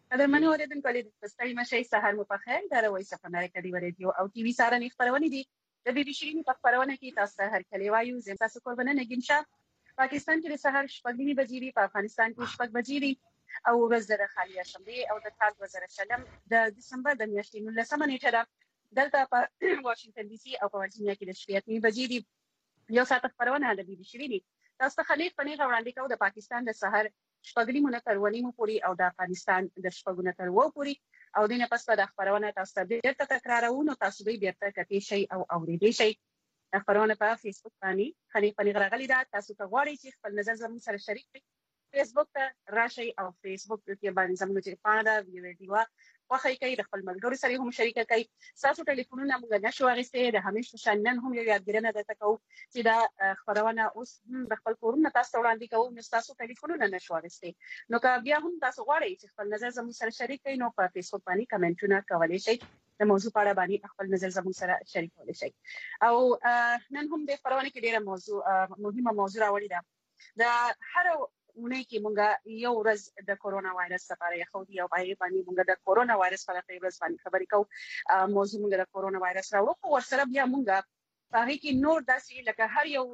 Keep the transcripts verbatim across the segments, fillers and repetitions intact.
قدرمنو اوریدونکو لیدونکو ستړي مشئ سهار مو په خیر دا وایي صف امریکا دی ریډیو او ټي وي سره نه خبرونه دي د بي بي شيرین په خبرونه کې تاسو هر کلی وایو زم تاسو قربانه نگین شاه پاکستان کې د سهار شپږ نیمې بجې وي په افغانستان کې شپږ بجې وي او ورځ د خالیه شنبه او د کال دوه زره شلم د دسمبر د میاشتې نولسمه نیټه ده دلته په واشنگټن ډي سي او په ورجینیا کې د شپې اته بجې دي یو ساعت خبرونه د بي بي شيرین تاسو ته خلیق پنیر وړاندې کوم د پاکستان د سهار شپږ نیمه تر ونیمو پورې او د افغانستان د شپږ تر وو پورې او دینه پس په د خبرونه تاسو ته بیرته تکرارو نو تاسو به بیرته کتئ شي او اوریدئ شي خبرونه په فیسبوک باندې خلیق پنیر راغلی دا تاسو ته غواړئ چې خپل نظر زموږ سره شریک کړئ فیسبوک ته راشئ او فیسبوک کې باندې زموږ چې پاڼه دا ویډیو واخی کوي د خپل ملګرو سره هم شریک کوي تاسو ټلیفونونه موږ نشو اغستې د همیشه شنن هم یو یادګرنه ده تکو چې دا خبرونه اوس د خپل کورونه تاسو وړاندې کوو نو تاسو ټلیفونونه نشو اغستې نو که بیا هم تاسو غواړئ چې خپل نظر زموږ سره شریک کړئ نو په فیسبوک باندې کمنټونه کولای شئ د موضوع په اړه باندې خپل نظر زموږ سره شریک کولای شئ او نن هم د خبرونه کې ډیره موضوع مهمه موضوع راوړې ده د هر ونه کې مونږه یو ورځ د کورونا وایرس لپاره یو دی او پای باندې مونږ د کورونا وایرس په اړه ورځ باندې خبرې کوو موضوع مونږ د کورونا وایرس راوړو خو ورسره بیا مونږ په هغه کې نور داسې لکه هر یو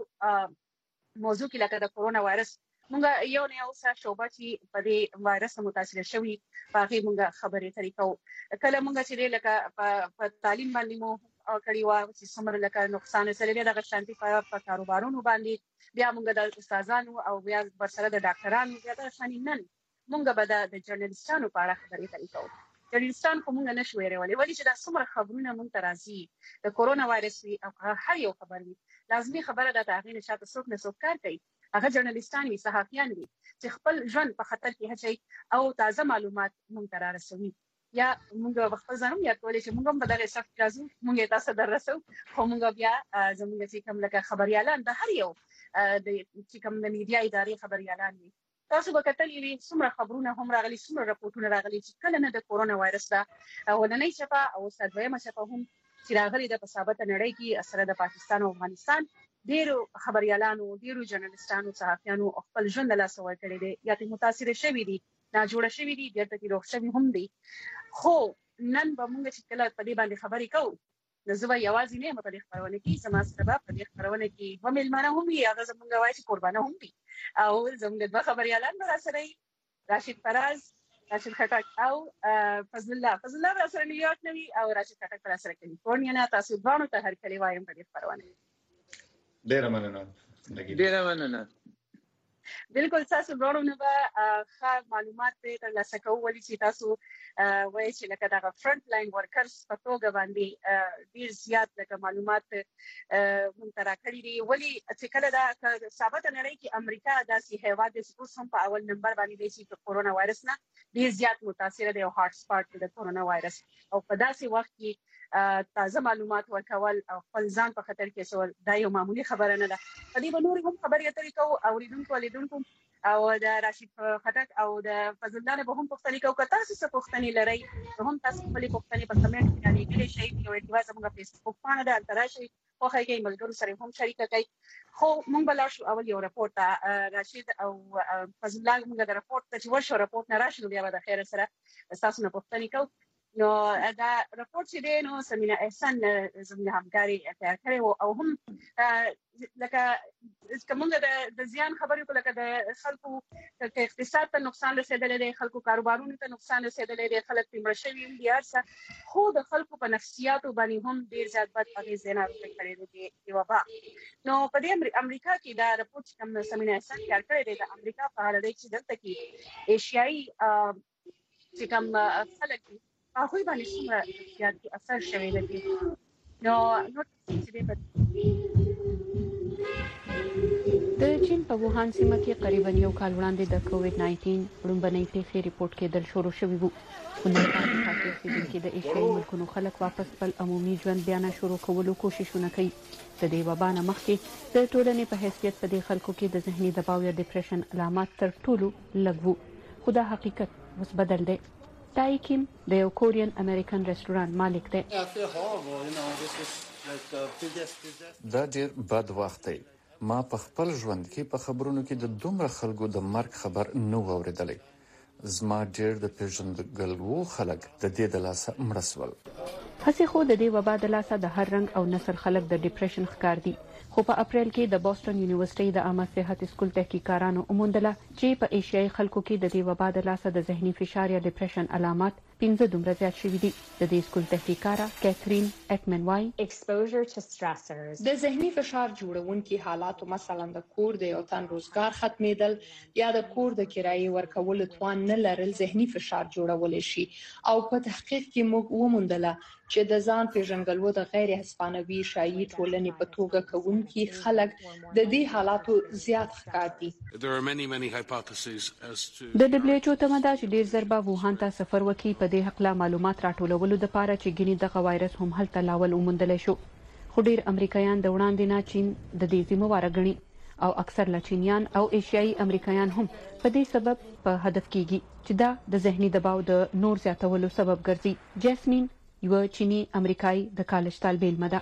موضوع کې لکه د کورونا وایرس مونږ یو نه یو څه شوبه چې په دې وایرس متاثر شوی په هغه مونږ خبرې طریقو کله مونږ چې لکه په تعلیم باندې مو او کړي وا چې څومره لکه نقصان سره د غشانتي په کاروبارونو باندې بیا موږ د استادانو او بیا ورسره د ډاکټرانو بیا د شانینن موږ به د جرنالستانو په اړه خبرې کوو جرنالستان کومه نشو ویلې ولی چې دا څومره خبرونه مونږ ته راځي د کورونا وایرس وی او هر یو خبر وي لازمي خبره ده د هغې نشاط څوک نه څوک کار کوي هغه جرنالستان وي صحافیان وي چې خپل ژوند په خطر کې هڅي او تازه معلومات مونږ ته رسوي یا موږ خپل ځانم یا کولای چې موږ هم په دغه صف راځو موږ تاسو دررسو خو موږ بیا زموږ چې کوم لکه خبريالان د هر یو د چې کوم د میډیا ادارې خبريالان دي تاسو به کتلې وي څومره خبرونه هم راغلي څومره راپورټونه راغلي چې کله نه د کورونا وایرس دا ولنۍ چپه او سدویمه چپه هم چې راغلي د ثابت نړۍ کې سره د پاکستان او افغانستان ډیرو خبريالانو ډیرو جرنالستانو صحافیانو خپل ژوند له سوال کړی دي یا ته متاثر شوي دي نا جوړ شوی دي بیا ته روغ شوی هم دي خو نن به موږ چې کله په دې باندې خبرې کوو نو زه به یوازې نه په دې خبرونه کې زما سره په دې خبرونه کې هم ملمانه هم وي هغه زموږ وایي چې قربانه هم دي او زموږ د خبريالان به سره راشد فراز راشد خټک او فضل الله فضل الله را سره نیویارک نوي او راشد خټک را سره کالیفورنیا نه تاسو ځوانو ته هر کلی وایم په دې خبرونه ډیر مننه ډیر مننه بالکل تاسو ورونو نه به خار معلومات به ترلاسه کوو ولې چې تاسو وایي چې لکه دا فرنٹ لاین ورکرز په توګه باندې ډیر زیات لکه معلومات مونږ ته راکړي دي ولې چې کله دا ثابت نړۍ کې امریکا داسې هیواد د اوس هم په اول نمبر باندې دی چې کورونا وایرس نه ډیر زیات متاثر دی او هارت سپاټ د کورونا وایرس او په داسې وخت کې تازه معلومات ورکول او خپل ځان په خطر کې سول دا یو معمولی خبره نه ده په دې باندې هم خبرې اترې کوو او لیدونکو لیدونکو او د راشد خټک او د فضل الله به هم پوښتنې کوو که تاسو څه پوښتنې لرئ هم تاسو خپلې پوښتنې په کمنټ کې رالیږلی شئ یو ارتباط زموږ فیسبوک پاڼه ده هلته راشئ خوښه یې ملګرو سره هم شریکه کوئ خو موږ به لاړ شو اول یو راپورټ ته راشد او فضل الله موږ د راپورټ ته چې ورشو راپورټ نه راشو بیا به د خیر سره تاسو نه پوښتنې کوو نو دا راپورټ چې دی نو سمینا احسان زموږ همکاري تیار کړی او هم لکه کومه د زیان خبرې کو لکه د خلکو د اقتصاد ته نقصان رسیدلی دی خلکو کاروبارونو ته نقصان رسیدلی دی خلک تمر شوي هم دي هرڅه خو د خلکو په نفسیاتو باندې هم ډیر زیات بد اغېزې راوړي کړي دي د وبا نو په دې امریکا کې دا راپورټ کوم سمینا احسان تیار کړی دی د امریکا په اړه دی چې دلته کې ایشیایي چې کوم خلک دي هغوی باندې څومره زیات اثر شوی دی نو نو چې د چین په ووهان سیمه کې قریبا یو کال وړاندې د کووډ ناینټین لومړنۍ پیښې ریپورټ کېدل شروع شوي وو خو نن په کې اوسېدونکي د ایشیایي ملکونو خلک واپس خپل عمومي ژوند بیا نه شروع کولو کوششونه کوي د دې وبا نه مخکې د ټولنې په حیثیت په دې خلکو کې د ذهني دباو یا ډیپریشن علامات تر ټولو لږ وو خو دا حقیقت اوس بدل دی تای کیم د یو کورین امریکن رستورانت مالک دی دا ډیر بد وخت دی ما په خپل ژوند کې په خبرونو کې د دومره خلکو د مرګ خبر نه اوریدلی زما ډېر د پیژندګلوو خلک د دې د لاسه مړه شول. هڅې خو د دې وبا د لاسه د هر رنګ او نسل خلک د ډیپریشن ښکار دي. خو په اپریل کې د بوسټن یونیورسيټي د عامه صحت سکول تحقیقاتانو وموندله چې په ایشیایي خلکو کې د دې وبا د لاسه د ذهني فشار یا ډیپریشن علامات پنځه دومره زیات شوي دي. د دې سکول تحقیقاره کیترین اکمن وايي exposure to stressors د ذهني فشار جوړونکي حالاتو مثلا د کور د یو تن روزګار ختمیدل یا د کور د کرایې ورکول توان نه لرل ذهني فشار جوړول شي. او په تحقیق کې موږ وموندله چې د ځان پیژنګلو د غیر هسپانوي شایي ټولنې په توګه کوونکي خلک د دې حالاتو زیات ښکار دي. د دبليو ایچ او تمدا چې ډیر زر به ووهان ته سفر وکړي په دې حق لا معلومات راټولولو لپاره چې ګینې دغه وایرس هم هلته لاول وموندل شو. خو ډیر امریکایان د وړاندې نه چین د دې ذمہوار غني او اکثر لچینیان او ایشیایي امریکایان هم په دې سبب په هدف کېږي چې دا د ذهني دباو د نور زیاتولو سبب ګرځي. جاسمین یو چینی امریکایي د کالج طالب علم ده.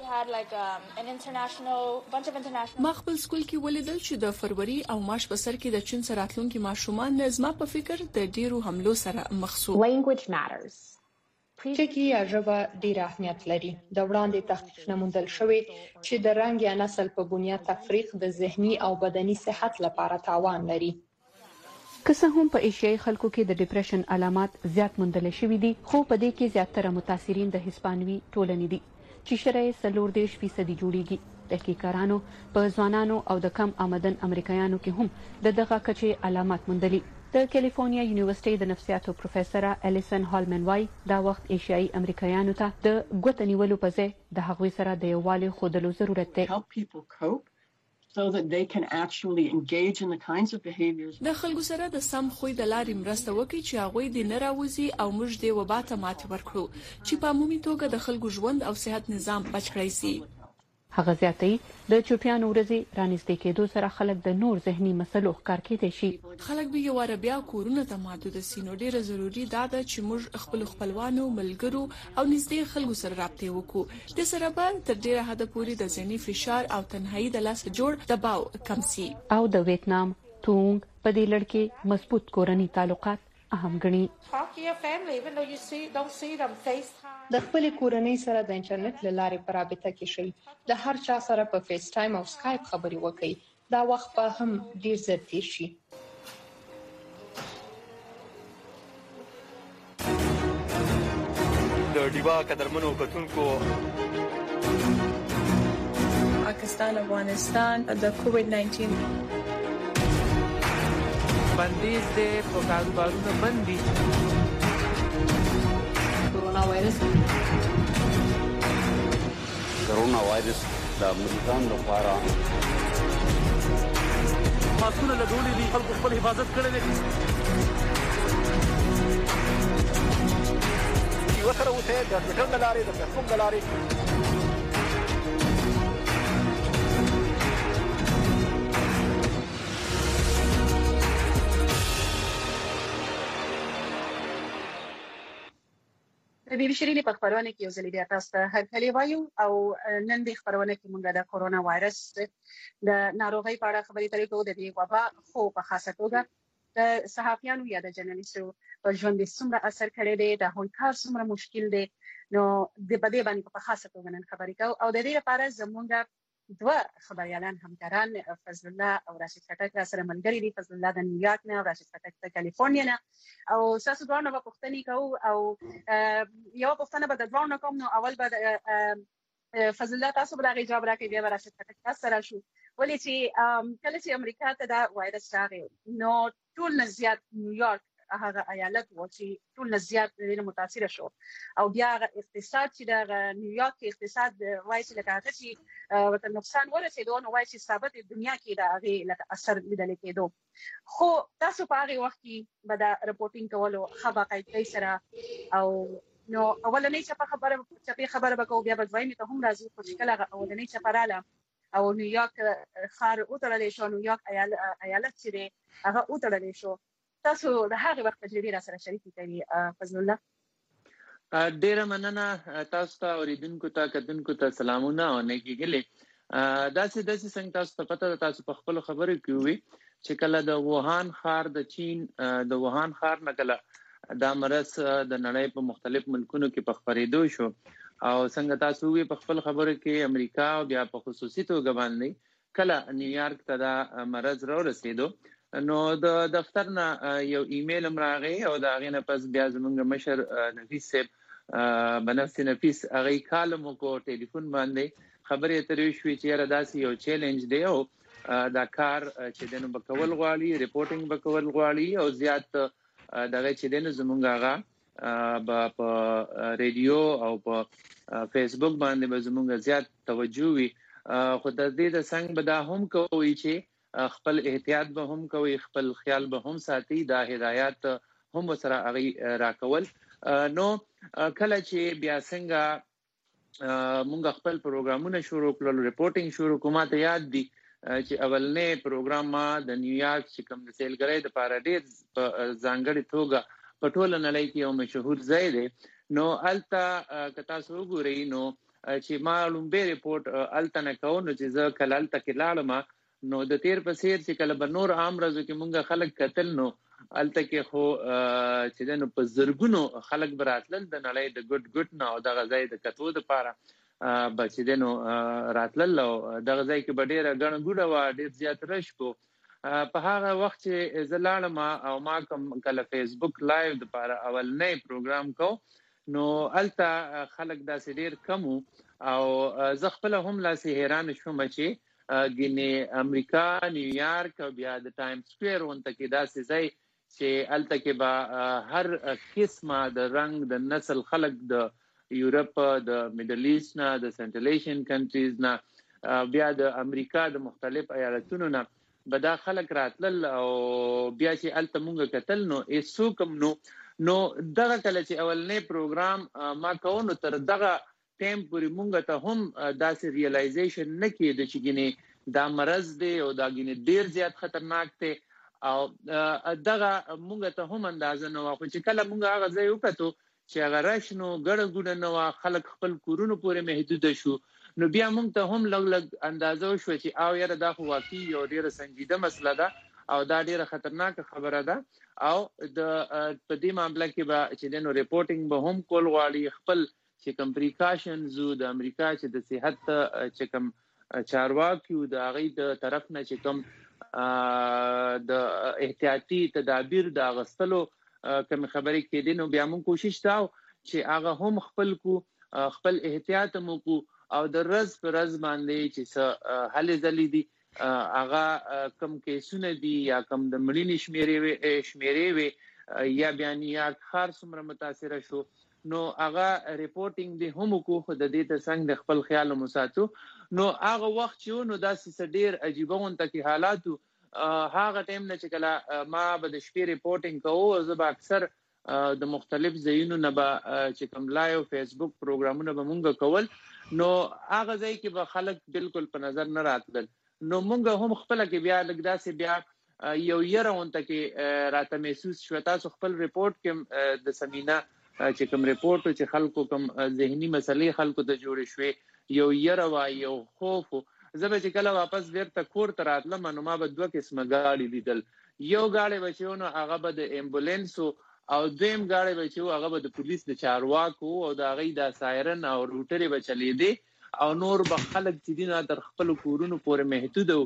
ما خپل سکول کې ولیدل چې د فروری او مارچ په سر کې د چین سره راتلونکي ماشومان زما په فکر د ډیرو حملو سره مخ شو. language matters ټکی یا ژبه ډیر اهمیت لري. د وړاندې تحقیق نموندل شوی چې د رنګ یا نسل په بنیاد تفریق د ذهني او بدني صحت لپاره تاوان لري. که څه هم په ایشیایي خلکو کې د ډیپریشن علامات زیات موندل شوي دي خو په دې کې زیاتره متاثرین د هسپانوي ټولنې دي چې شرایع څلور دېرش فیصدي جوړیږي. تحقیقارانو په ځوانانو او د کم آمدن امریکایانو کې هم د دغه کچې علامات موندلي. د کیلیفورنیا یونیورسيټي د نفسیاتو پروفیسور الیسن هالمن وايي دا وخت ایشیایي امریکایانو ته د ګوت نیولو په ځای د هغوی سره د یووالي ښودلو ضرورت دی. so that they can actually engage in the kinds of behaviors. د خلکو سره د سم خوې د لارې مرسته وکړي چې هغه د نه راوځي او موږ د وبا ته ماتې ورکړو چې په عمومي توګه د خلکو ژوند او صحت نظام بچ کړی شي. هغه زیاتې د چوپیانو ورځې رانږدې کېدو سره خلک د نور ذهني مسلو ښکار کېدای شي. خلک به یو بیا کورونه ته محدود سي. نو ډیره ضروری ده چې موږ خپل خپلوانو ملګرو او نږدې خلکو سره رابطه وکړو. د سره به تر ډیره حد پورې د ذهني فشار او تنهایی د لاس جوړ دباو کم سي. او د ویتنام تونګ په دې لړ کې مضبوط کورني تعلقات اهم ګڼي. د خپل کورنۍ سره د انټرنیټ له لارې په رابطه کې شي. د هر چا سره په فیس ټایم او سکایپ خبري وکړي. دا وخت به هم ډیر زر تیر شي. د ډیوا قدرمنو کتونکو پاکستان افغانستان د کووډ ناینټین بندیز دے په کاروبارونو بندي. کورونا وایرس کورونا وایرس د امریکان لپاره ماسونه لګولې دي. خلکو خپل حفاظت کړی دی. یو سره اوسه د ټکنالوژي لارې د فیسبوک لارې د بي بي شيرینې په خبرونه کې یو ځل بیا تاسو ته هرکلی وایو او نن د خبرونه کې موږ د کورونا وایرس د ناروغۍ په اړه خبرې اترې کوو. د دې وبا خو په خاصه توګه د صحافیانو یا د جرنالستو په ژوند څومره اثر کړی دی، د هغوی کار څومره مشکل دی. نو د بده باندې په خاصه توګه نن خبرې کوو او د دې لپاره زموږ دوه خبريالان همکاران فضل الله او راشد خټک را سره ملګري دي. فضل الله د نیویارک نه او راشد خټک د کالیفورنیا نه. او تاسو دوه نو پوښتنې کوو او یو پوښتنه به د دوه نو کوم. نو اول به فضل الله تاسو به دا جواب راکړئ، بیا به راشد خټک تاسو سره شو. ولې چې کله چې امریکا ته دا وایرس راغی نو ټول نه زیات نیویارک هغه ایالت و چې ټول نه زیات د متاثر شو او بیا اقتصاد چې د نیویارک اقتصاد وایي چې لکه چې ورته نقصان ورسېدو نو وایي چې ثابت دنیا کې د هغه لکه اثر لیدل کېدو. خو تاسو په هغه وخت کې به دا رپورټینګ کولو خبره کوي سره او نو اولنې چې په خبره چې په خبره وکاو بیا به ځوایي ته هم راځي. خو چې کله اولنې چې پراله او نیویارک خار او ترلې شو، نیویارک ایالت چې دی هغه او ترلې شو. تاسو د هغه وخت تجربه را سره شریک کړئ. فضل الله ډیره مننه تاسو ته اوریدونکو ته کتونکو ته سلامونه او نیکی ګلې. داسې داسې څنګه تاسو ته پته ده تاسو په خپل خبرو کې وي چې کله د ووهان ښار د چین د ووهان ښار نه کله دا مرض د نړۍ په مختلف ملکونو کې په خپرېدو شو او څنګه تاسو وی په خپل خبره کې امریکا او بیا په خصوصي توګه باندې کله نیویارک ته دا مرض را رسیدو نو د دفتر نه یو ایمیل راغی او دا غینه پس بیا زمونږ مشر نفیس صاحب بنفس نفیس هغه کالم کو ټلیفون باندې خبرې اترې شوې چې را داسې یو چیلنج دی او دا کار چې دنه بکول غواړي ریپورتینګ بکول غواړي او زیات دغه چې دنه زمونږ هغه په ریډیو او په فیسبوک باندې به زمونږ زیات توجه وي خو د دې د څنګه به دا هم کوي چې خپل احتیاط به هم کوي خپل خیال به هم ساتي دا هدایات هم سره هغه راکول نو کله چې بیا څنګه مونږ خپل پروګرامونه شروع کړل ریپورتینګ شروع کومه ته یاد دي چې اولنې پروګرام ما د نیویارک چې کوم د سیلګرۍ د پاره ډېر ځانګړي توګه په ټوله نړۍ کې یو مشهور ځای دی نو الته کتا سو ګوري نو چې ما لومبه ریپورت الته نه کوو نو چې زه کله الته کې لاړم نو د تیر په سیر چې کله به نور عام راځو کې مونږه خلک قتل نو الته کې خو چې دنه په زرګونو خلک براتل د نړۍ د ګډ ګډ نه او د غزای د کتو د پاره بچ دنه راتل او د غزای کې ډېر غن ګډه وا ډېر زیات رش کو په هغه وخت چې زلاړم او ما کوم کله فیسبوک لایو د پاره اول نه پروګرام کو نو الته خلک داسې ډېر کم او زه خپل هم لاسه حیران شوم چې ګینه امریکا نیویارک او بیا د ټایم سکوير ونته کې داسې ځای چې الته کې به هر قسمه د رنگ د نسل خلک د یورپ د میډل ایست نه د سنټرل ایشین کنټریز نه بیا د امریکا د مختلف ایالتونو نه به دا خلک راتلل او بیا چې الته مونږ کتل نو ایسو کوم نو نو دغه کله چې اولنې پروګرام ما کوو تر دغه ټیم پورې مونږ ته هم داسې ریلایزیشن نه کېده چې ګینه دا مرض دی او دا ګینه ډیر زیات خطرناک دی او دغه مونږ ته هم اندازه نه واخو چې کله مونږ هغه ځای وکړو چې هغه راشنو ګړ ګډ نه خلک خپل کورونو پورې محدود شو نو بیا مونږ ته هم لګ لګ اندازه شو چې او یاره دا خو واقعي یو ډیره سنجیده مسله ده او دا ډیره خطرناک خبره ده او د په دې معاملې کې به چې دنو ریپورتینګ به هم کول غواړي خپل چې کوم پریکاشنز د امریکا چې د صحت چې کوم چارواکي د هغه د طرف نه چې کوم د احتیاطي تدابیر د غستلو کوم خبرې کې دي نو بیا موږ کوشش تاو چې هغه هم خپل کو خپل احتیاط مو کو او د رز پر رز باندې چې حل ځلې دي هغه کم کیسونه دي یا کم د مړینې شمیرې شمیرې وي یا بیان یا خار څومره متاثر شو نو هغه ریپورتینګ دی هم کو خو د دې ته څنګه د خپل خیال مساتو نو هغه وخت چې نو داسې ډیر عجیبه ونته کې حالاتو هغه ټیم نه چې کله ما به د شپې ریپورتینګ کوو زه به اکثر د مختلف ځایونو نه به چې کوم لایو فیسبوک پروګرامونه به مونږ کول نو هغه ځای کې به خلک بالکل په نظر نه راتلل نو مونږ هم خپل کې بیا لګ داسې بیا یو یره ونته کې راته محسوس شو تاسو خپل ریپورت کې د سمینا چې کوم ریپورت چې خلکو کوم ذهني مسلې خلکو ته جوړ شوي یو یره وا یو خوف زبه چې کله واپس ورته کور ته راتلم نو ما به دوه قسمه گاډي لیدل یو گاډي بچو نو هغه به د امبولانس او دویم گاډي بچو هغه به د پولیس د چارواکو او د غي د سایرن او روټري بچلې دي او نور به خلک چې دینه در خپل کورونو پورې محدود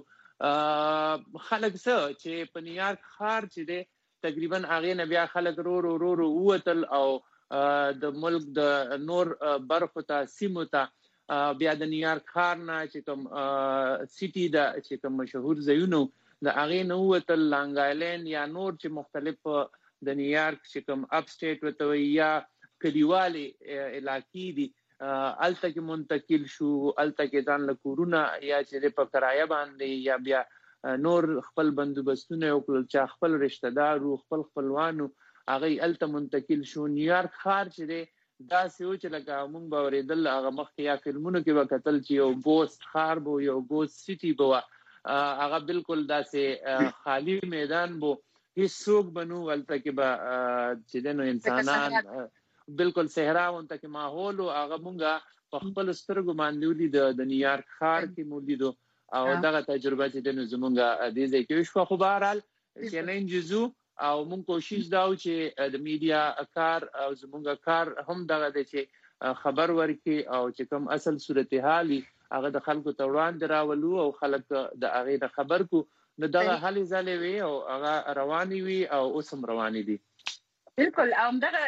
او خلک څه چې په نیویارک ښار چې دی تقریبا هغه نه بیا خلک رو رو رو رو وتل او د ملک د نور برخو ته سیمو ته بیا د نیویارک ښار نه چې کوم سیټي د چې کوم مشهور ځایونو د هغه نه وتل لانګ آیلند یا نور چې مختلف د نیویارک چې کوم اپ سټیټ وته یا کلیوالي علاقې دي الته کې منتقل شو الته کې ځان له کورونه یا چې په کرایه باندې یا بیا نور خپل بندوبستونه او چې خپل رشتہ دار او خپل خپلوانو هغه الته منتقل شو نیویارک ښار چې دی دا سیو چې لکه مونږ به ورېدل هغه مخکې یا فلمونو کې به کتل چې یو ګوست ښار بو یو ګوست سیټي بو هغه بالکل داسې خالی میدان بو هیڅوک بنو الته کې به چې دنو انسانان بالکل صحرا ونته کې ماحول او هغه مونږه په خپل سترګو باندې ولید د نیویارک ښار کې مولیدو او دغه تجربه چې د زمونږه د دې کې شو خو بهرحال چیلنج زو او مونږ کوشش دا و چې د میډیا کار او زمونږه کار هم دغه د چې خبر ورکړي او چې کوم اصل صورتحال هغه د خلکو ته وړاندې راولو او خلک د هغه د خبر کو نو دغه حل ځلې وي او هغه رواني وي او اوس هم رواني دي. بالکل او دغه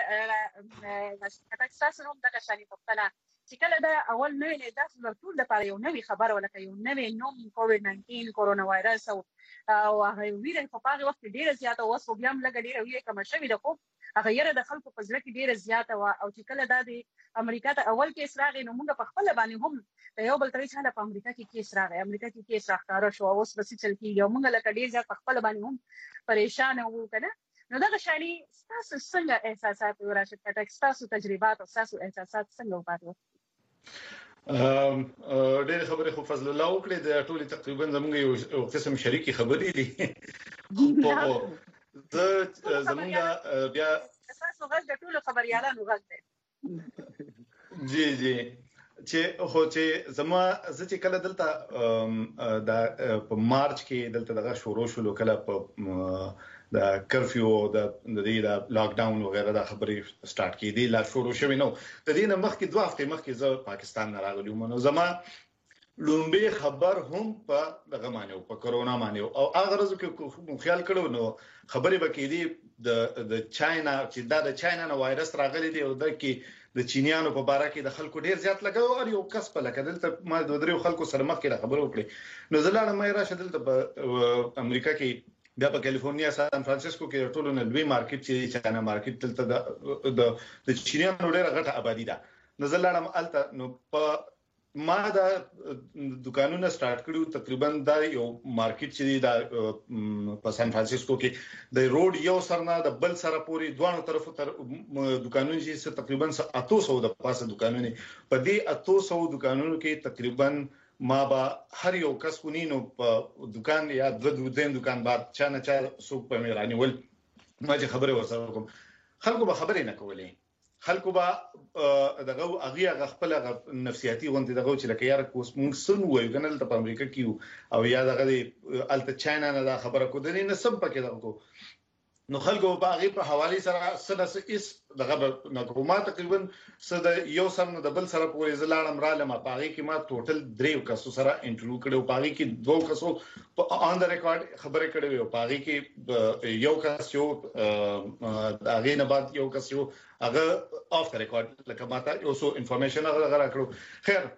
مشکلات تاسو هم دغه شانی په خپل چې کله دا اول نوې نه داسې ټول لپاره یو نوې خبر ولکه یو نوې نوم کووډ ناینټین کورونا وایرس او او ویره په هغه وخت ډیره زیاته اوس خو بیا هم لګ ډیره ویره کوم شوی د خو هغه یره د خلکو په ځل کې ډیره زیاته وا او چې کله دا د امریکا ته اول کې اسراغ نو موږ په خپل باندې هم یو بل ترې چې په امریکا کې کې اسراغ امریکا کې کې اسراغ کار شو اوس بس چل کېږي موږ لکه ډیر ځکه په خپل باندې هم پریشان وو کنه نو دا شانی تاسو څنګه احساسات وراشد کټک تاسو تجربات او تاسو احساسات څنګه وپاتو؟ ام ډېر خبرې خو فضل الله وکړي د ټولي تقریبا زموږ یو قسم شریکي خبرې دي زه زموږ بیا تاسو غږ د ټولو خبريالانو غږ دی جی جی چې خو چې زما زه چې کله دلته د په مارچ کې دلته دغه شروع شو کله په د کرفیو د دې د لاک ډاون وغیرہ د خبرې سٹارټ کیدی لا شروع شوی نو د دې نه مخکې دوه هفته مخکې زه پاکستان نه راغلی وم نو زما لومبي خبر هم په دغه معنی په کرونا معنی او هغه ورځ کې خیال کړو نو خبرې بکېدی د د چاینا چې دا د چاینا نو وایرس راغلی دی او د کې د چینیانو په باره کې د خلکو ډیر زیات لګاو او یو کس په لکه دلته ما د درو خلکو سره مخکې خبرو وکړي نو زلاړه مې راشه دلته په امریکا کې بیا په کیلیفورنیا سان فرانسیسکو کې ټولو نه لوی مارکیټ چې چاینا مارکیټ دلته د د چینیانو ډیره غټه آبادی ده نو زلاړه الته نو په ما دا دکانونه سٹارټ کړو تقریبا دا یو مارکیټ چې دا په سان فرانسیسکو کې د روډ یو سرنا د بل سره پوری دوه طرفو تر دکانونه چې تقریبا اته سو د پاسه دکانونه په دې اته سو دکانونو کې تقریبا ما با هر یو کس کونینو په دکان یا د دین دکان بعد چا نه چا سوق په میرانی ول ما چې خبره ورسره کوم خلکو به خبرې نه کولې خلکو به دغه هغه خپل نفسیاتي غونډه دغه چې لکه یار کوس موږ سن وایو کنه په امریکا کې او یا دغه الته چاینا نه دا خبره کو دي نه سم پکې دغه نو خلکو په هغه په حواله سره سره اس دغه نګوما تقریبا سره یو سر نه د بل سره پورې زلاړم را لمه په هغه کې ما ټوټل دریو کسو سره انټرویو کړو په هغه کې دوه کسو په آن د ریکارډ خبرې کړې وو په هغه کې یو کس یو د هغه نه بعد یو کس یو هغه اف د ریکارډ لکه ماته یو سو انفارمیشن هغه راکړو خیر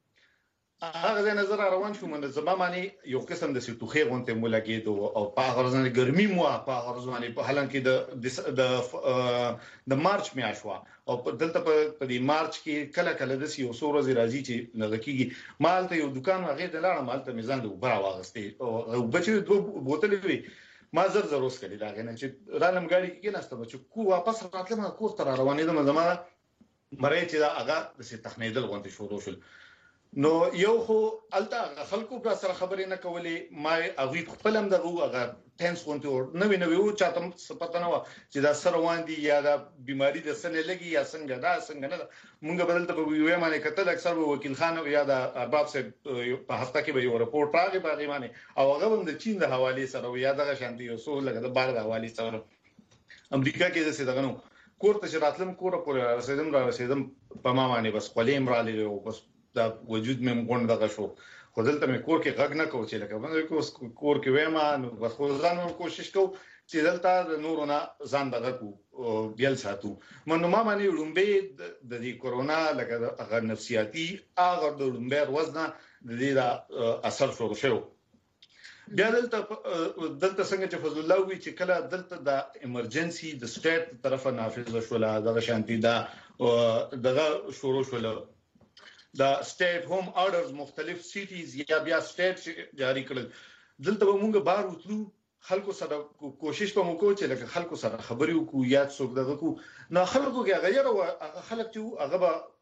هغه د نظر روان شو من زما معنی یو قسم د سټوخي غونته مولګید او په هغه ورځ ګرمي مو په هغه ورځ باندې په حالانکه د د د مارچ میاشوا او دلته په دې مارچ کې کله کله د یو څو ورځې راځي چې نغکیږي مالته یو دکان هغه د لاړه مالته میزان د وبره واغستې او بچي دوه بوتلې وي ما زر زر اوس کړی دا غنه چې رالم غاړي کې نهسته بچو کو واپس راتلم کور تر روانې د زما مړې چې دا هغه د څه تخنیدل غونته شروع شول نو یو خو الته خلکو پر سره خبرې نه کولې ما هغه خپل هم دغه هغه ټینس غونته نوې نوې او چاته پته نه و چې دا سره واندي یا دا بیماری د سنې لګي یا څنګه دا څنګه نه مونږ بدلته په ویو باندې کتل اکثر وکیل خان یا دا ارباب صاحب په هفته کې به یو رپورت راغی په دې باندې او هغه هم د چین د حواله سره یا دغه شانتي یو څو لګه د بار د حواله سره امریکا کې څه دغه نو کور ته راتلم کور په رسیدم را رسیدم په ما باندې بس قلیم را لې او بس دا وجود مې مونږ دغه شو خو دلته مې کور کې غږ نه کوم چې لکه باندې کور کې وایم نو بس خو ځان مې کوشش کوم چې دلته د نورونه ځان دغه کو بیل ساتو منو ما باندې لومبه د دې کورونا لکه هغه نفسیاتي هغه د لومبه وزن د دې دا اثر شروع شو بیا دلته دلته څنګه چې فضل الله وی چې کله دلته د ایمرجنسي د سټیټ طرفه نافذ شول دغه شانتي دا دغه شروع شول دا سټیټ هوم آرډرز مختلف سیټیز یا بیا سټیټ جاری کړل دلته موږ بار وتلو خلکو سره کوشش په موکو چې لکه خلکو سره خبرې وکړو یا څوک دغه کو نو خلکو کې غیر او خلک چې هغه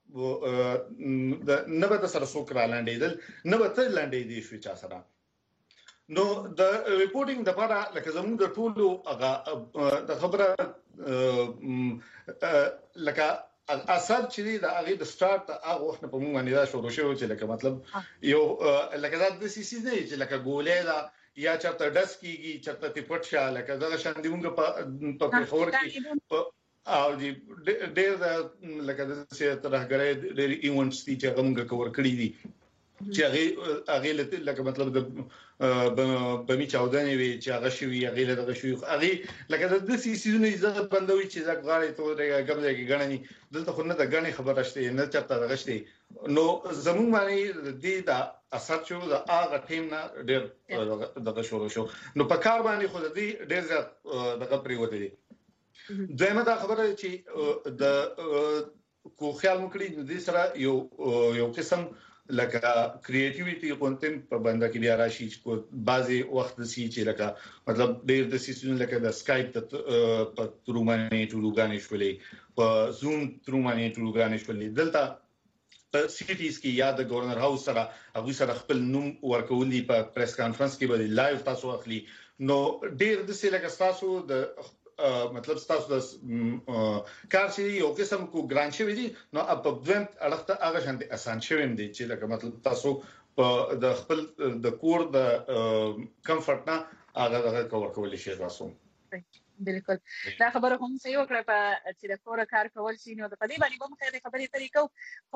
به نه به سره څوک را لاندېدل نه به ته لاندې دي شو چا سره نو د ریپورټینګ د لپاره لکه زموږ د ټولو هغه د خبره لکه اثر چې د هغه د سٹارټ هغه وخت په موږ باندې دا شروع شو چې لکه مطلب یو لکه دا د سی سی نه چې لکه ګولې دا یا چرته ډس کیږي چرته تی پټ شا لکه دا شان دی موږ په په خور کې او دی ډېر لکه د څه ترهګرې ډېر ایونټس دي چې موږ کور کړی دي چې هغه هغه لکه مطلب د بمی چاودنې وی چې هغه شوی هغه له دغه شوی هغه لکه د سی سیزونه عزت بندوي چې زګ غاړې ته ګمځي کې غنني دلته خو نه د غني خبره شته نه چرته دغه شته نو زموږ باندې د دې اثر شو د هغه ټیم نه ډېر دغه شروع شو نو په کار باندې خو د دې ډېر زیات دغه پریوته دي دغه دا خبره چې د کو خیال مکړي د دې سره یو یو قسم لکه کریټیویټي کونټنټ په باندې کې بیا راشي چې بعضي وخت د سی چې لکه مطلب ډېر د سیسونه لکه د سکایپ ته په ترومانه ټولګانې شولې په زوم ترومانه ټولګانې شولې دلته په سټیز کې یا د گورنر هاوس سره هغه سره خپل نوم ورکولي په پریس کانفرنس کې به لایو تاسو اخلي نو ډېر د سی لکه تاسو د مطلب تاسو د کار شي یو قسم کو ګران شوی دي نو په دویم اړخته هغه شانتي آسان شوی دي چې لکه مطلب تاسو په د خپل د کور د کمفورت نه هغه هغه کور کول شي تاسو بالکل دا خبره هم صحیح وکړه په چې د کور کار کول شي نو د پدې باندې به مخه د خبرې طریقو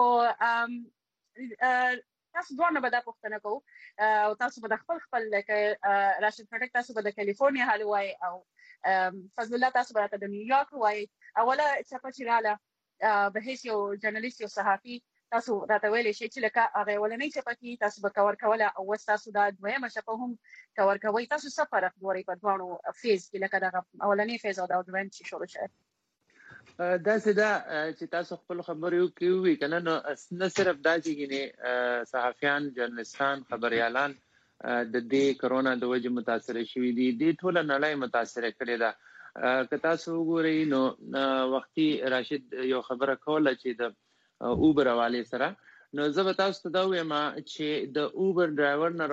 خو تاسو دوه به دا پوښتنه کوو او تاسو به خپل خپل لکه راشد پروډکټ تاسو به د کالیفورنیا حالوي او فضل الله تاسو به د نیویارک وای اوله چې په چیرله به هیڅ یو جرنالیست یو صحافي تاسو راته ویلې شي چې لکه هغه ولنې چې پکې تاسو به کور کوله او تاسو دا دویمه شپه هم کور کوي تاسو څه فرق ګورئ په دوه فیز کې لکه دا اولنې فیز او دا دویم چې شروع شوی دا سدا چې تاسو خپل خبرو کې وی کنه نو نه صرف دا چې صحافیان جرنالستان خبريالان د دې کرونا د وجه متاثر شوي دي د ټوله نړۍ متاثر کړي دا که تاسو وګورئ نو وختي راشد یو خبره کوله چې د اوبر حواله سره نو زه به تاسو ته دا وایم چې د اوبر ډرایور نه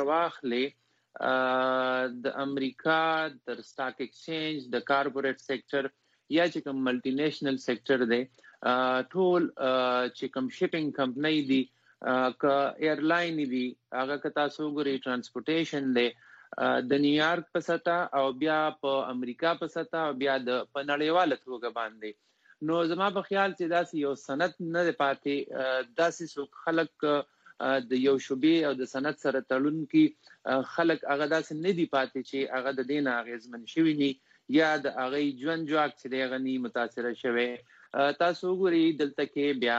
راواخلې د امریکا د سٹاک ایکسچینج د کارپوریټ سېکټر یا چې کوم ملټي نېشنل سېکټر دی ټول چې کوم شپینګ کمپنۍ دي که ایرلاین دي هغه که تاسو وګورئ ترانسپورټیشن دی د نیویارک په سطح او بیا په امریکا په سطح او بیا د په نړیواله توګه باندې نو زما په خیال چې داسې یو سند نه پاتې داسې څوک خلک د یو شوبې او د سند سره تړون کې خلک هغه داسې نه دي پاتې چې هغه د دین اغیزمن شوي ني یا د هغه ژوند جواک چې دی غني متاثر شوی تاسو وګورئ دلته کې بیا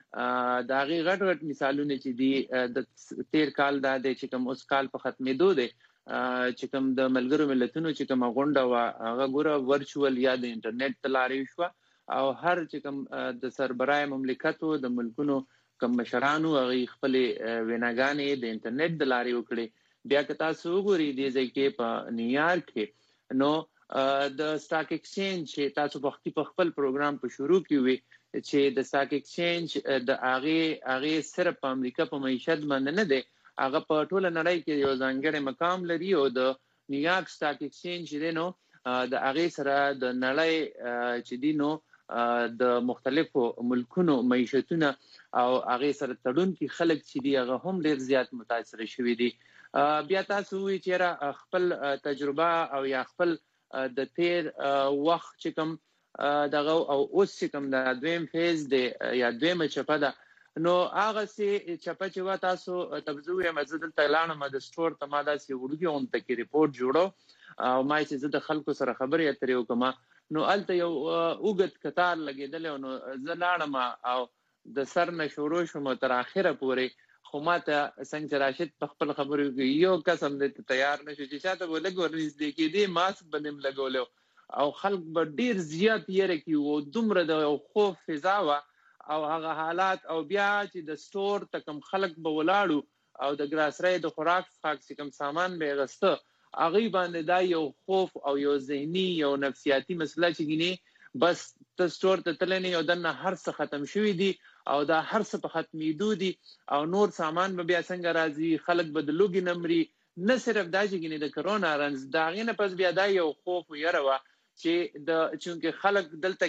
دا غي غټ غټ مثالونه چې دي د تیر کال دا د چې کوم اوس کال په ختمېدو دي چې کوم د ملګرو ملتونو چې کوم غونډه وا هغه ګوره ورچوال یا د انټرنیټ تلاري شو او هر چې کوم د سربرای مملکتو د ملکونو کوم مشرانو هغه خپل ویناګانې د انټرنیټ د لاري وکړي بیا که تاسو وګورئ د ځکه په نیویارک کې نو د سٹاک ایکسچینج چې تاسو په وختي په خپل پروګرام په شروع کې وي چې د سٹاک ایکسچینج د هغه هغه صرف په امریکا په معیشت باندې نه دی هغه په ټوله نړۍ کې یو ځانګړی مقام لري او د نیویارک سٹاک ایکسچینج دی نو د هغه سره د نړۍ چې دی نو د مختلفو ملکونو معیشتونه او هغه سره تړون کې خلک چې دی هغه هم ډیر زیات متاثر شوي دي بیا تاسو وی چې خپل تجربه او یا خپل د تیر وخت چې کوم دغه او اوس چې کوم د دویم فیز دی یا دویمه چپه ده نو هغه سي چپه چې وا تاسو تبزوی مزدل تلانه مد سٹور ته ما داسې وړوکی اون تکي ریپورت جوړو او ما چې زه د خلکو سره خبرې اترې وکما نو الته یو اوګت کتار لګیدل نو زلاړم او د سر نه شروع شوم تر اخره پورې خو ماته څنګه راشد په خپل خبرو کې یو قسم دې تیار نشو چې شاته ولګ ورنځ دې کې دې ماسک بنم لګولو او خلک به ډیر زیات یې رکی وو دومره د خوف فضا وا او هغه حالات او بیا چې د سٹور تکم خلک به ولاړو او د ګراسري د خوراک څخه کوم سامان به غسته هغه باندې دا یو خوف او یو ذهني یو نفسیاتي مسله چې ګینه بس د سٹور ته تلنی او دنه هر څه ختم شوی دي او دا هر څه په ختمېدو دي او نور سامان به بیا څنګه راځي خلک به د لوګي نمرې نه صرف دا چې ګینه د کرونا رنز دا غینه پس بیا دا یو خوف یره وا چې د چونکه خلک دلته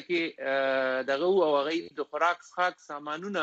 کې دغه او هغه د خوراک څښاک سامانونه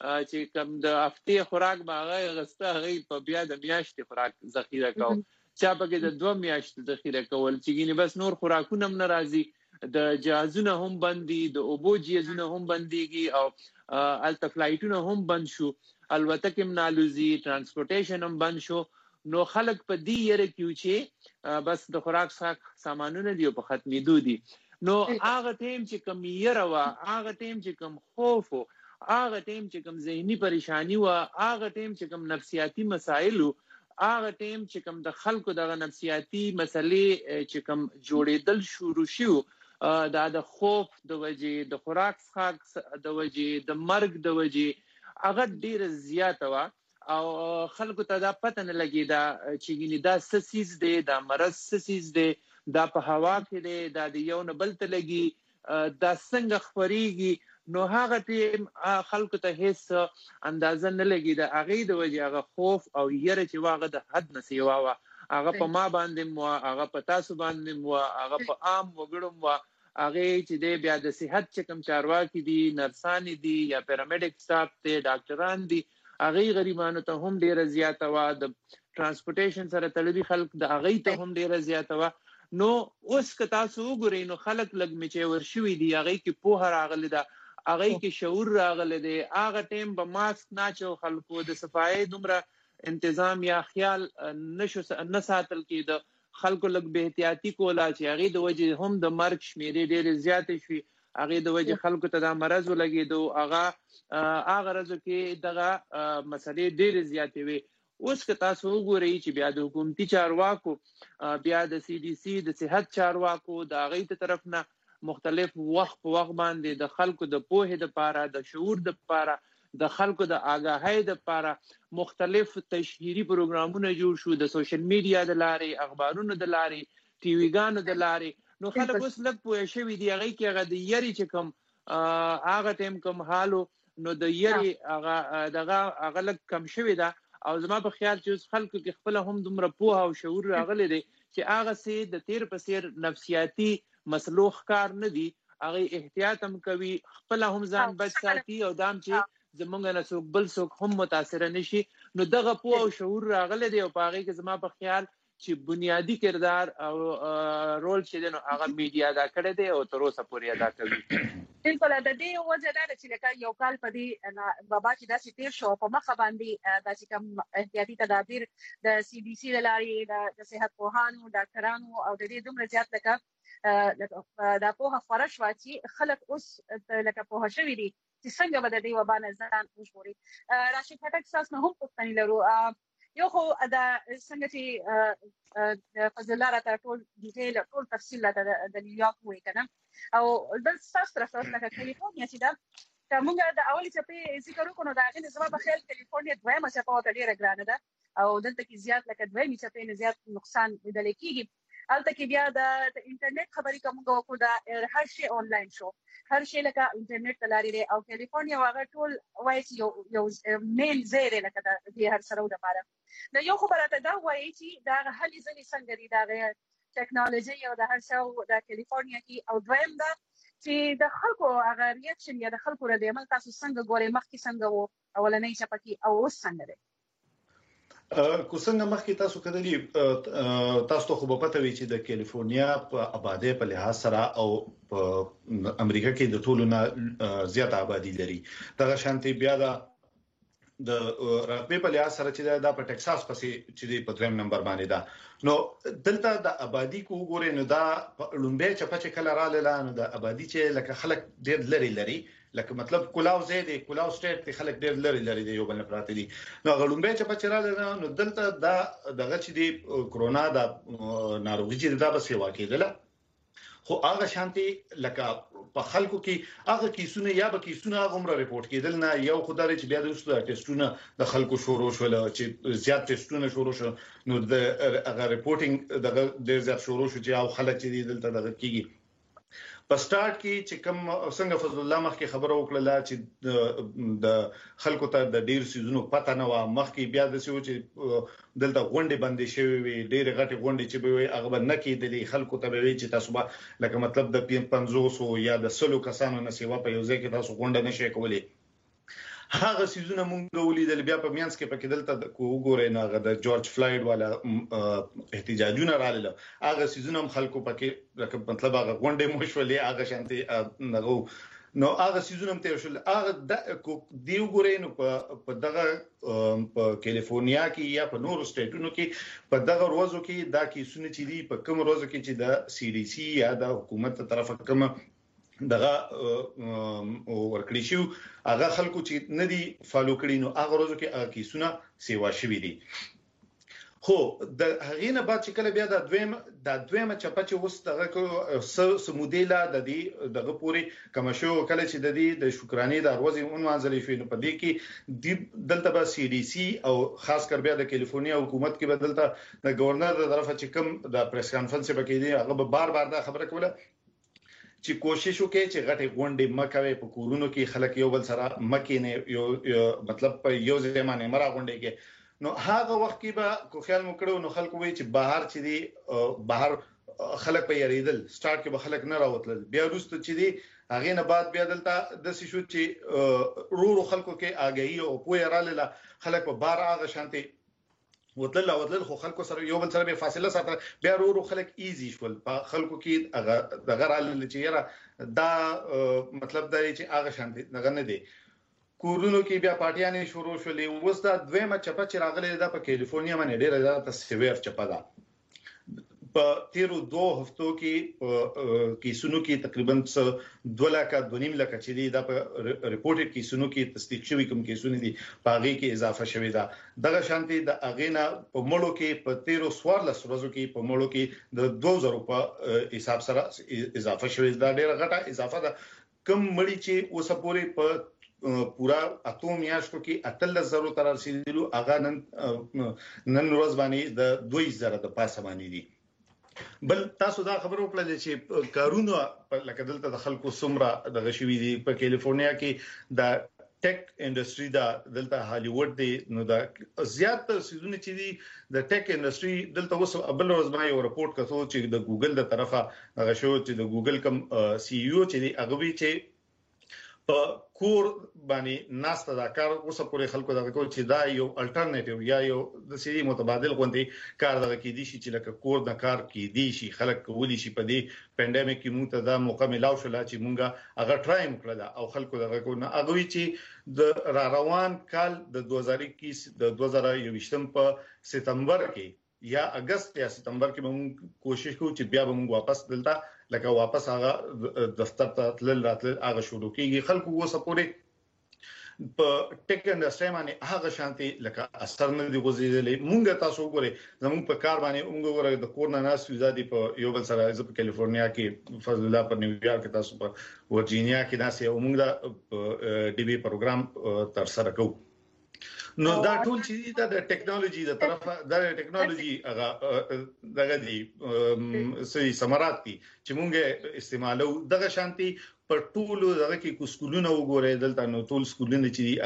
چې کوم د هفتې خوراک باغه غسته هغه په بیا د میاشتې خوراک ذخیره کاو چا پکې د دوه میاشتې ذخیره کول چې ګینه بس نور خوراکونه هم ناراضي د جهازونه هم بندي د اوبو جهازونه هم بنديږي او الته فلایټونه هم بند شو البته کوم نالوزي ترانسپورټیشن هم بند شو نو خلک په دې یره کې چې بس د خوراک څخه سامانونه دی په ختمېدو دي نو هغه ټیم چې کم یره وا هغه ټیم چې کم خوف هغه ټیم چې کم ذهني پریشانی وا هغه ټیم چې کم نفسیاتی مسائل هغه ټیم چې کم د خلکو دغه نفسیاتی مسلې چې کم جوړېدل شروع شو دا د خوف د وجې د خوراک څخه د وجې د مرګ د وجې هغه ډیر زیاته وا او خلکو ته دا پته نه لګي دا چې ګینه دا سسیز دی دا مرض سسیز دی دا په هوا کې دی دا د یو نه بل ته لګي دا څنګه خوريږي نو هغه ټیم خلکو ته هیڅ اندازه نه لګي دا هغه د وجه هغه خوف او یره چې واغه د حد نه سیوا وا هغه په ما باندې مو هغه په تاسو باندې مو هغه په عام وګړو مو هغه چې د بیا د صحت چې کم چارواکي دي نرسان دي یا پیرامیډیک سټاف ته ډاکټران دي هغه غریبانو ته هم ډیره زیاته وا د ترانسپورټیشن سره تړلي خلک د هغه ته هم ډیره زیاته وا نو اوس که تاسو وګورئ نو خلک لګ میچې ورشوي دي هغه کې په راغلی دا هغه کې شعور راغلی دی هغه ټیم به ماسک ناچو خلکو د صفای دومره تنظیم یا خیال نشو نه ساتل کېده خلکو لګ به احتیاطي کولا چې هغه د وجه هم د مرګ شمیرې ډېر زیات شي هغه د وجه خلکو ته د مرز ولګېدو هغه هغه رزو کې دغه مسلې ډېر زیاتې وي اوس که تاسو وګورئ چې بیا د حکومتي چارواکو بیا د سی ډي سی د صحت چارواکو د هغې ته طرف نه مختلف وخت په وخت باندې د خلکو د پوهې دپاره د شعور دپاره د خلکو د آګاهۍ دپاره مختلف تشهیري پروګرامونه جوړ شو د سوشل میډیا د لارې اخبارونو د لارې ټي وي ګانو د لارې نو خلک اوس لږ پوه شوي دي هغې کې هغه د یرې چې کوم هغه ټیم کوم حالو نو د یرې هغه دغه هغه لږ کم شوې ده او زما په خیال چې اوس خلکو کې خپله هم دومره پوهه او شعور راغلی دی چې هغسې د تیر په څېر نفسیاتي مسلو ښکار نه دي هغې احتیاط هم کوي خپله هم ځان بچ ساتي او دا هم چې زمونږ نه څوک بل څوک هم متاثره نه شي نو دغه پوه او شعور راغلی دی او په هغې کې زما په خیال چې بنیادی کردار او رول چې دی نو هغه میډیا ادا کړی دی او تر اوسه پورې ادا کوي بالکل د دې وجه دا ده چې لکه یو کال په دې بابا چې داسې تېر شو په مخه باندې داسې کوم احتیاطي تدابیر د سی ډي سی له لارې د صحت پوهانو ډاکټرانو او د دې دومره زیات لکه دا پوهه خپره شوه چې خلک اوس لکه پوهه شوي دي چې څنګه به د دې وبا نه ځان وژغوري راشد خټک ستاسو نه هم پوښتنې لرو یو خو دا څنګه چې فضل الله راته ټول ډیټیل ټول تفصیل راته د نیویارک وایي که نه او بل ستاسو طرف ته لکه کالیفورنیا چې ده که موږ د اولې څپې ذکر وکړو نو د هغې نه زما په خیال کالیفورنیا دویمه څپه ورته ډېره ګرانه ده او دلته کې زیات لکه دویمې څپې نه زیات نقصان لیدلی کېږي هلته کې بیا د انټرنیټ خبرې که موږ وکړو دا هر شی آنلاین شو هر شی لکه انټرنیټ ته لارې دی او کالیفورنیا هغه ټول وایي چې یو یو مین ځای دی لکه د دې هر سره دپاره نو یو خو به راته دا وایي چې د هغه هلې ځلې څنګه دي د هغې ټکنالوژي او د هر څه د کالیفورنیا کې او دویم دا چې د خلکو هغه ریاکشن یا د خلکو رد عمل تاسو څنګه ګورئ مخکې څنګه و اولنۍ چپه کې او اوس څنګه دی کو څنګه مخکې تاسو کړلې تاسو ته خو په پته وی چې د کالیفورنیا په آبادی په لحاظ سره او په امریکا کې د ټولو نه زیات آبادی لري دغه شانتي بیا دا د رقبې په لحاظ سره چې دا په ټکساس پسې چې په دریم نمبر باندې دا نو دلته د آبادی کو ګورې نو دا لومبه چپه چې کله رااله نو د آبادی چې لکه خلک ډېر لري لري لکه مطلب کولاو زیاده کولاو سټیټ ته خلک ډېر لري لري دی یو بل نه پراته دي نو غلومبه چې په چراله نو دلته دا دغه چې دی کرونا دا ناروغي چې دا بس یو کېدله خو هغه شانتي لکه په خلکو کې هغه کیسونه یا به کیسونه غومره ریپورت کېدل نه یو خدای چې بیا د اوسه ټیسټونه د خلکو شروع شول چې زیات ټیسټونه شروع شول نو د هغه ریپورتینګ دغه ډېر زیات شروع شو چې او خلک چې دلته دغه کیږي په سٹارټ کې چې کوم څنګه فضل الله مخکې خبره وکړه چې د خلکو ته د ډیر سيزونو پته نه و مخکې بیا د سيو چې دلته غونډې باندې شوی وي ډېر غټي غونډې چې به وي هغه نه کېدلې خلکو ته به وي چې تاسو به لکه مطلب د پنځوس یا د سلو کسانو نه سیوا په یو ځای کې تاسو غونډه نشئ کولی هغه سيزونه مونږ ولیدل بیا په میانس کې پکې دلته وګورئ نه هغه د جورج فلایډ والا احتجاجونه راغلل هغه سيزونه هم خلکو پکې لکه مطلب هغه غونډې مو شولې هغه شانتي نغو نو هغه سيزونه هم تیر شول هغه د دیو ګورې نو په دغه په کیلیفورنیا کې یا په نورو سټیټونو کې په دغه ورځو کې دا کیسونه چې دي په کوم ورځو کې چې د سی ډي سي یا د حکومت طرفه کوم دغه ورکړی شو هغه خلکو چې ندي فالو کړي نو هغه ورځو کې هغه کیسونه سیوا شوي دي خو د هغې نه بعد چې کله بیا د دویم د دویمه چپه چې اوس دغه سمودیلا د دې دغه پورې کوم شو کله چې د دې د شکرانې د ورځې عنوان شوی نو په دې کې د دلته به سی ډي سي او خاص کر بیا د کیلیفورنیا حکومت کې به دلته د گورنر د طرفه چې کوم د پریس کانفرنس په کې دی هغه به بار بار دا خبره کوله چې کوشش وکړي چې غټي غونډې مکوي په کورونو کې خلک یو بل سره مکه نه یو مطلب په یو ځای باندې مرا غونډې کې نو هغه وخت کې به کو خیال مکړو نو خلکو وی چې بهر چې دی بهر خلک په یریدل سٹارټ کې به خلک نه راوتل بیا وروسته چې دی هغه نه بعد بیا دلته د شي شو چې رورو خلکو کې اگهي او پوهه رااله خلک په بار هغه شانتي وتل وتل خو خلکو سره یو بل سره به فاصله ساتل بیا ورو خلک ایزی شول په خلکو کې هغه دغه رااله چې یاره دا مطلب دا چې هغه شانتي دغه نه دی کورونو کې بیا پارټیانې شروع شولې اوس دا دویمه چپه چې راغلې ده په کیلیفورنیا باندې ډېره زیاته سیویر چپه ده په تیرو دوه هفتو کې کیسونو کې تقریبا دوه لکه دوه نیم لکه چې دي دا په ریپورټډ کیسونو کې تصدیق شوی کوم کیسونه دي په هغه کې اضافه شوی ده دغه شانتي د اغینا په مړو کې په تیرو سوارلس ورځو کې په مړو کې د دوه زره په حساب سره اضافه شوی دا ډېره غټه اضافه ده کم مړی چې اوسه پورې په پورا اتو میاشتو کې اتل زرو تر رسیدلو هغه نن نن ورځ باندې د دوه زره د پاسه باندې دي بل تاسو دا خبر وکړل چې کارونه لکه دلته د خلکو سمره د غشوي دي په کیلیفورنیا کې د ټیک انډستری دا دلته هالیوډ دی نو دا زیات سيزونه چې دي د ټیک انډستری دلته اوس بل ورځ باندې یو رپورت کړو چې د ګوګل د طرفه غشو چې د ګوګل کم سی ای او چې دی هغه وی چې په کور باندې ناسته دا کار اوسه پورې خلکو دا کوي چې دا یو الټرنیټیو یا یو د سړي متبادل غونډې کار دا کې دي چې لکه کور د کار کې دي شي خلک کولی شي په دې پاندیمیک کې موږ ته دا موقع ملاو شو چې موږ هغه ټرایم کړل او خلکو دا کوي نه هغه چې د را روان کال د دوه زره کې د دوه زره یوویشتم په سپتمبر کې یا اگست یا سپتمبر کې موږ کوشش کوو چې بیا موږ واپس دلته لکه واپس هغه دفتر ته تلل راتل هغه شروع کیږي خلکو وسه پورې په ټیک انډستری باندې هغه شانتي لکه اثر نه دی غوځیدلې مونږ تاسو وګورئ زموږ په کار باندې موږ وګورئ د کور نه ناس ویزا دی په یو بل سره ز په کیلیفورنیا کې فضل الله په نیویارک کې تاسو په ورجینیا کې ناس یو موږ د ډي بي پروګرام تر سره کوو نو دا ټول چې دا د ټیکنالوژي د طرفه دا ټیکنالوژي هغه دغه دي سي سمارات دي چې مونږه استعمالو دغه شانتي په ټولو دغه کې سکولونه وګورئ دلته نو ټول سکولونه چې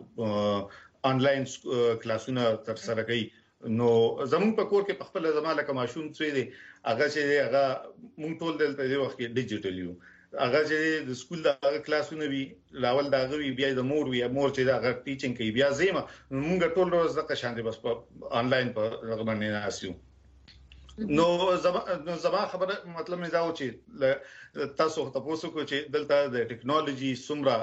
هغه انلاین کلاسونه تر سره کوي نو زموږ په کور کې په خپل زماله کوم ماشوم څه دي هغه چې هغه مونږ ټول دلته دی وخت کې ډیجیټل یو هغه چې د سکول د کلاسونه وی لاول دا غوي بیا د مور وی مور چې دا غ ټیچینګ کوي بیا زېما موږ ټول روز د قشاندې بس په انلاین په رغبنه ناسیو نو زما زما خبره مطلب نه دا و چې تاسو ته پوسو کو چې دلته د ټیکنالوژي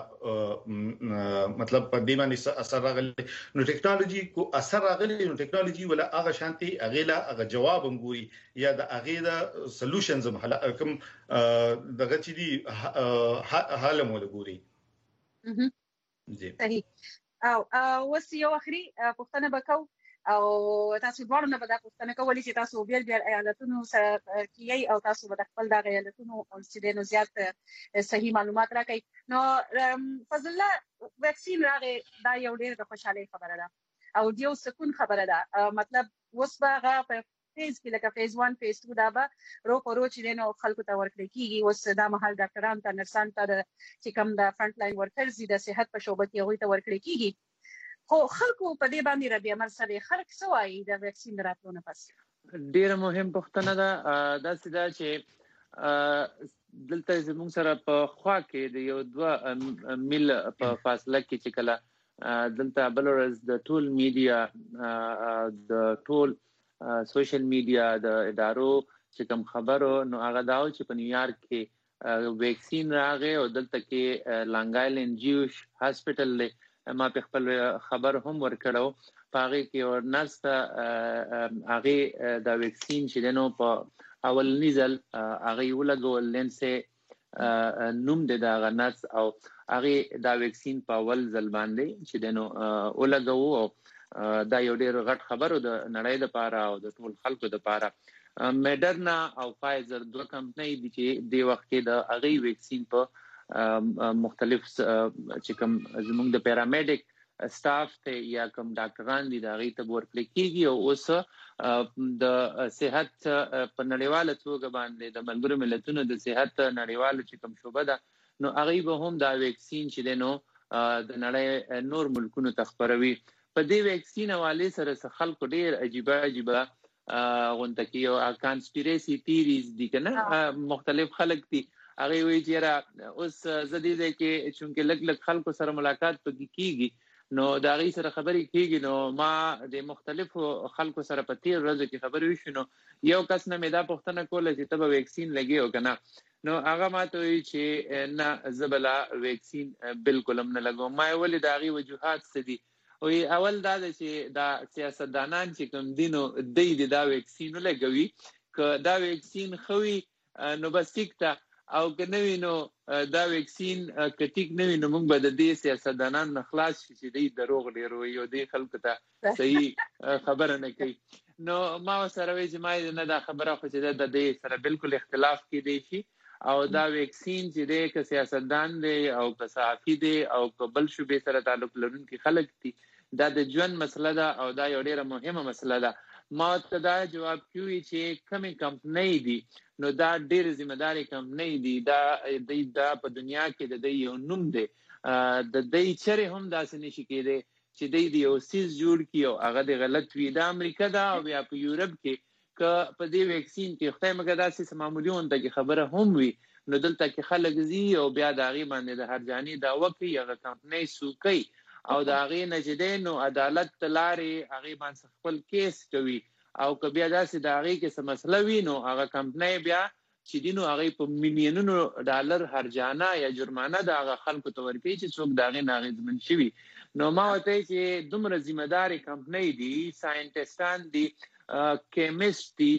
سمره مطلب په دې باندې اثر راغلی نو ټیکنالوژي کو اثر راغلی نو ټیکنالوژي ولا هغه شانتي اغیلا هغه جواب هم ګوري یا د اغیدا سولوشنز هم کوم دغه چې دی حل مو ګوري جی صحیح او وسی یو اخري پښتنه بکاو او تاسو دواړو نه به دا پوښتنه کولای شئ تاسو بیل بیل ایالتونو سره کیي او تاسو به خپل د ایالتونو او سټیډنو زیات صحیح معلومات راکړئ نو فضل الله ویکسین راغی دا یو ډېر د خوشحالۍ خبره ده او دیو سکون خبره ده مطلب اوس به هغه په فیز کې لکه فیز واحد فیز دوه دا به رو پرو چې نو خلکو ته ورکړي کیږي. اوس دا مهال ډاکټران ته نرسان ته چې کوم د فرنٹ لاین ورکرز د صحت په شوبه کې هغوی ته ورکړي کیږي. خو خلکو په دې باندې رد عمل سره خلک څه وایي د ویکسین راتلو نه پس؟ ډیره مهم پوښتنه ده. دا سیده چې دلته زموږ سره په خوا کې د یو دوه میل په فاصله کې چې کله دلته بل ورځ د ټول میډیا د ټول سوشل میډیا د ادارو چې کوم خبرو نو هغه دا چې په نیویارک کې ویکسین راغی او دلته کې لانګ آیلند جیوش هاسپټل له ما په خپل خبر هم ورکړو پاره کې اور نسته هغه دا ویکسین چې دنو په اول نزل هغه ولګول لنسه نوم د دا غنس او هغه دا ویکسین په اول ځل باندې چې دنو ولګو دا یو ډیر غټ خبرو د نړۍ لپاره او د ټول خلکو لپاره. مډرنا او فایزر دوه کمپنۍ دي چې د وخت کې د هغه ویکسین په مختلف چې کوم زموږ د پیرامیډیک سټاف ته یا کوم ډاکټران دي دا غي ته ورکړي کیږي او اوس د صحت په نړیواله توګه باندې د ملګرو ملتونو د صحت نړیواله چې کوم شوبه ده نو هغه به هم دا ویکسین چې دنو د نړۍ نور ملکونو ته خبروي. په دې ویکسین حواله سره خلکو ډیر عجیب عجیب غونډه کې او کانسپیریسی تھیریز دي کنه مختلف خلک دي هغه وی چې را اوس زديده کې چونکه لګ لګ خلکو سره ملاقات پکې کیږي نو دا غي سره خبرې کیږي نو ما د مختلفو خلکو سره په تیر ورځو کې خبرې وشینو یو کس نه مې دا پوښتنه کوله چې تبه ویکسین لګي او کنه نو هغه ماته وی چې نه زبلا ویکسین بالکل هم نه لګو. ما ولې دا غي وجوهات سدي او اول دا چې دا سیاستدانان چې کوم دینو د دا ویکسین لګوي ک دا ویکسین خوي نو بس ټیکته او کنوي نو دا ویکسین کټیک نوي نو موږ به د دې سیاستدانان نخلاص شي چې د دروغ ډیرو یو دی خلکو ته صحیح خبره نه کوي. نو ما سره وی چې ما نه دا خبره خو چې د دې سره بالکل اختلاف کې دی شي او دا ویکسین چې د ک سیاستدان دی او ک صحافي دی او ک بل شوبې سره تعلق لرونکي خلک دي دا د ژوند مسله ده او دا یو ډیره مهمه مسله ده. ما ته دا جواب کوي چې کومه کمپنۍ دي نو دا ډیر ذمہ داری کمپنۍ دي دا د دا په دنیا کې د یو نوم دی د دې چره هم داسې نشي کېده چې د یو سیس جوړ کی او هغه د غلط وی د امریکا دا او بیا په یورپ کې ک په دې ویکسین کې خدای مګه داسې معمولیون ته خبره هم وي نو دلته کې خلک زی او بیا د غي باندې د هرجاني دا وکي هغه کمپنۍ سوکي او دا غي نجدین او عدالت تلاري هغه باندې خپل کیس کوي او که بیا داسې دا غي کې څه مسله وي نو هغه کمپنۍ بیا چې دینو هغه په میلیونونو ډالر هرجانه یا جرمانه د هغه خلکو ته ورکړي چې څوک دا غي ناغزمن شي. نو ما وته چې دومره ذمہ داری کمپنۍ دي ساينټیسټان دي کیمست دي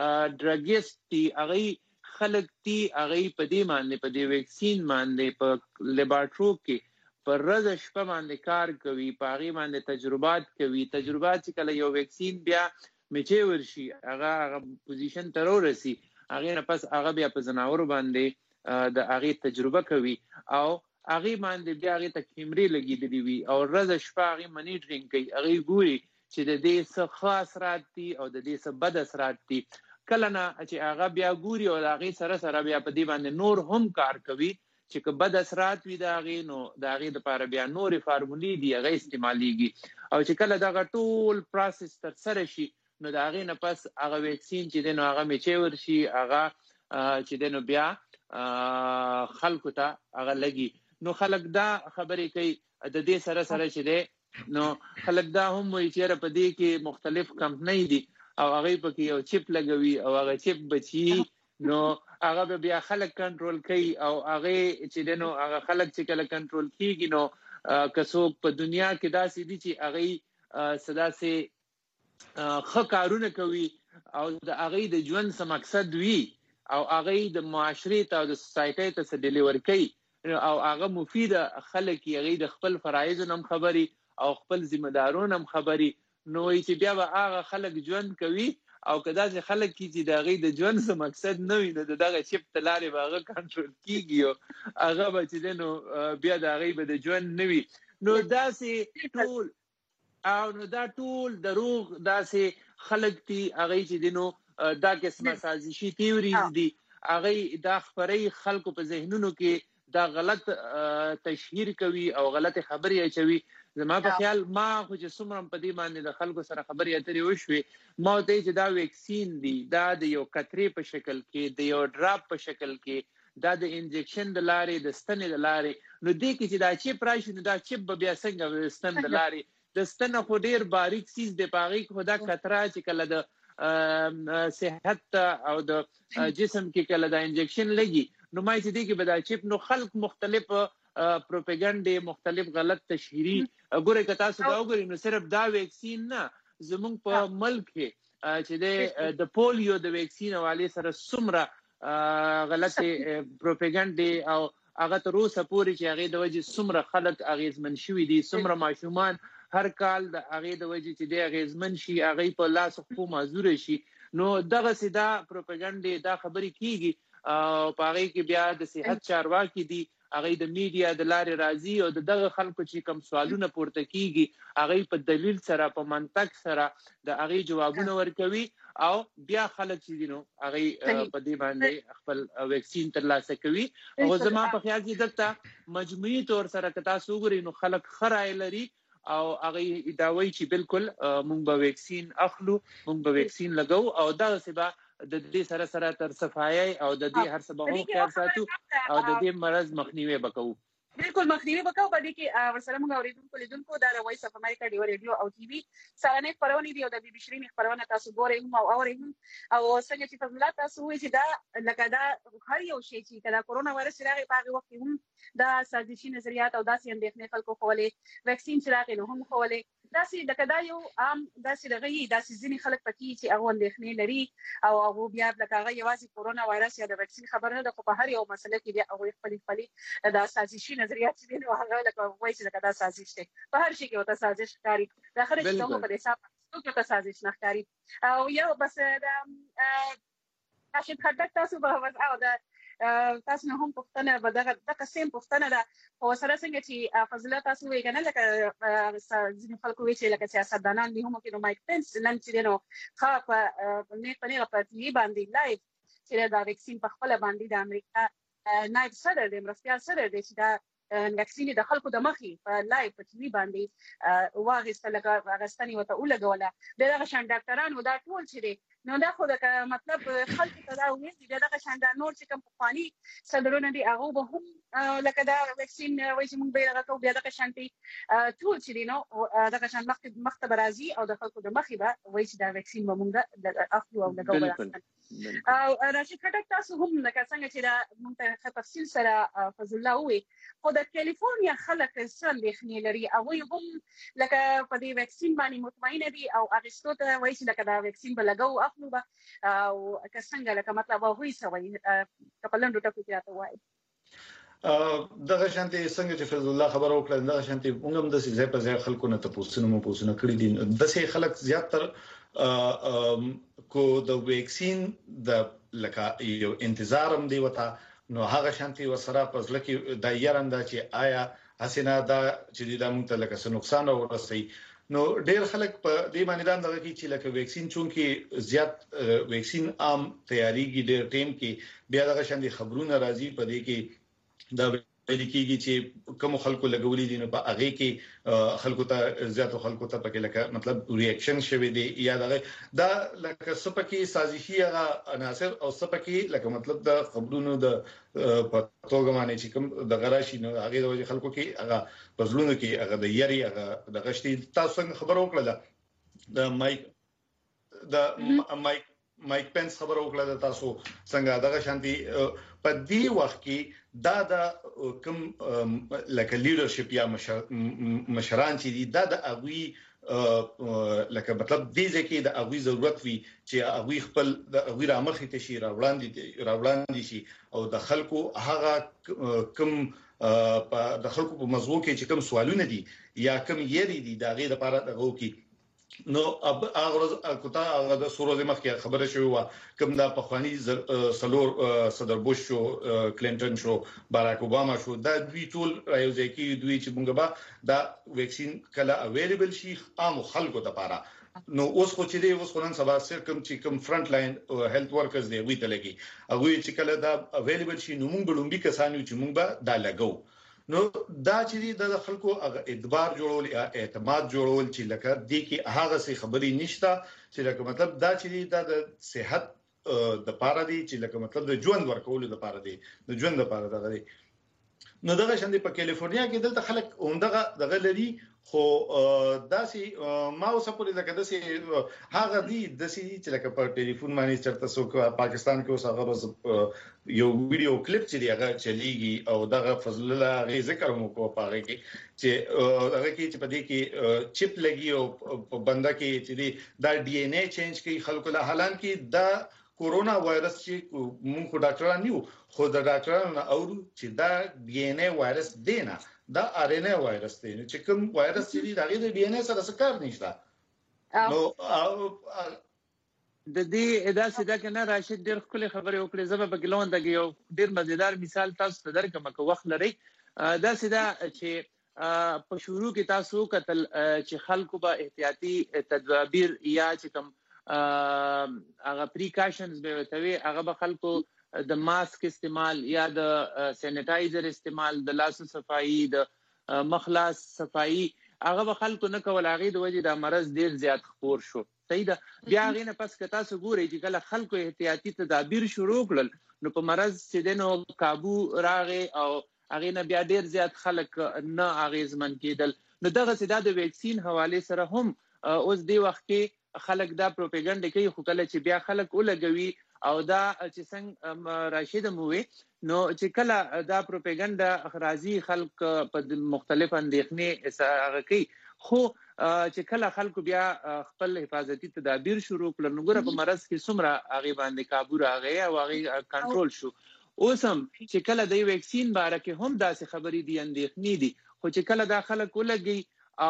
ډرګیست دي هغه خلک دي هغه په دې باندې په دې ویکسین باندې په لیبارټرو کې پر ورځ شپه باندې کار کوي په هغه باندې تجربات کوي تجربات چې کله یو ویکسین بیا میچې ورشي هغه هغه پوزیشن ته ورسي هغه نه پس هغه بیا په زناورو باندې د هغه تجربه کوي او هغه باندې بیا هغه ته کیمرې لګیدلې وي او ورځ شپه هغه منیټرینګ کوي هغه ګوري چې د دې څه خاص رات دي او د دې څه بد اثرات دي کله نه چې هغه بیا ګوري او هغه سره سره بیا په دې باندې نور هم کار کوي چې که بد اثرات وي دا غي نو دا غي د لپاره بیا نورې فارمولې دي هغه استعماليږي او چې کله دا ټول پروسس تر سره شي نو دا غي نه پس هغه ویکسین چې دنو هغه میچې ورشي هغه چې دنو بیا خلکو ته هغه لګي نو خلک دا خبرې کوي د دې سره سره چې ده نو خلک دا هم وایي چې په دې کې مختلف کمپنۍ دي او هغه په یو چپ لګوي او هغه چپ بچي نو هغه بیا خلک کنټرول کوي او هغه چې دنو هغه خلک چې کله کنټرول کیږي نو کسو په دنیا کې داسې دي چې هغه صدا سي خو کارونه کوي او د هغه د ژوند سم مقصد وي او هغه د معاشرت او د سوسایټي ته څه ډیلیور کوي او هغه مفید خلک هغه د خپل فرایض نم خبري او خپل ذمہ دارون هم خبري نو چې بیا به هغه خلک ژوند کوي او کدا چې خلک کی چې د هغه د ژوند سم مقصد نه وي نو دغه چپ تلاري باغه کنټرول کیږي او هغه به چې نو بیا د هغه به د ژوند نه وي نو داسې ټول او نو دا ټول دروغ داسې خلک دي هغه چې دینو دا قسمه سازشي تیوریز دي هغه دا خبري خلکو په ذهنونو کې دا غلط تشهیر کوي او غلط خبري اچوي زما په خیال ما خو چې څومره په دې باندې د خلکو سره خبري اترې وشوي ما ته چې دا ویکسین دی دا د یو قطرې په شکل کې د یو ډراپ په شکل کې دا د انجکشن د لارې د ستنې د لارې نو دې کې چې دا چیپ راشي نو دا چیپ به بیا څنګه ستن د لارې د ستن خو ډیر باریک سیز د پاغي خو دا قطره چې کله د صحت او د جسم کې کله دا انجکشن لګي نو ما چې دې کې به دا چیپ نو خلک مختلف پروپاګاندا مختلف غلط تشهيري ګوره که تاسو دا وګورئ نو صرف دا ویکسین نه زمونږ په ملک کې چې د پولیو د ویکسین حواله سره څومره غلط پروپاګاندا او هغه تر اوسه پورې چې هغه د وجې څومره خلک اغیزمن شوي دي څومره ماشومان هر کال د هغه د وجې چې د اغیزمن شي هغه په لاس خو معذور شي نو دغه سیدا پروپاګاندا دا خبري کیږي او په هغه کې بیا د صحت چارواکي دي هغه د میډیا د لارې راځي او دغه خلکو چې کوم سوالونه پورته کیږي هغه په دلیل سره په منطق سره د هغه جوابونه ورکوي او بیا خلک چې دینو هغه په دې باندې خپل ویکسین ترلاسه کوي او زما په خیال کې دلته مجموعي تور سره کتا سوګري نو خلک خرای لري او هغه داوی چې بالکل مونږ به ویکسین اخلو مونږ به ویکسین لګو او دا سبا د دې سره سره تر صفایي او د دې هر څه به هم خیال ساتو او د دې مرض مخنیوي وکړو بالکل مخنیوي وکړو په دې کې ورسره موږ اوریدونکو لیدونکو د وایس اف امریکا دی ریډیو او ټي وي سره خبرونه دي او د بي بي شيرين خبرونه تاسو ګورئ او اورئ او څنګه چې فضل تاسو وایي چې دا لکه دا هر یو شی چې کله کورونا وایرس راغی په هغه وخت هم دا سازشي نظریات او داسې اندېښنې خلکو خولې ویکسین چې راغی نو هم خولې داسې لکه دا یو عام داسې دغه داسې ځینې خلک پکې چې هغه اندېښنې لري او هغه بیا لکه هغه یوازې کورونا وایرس یا د ویکسین خبرونه د په هر یو مسله کې بیا هغه خپل خپل دا سازشي نظریات چې نو هغه لکه وایي چې دا سازش دی په هر شي کې وته سازش ښکاري د خره چې کومه په حساب څوک ته سازش نه ښکاري او یو بس دا چې خدای تاسو به او دا تاسو نه هم پښتنه به دغه د قسم پښتنه ده او سره څنګه چې فضیلت تاسو وی کنه لکه ځینې خلکو وی چې لکه سیاستدانان دي هم کې نو مایک پنس نن چې نو خا په نه پنه په ټي باندې لایو چې دا ویکسین په خپل باندې د امریکا نایب صدر د مرستيال صدر د چې دا ویکسین د خلکو د مخې په لایو په ټي باندې واغسته لکه واغستنی وته ولګوله دغه شان ډاکټرانو دا ټول چې نو دا خو د مطلب خلکو ته دا وایي چې دغه شان د نور چې کوم فانی صدرونه دي هغه به هم لکه دا ویکسین وایي چې موږ به هغه کو بیا دغه شانتي ټول چې نو دغه شان مخ مختبر راځي او د خلکو د مخې به وایي چې دا ویکسین به موږ د اخلو او لګو او راشي کټک تاسو هم لکه څنګه چې دا موږ ته تفصیل سره فضل الله وي خو د کالیفورنیا خلک څل لخنی لري او هم لکه په دې ویکسین باندې مطمئن دي او اغستو ته وایي چې لکه دا ویکسین به لګو نو با او که څنګه لکه مطلب وایي سوي کپلن ډوټه کوي راته وایي دغه شانتي څنګه چې فضل الله خبر وکړه دغه شانتي موږ هم د ځای په ځای خلکو نه تاسو مو پوښتنه کړې دي د سه خلک زیاتره کو د ویکسین د لکه یو انتظار هم دی وته نو هغه شانتي وسره په ځلکه د یارنده چې آیا حسینه دا چې د موږ ته لکه څه نقصان ورسي نو ډیر خلک په دې باندې دا دغه کې چې لکه ویکسین چونکی زیات ویکسین عام تیاریږي ډیر ټیم کې بیا دغه شاندي خبرونه راځي په دې کې دا ویل کېږي چې کوم خلکو لګولې دي نو په هغه کې خلکو ته زیات خلکو ته پکې لکه مطلب ریاکشن شوي دي یا دغه دا لکه سپکې سازشي هغه عناصر او سپکې لکه مطلب د خبرونو د پټوګ باندې چې کوم د غراشي نو هغه د خلکو کې هغه پزلونو کې هغه د یاري هغه د غشتي تاسو خبر وکړه د مایک د مایک مایک پنس خبر وکړه تاسو څنګه دغه شانتي په دې وخت کې دا د کوم لکه لیډرشپ یا مشران چې دا د اغوي لکه مطلب دې ځکه د اغوي ضرورت وي چې اغوي خپل د اغوي رامخې ته شي راوړاندې راوړاندې شي او د خلکو هغه کوم په د خلکو په موضوع کې چې کوم سوالونه دي یا کوم یری دي دا غي د لپاره دغه کې نو اب هغه کوتا هغه د سوروز مخکې خبره شوی و کوم دا پخوانی سلور صدر بوش شو کلینټن شو باراک اوباما شو دا دوی ټول رايوځي کې دوی چې موږ به دا ویکسین کله اویلیبل شي عام خلکو لپاره نو اوس خو چې دی اوس خو نن سبا سر کوم چې کوم فرنٹ لاین هیلث ورکرز دی وی ته لګي هغه چې کله دا اویلیبل شي نو موږ به لومبي کسانو چې موږ به دا لګو نو دا چې د خلکو اعتبار جوړول اعتماد جوړول چې لکه د کې هغه څه خبري نشته چې لکه مطلب دا چې د صحت د پاره دی چې لکه مطلب د ژوند ورکول د پاره دی د ژوند د پاره دغه دی نو دغه شاندې په کالیفورنیا کې دلته خلک اومدغه دغه لري خو داسي ما اوس په دې کې داسي هغه دی داسي چې لکه په ټلیفون باندې چرته څوک پاکستان کې اوس هغه بس یو ویډیو کلیپ چې هغه چلیږي او دغه فضل الله غي ذکر مو کو پاره کې چې هغه کې چې په دې کې چپ لګي او په بنده کې چې دا ډي ان اے چینج کوي خلکو له حالان کې دا کورونا وایرس چې موږ ډاکټران نیو خو د ډاکټرانو اورو چې دا ډي ان اے وایرس دی نه دا ار ان اے وایرس دی چې کوم وایرس چې دا د ډي ان اے سره څه کار نشته نو د دې ادا سیدا کنه راشد ډېر خپل خبرې وکړې زما په ګلون دغه یو ډېر مزیدار مثال تاسو ته درکم که وخت لري دا سیدا چې په شروع کې تاسو کتل چې خلکو به احتیاطي تدابیر یا چې کوم هغه پریکاشنز به وتوي هغه به خلکو د ماسک استعمال یا د سینیټایزر استعمال د لاس صفائی د مخلاص صفائی هغه به خلکو نه کول هغه د وجې د مرض ډیر زیات خپور شو صحیح ده بیا هغه نه پس کتا سو ګوري چې کله خلکو احتیاطي تدابیر شروع کړل نو په مرض چې دنو قابو راغې او هغه نه بیا ډیر زیات خلک نه اغیزمن کېدل نو دغه سیدا د ویکسین حواله سره هم اوس دی وخت کې خلک دا پروپاګاندا کوي خو کله چې بیا خلک ولګوي او دا چې څنګه راشد موي نو چې کله دا پروپاګاندا راځي خلک په مختلف اندېښنې هغه کوي خو چې کله خلکو بیا خپل حفاظتي تدابیر شروع کړل نو ګره په مرض کې څومره هغه باندې قابو راغی او هغه کنټرول شو اوس هم چې کله د ویکسین باره کې هم داسې خبرې دي اندېښنې دي خو چې کله دا خلک ولګي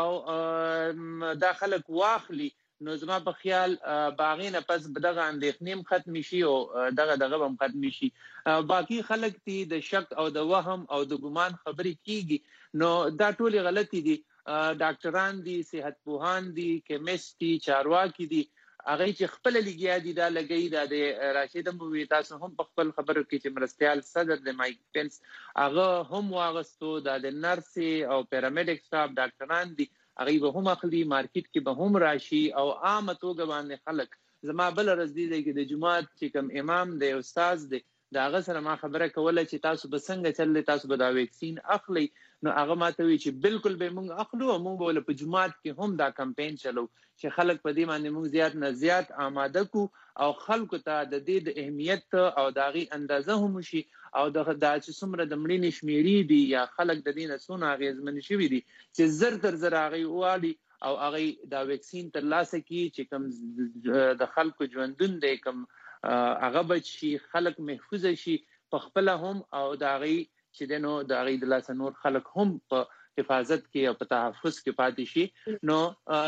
او دا خلک واخلي نو زما په خیال باغینه پس دغه اندېښنې ختم شي او دغه دغه هم ختم شي باقی خلک دي د شک او د وهم او د ګمان خبرې کیږي نو دا ټول غلطي دي ډاکټران دي صحت پوهان دي کیمیست دي چارواکي دي هغه چې خپل لګیا دي دا لګي دا د راشد مو تاسو هم په خپل خبرو کې چې مرستيال صدر د مایک پنس هغه هم واغستو دا د نرس او پیرامیډیک سټاف ډاکټران دي هغه به هم اخلي مارکیټ کې به هم راشي او عام توګه باندې خلک زما بل رزدي دی چې د جمعات چې کوم امام دی استاد دی دا هغه سره ما خبره کوله چې تاسو به څنګه چللی تاسو به دا ویکسین اخلي نو هغه ماته وی چې بالکل به موږ اخلو او موږ به په جمعات کې هم دا کمپاین چلو چې خلک په دې باندې موږ زیات نه زیات آماده کو او خلکو ته د دې د اهمیت او داغي اندازه هم شي او د چې څومره د مړینې شمیرې دي یا خلک د دې نه څونه اغیزمن شوي دي چې زر تر زر هغه والي او هغه دا ویکسین تر لاسه کی چې کوم د خلکو ژوندون دی کوم هغه بچي خلک محفوظ شي په خپل هم او داغي چې دنو داغي د لاسه نور خلک هم په حفاظت کې او په تحفظ کې پاتې شي نو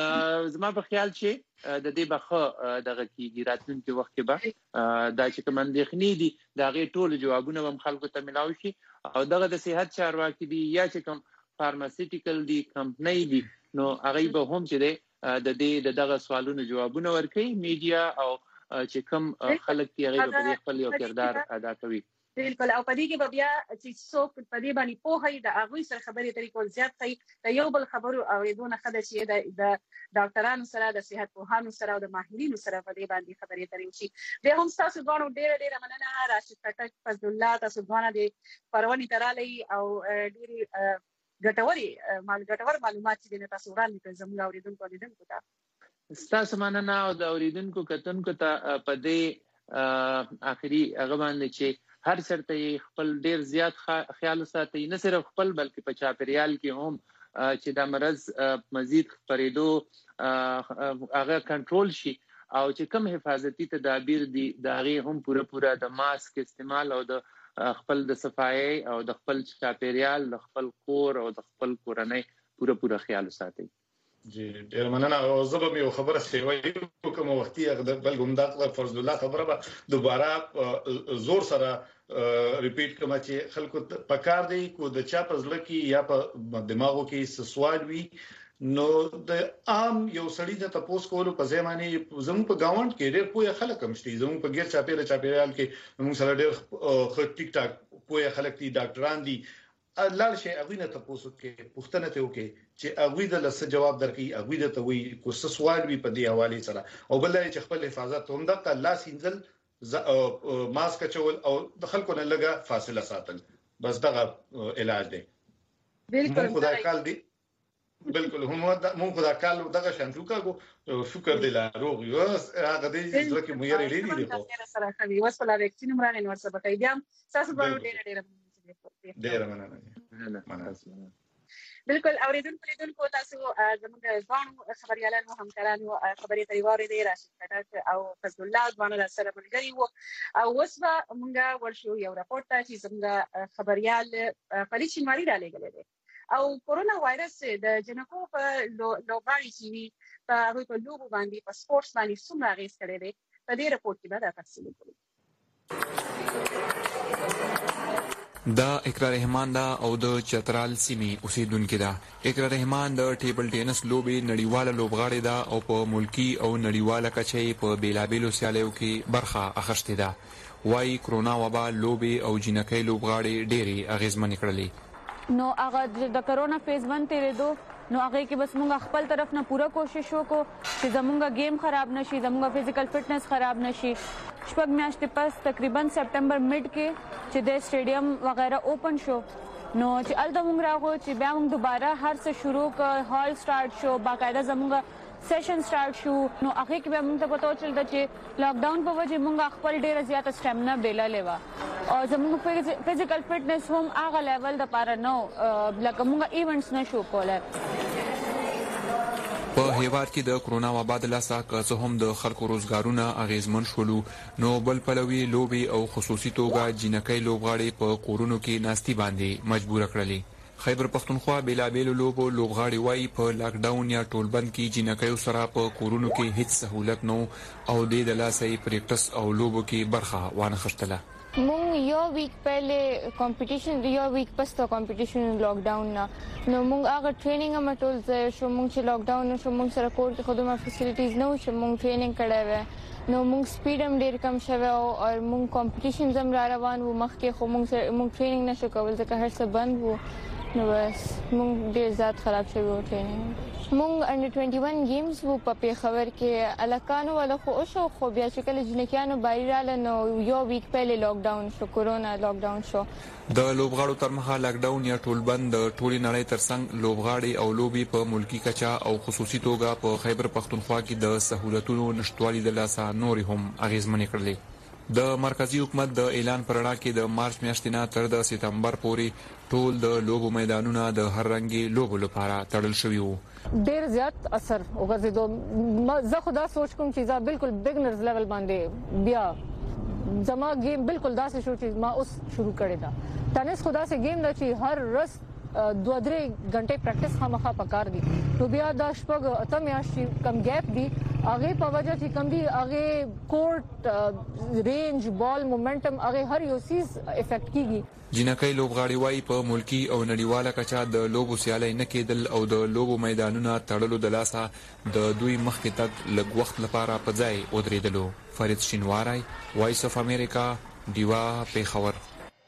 زما په خیال چې د دې بخه دغه کیږي راتلونکي وخت کې به دا چې کوم اندېښنې دي دا غي ټول جوابونه هم خلکو ته ملاوي شي او دغه د صحت چارواکي دي یا چې کوم فارماسیټیکل دي کمپنۍ دي نو هغه به هم چې د دې دغه سوالونو جوابونه ورکړي میډیا او چې کوم خلک دی هغه په خپل یو کردار ادا کوي بالکل او پدې کې بیا چې څوک پدې باندې په هي د هغه سره خبرې طریقو زیات کوي د یو بل خبرو اوریدونه خدای شي د ډاکټرانو سره د صحت پوهانو سره او د ماهرینو سره پدې باندې خبرې طریقو شي به هم تاسو غواړو ډېر ډېر مننه راشد ټټک فضل الله تاسو غواړئ د پرونی ترالي او ډېر ګټوري مال ګټور معلومات چې تاسو وړاندې زموږ اوریدونکو لیدونکو ته تاسو مننه او د اوریدونکو کتونکو ته پدې اخري هغه باندې چې هر چرته خپل ډیر زیات خیال ساتي نه صرف خپل بلکې په چاپیریال کې هم چې دا مرض مزید خپرېدو هغه کنټرول شي او چې کوم حفاظتي تدابیر دي دا غي هم پوره پوره د ماسک استعمال او د خپل د صفایي او د خپل چاپیریال د خپل کور او د خپل کورنۍ پوره پوره خیال ساتي جی ډیر مننه او زه به یو خبره سیوي کوم وختي بل ګمداق فرض الله خبره به دوباره زور سره ریپیټ کوم چې خلکو پکار دی کو د چا پزله کې یا په دماغو کې سوال وي نو د عام یو سړی د تاسو کولو په ځمانه زموږ په گاوند کې ډېر پوهه خلک هم شته زموږ په غیر چاپیره چاپیرال کې موږ سره ډېر خ ټیک ټاک پوهه خلک دي ډاکټران دي لار شي اغوی نه تاسو کې پښتنه ته وکي چې اغوی د لس جواب درکې اغوی د توي کو سوال وي په دی حواله سره او بل چې خپل حفاظت هم د الله سینځل ماسک چول او د خلکو نه لګه فاصله ساتل بس دغه علاج دی بالکل خدای کال دی بالکل هم مونږ خدای کال دغه شانتو کاغو شکر دی لا روغ یو هغه دې چې لکه مې یې لري دی خو سره کوي وسپلا ویکسین مرانه نور څه بکای بیا تاسو به ډیر ډیر ډیر مننه بالکل اوریدونکو لیدونکو تاسو زموږ ځوانو خبريالانو همکارانو خبري تریوار دي راشد کټک او فضل الله ځوانو سره ملګری وو او وسبه مونږه ورشو یو راپورټ ته چې زموږ خبريال فرید شینواری را لګل دي او کورونا وایرس د جنکو په لوغړی چې وی په هغه په لوبو باندې په سپورتس باندې څومره غیس کړي دي په دې راپورټ کې به دا تفصیل وکړو دا اقرا رحمان دا او د چترال سیمې اوسیدونکو دا اقرا رحمان د ټیبل ټینس لوبي نړیواله لوبغاړې دا او په ملکی او نړیواله کچې په بیلابیلو سیالیو کې برخه اخیسته ده وايي کرونا وبا لوبي او جنکۍ لوبغاړې ډېری اغیزمن کړلې نو هغه د کرونا فیز ون تیرې دو نو هغه کې بس مونږ خپل طرف نه پوره کوشش وکړو چې زمونږ گیم خراب نشي زمونږ فزیکل فټنس خراب نشي شپږ میاشتې پس تقریبا سپټمبر میډ کې چې د سټیډیم وغیرہ اوپن شو نو چې الته مونږ راغو چې بیا مونږ دوباره هر څه شروع کړ هال سٹارټ شو باقاعده زمونږ سیشن سٹارټ شو نو هغه کې به موږ ته پته وچل چې لاک ډاون په وجه موږ خپل ډیره زیاته سټامنا بیلا لیوا او زموږ فزیکل فټنس هم هغه لیول د پاره نو لکه موږ ایونټس نشو کولای په هیواد کې د کرونا وبا د لاسه که هم د خلکو روزګارونه اغیزمن شولو نو بل پلوي لوبي او خصوصي توګه جنکۍ لوبغاړي په کورونو کې ناستی باندې مجبور کړلې خیبر پختونخوا بیلابیل لوبو لوبغاړي وای په لاک ډاون یا ټولبند کې جنکۍ سره په کورونو کې هیڅ سہولت نو او د لاسه پریکټس او لوبو کې برخه وانه خښتله مونږ یو ویک پہلے کمپټیشن یو ویک پس ته کمپټیشن لاک ډاون نه نو مونږ هغه ټریننګ هم ټول ځای شو مونږ چې لاک ډاون شو مونږ سره کور کې خدمه فیسیلیټیز نه و چې مونږ ټریننګ کړی و نو مونږ سپیډ هم ډیر کم شوه او مونږ کمپټیشن هم را روان وو مخکې خو مونږ مونږ ټریننګ نشو کول ځکه هر څه بند وو نو بس مونږ ډیر زیات خراب شوی و ټریننګ مونږ انډر ټوئنټي ون گیمز وو په پیښور کې الکانو ولا خو او شو خو بیا چې کله جنکیانو بایراله نو یو ویک پہلے لاک ډاون شو کورونا لاک ډاون شو د لوبغاړو تر مخه لاک ډاون یا ټولبند د ټولي نړۍ ترڅنګ لوبغاړي او لوبي په ملکی کچا او خصوصي توګه په خیبر پختونخوا کې د سہولتونو نشټوالي د لاسه نور هم اغیزمن کړلې د مرکزی حکومت د اعلان پرړه کې د مارچ میاشتې نه تر د سپتمبر پورې ټول د لوبو میدانونه د هر رنګي لوبو لپاره تړل شوي وو ډیر زیات اثر وګرځیدو زه خدا سوچ کوم چې دا بالکل بګنرز لیول باندې بیا زما گیم بالکل داسې شو چې ما اوس شروع کړی دا ټینس خدا سه گیم دا چې هر رس دو درې غنټې پریکټس خامخا پکار دي نو بیا د شپږ اته میاشتې کم ګیپ دي هغه په وجه چې کم دي هغه کورټ رینج بال مومنټم هغه هر یو سیز افیکټ کیږي جنکۍ لوبغاړي وای په ملکی او نړیواله کچا د لوبو سیالي نه کېدل او د لوبو میدانونو تړلو د لاسه د دوی مخکې تک لږ وخت لپاره په ځای ودرېدلو فرید شینواری وایس اف امریکا دیوا پیښور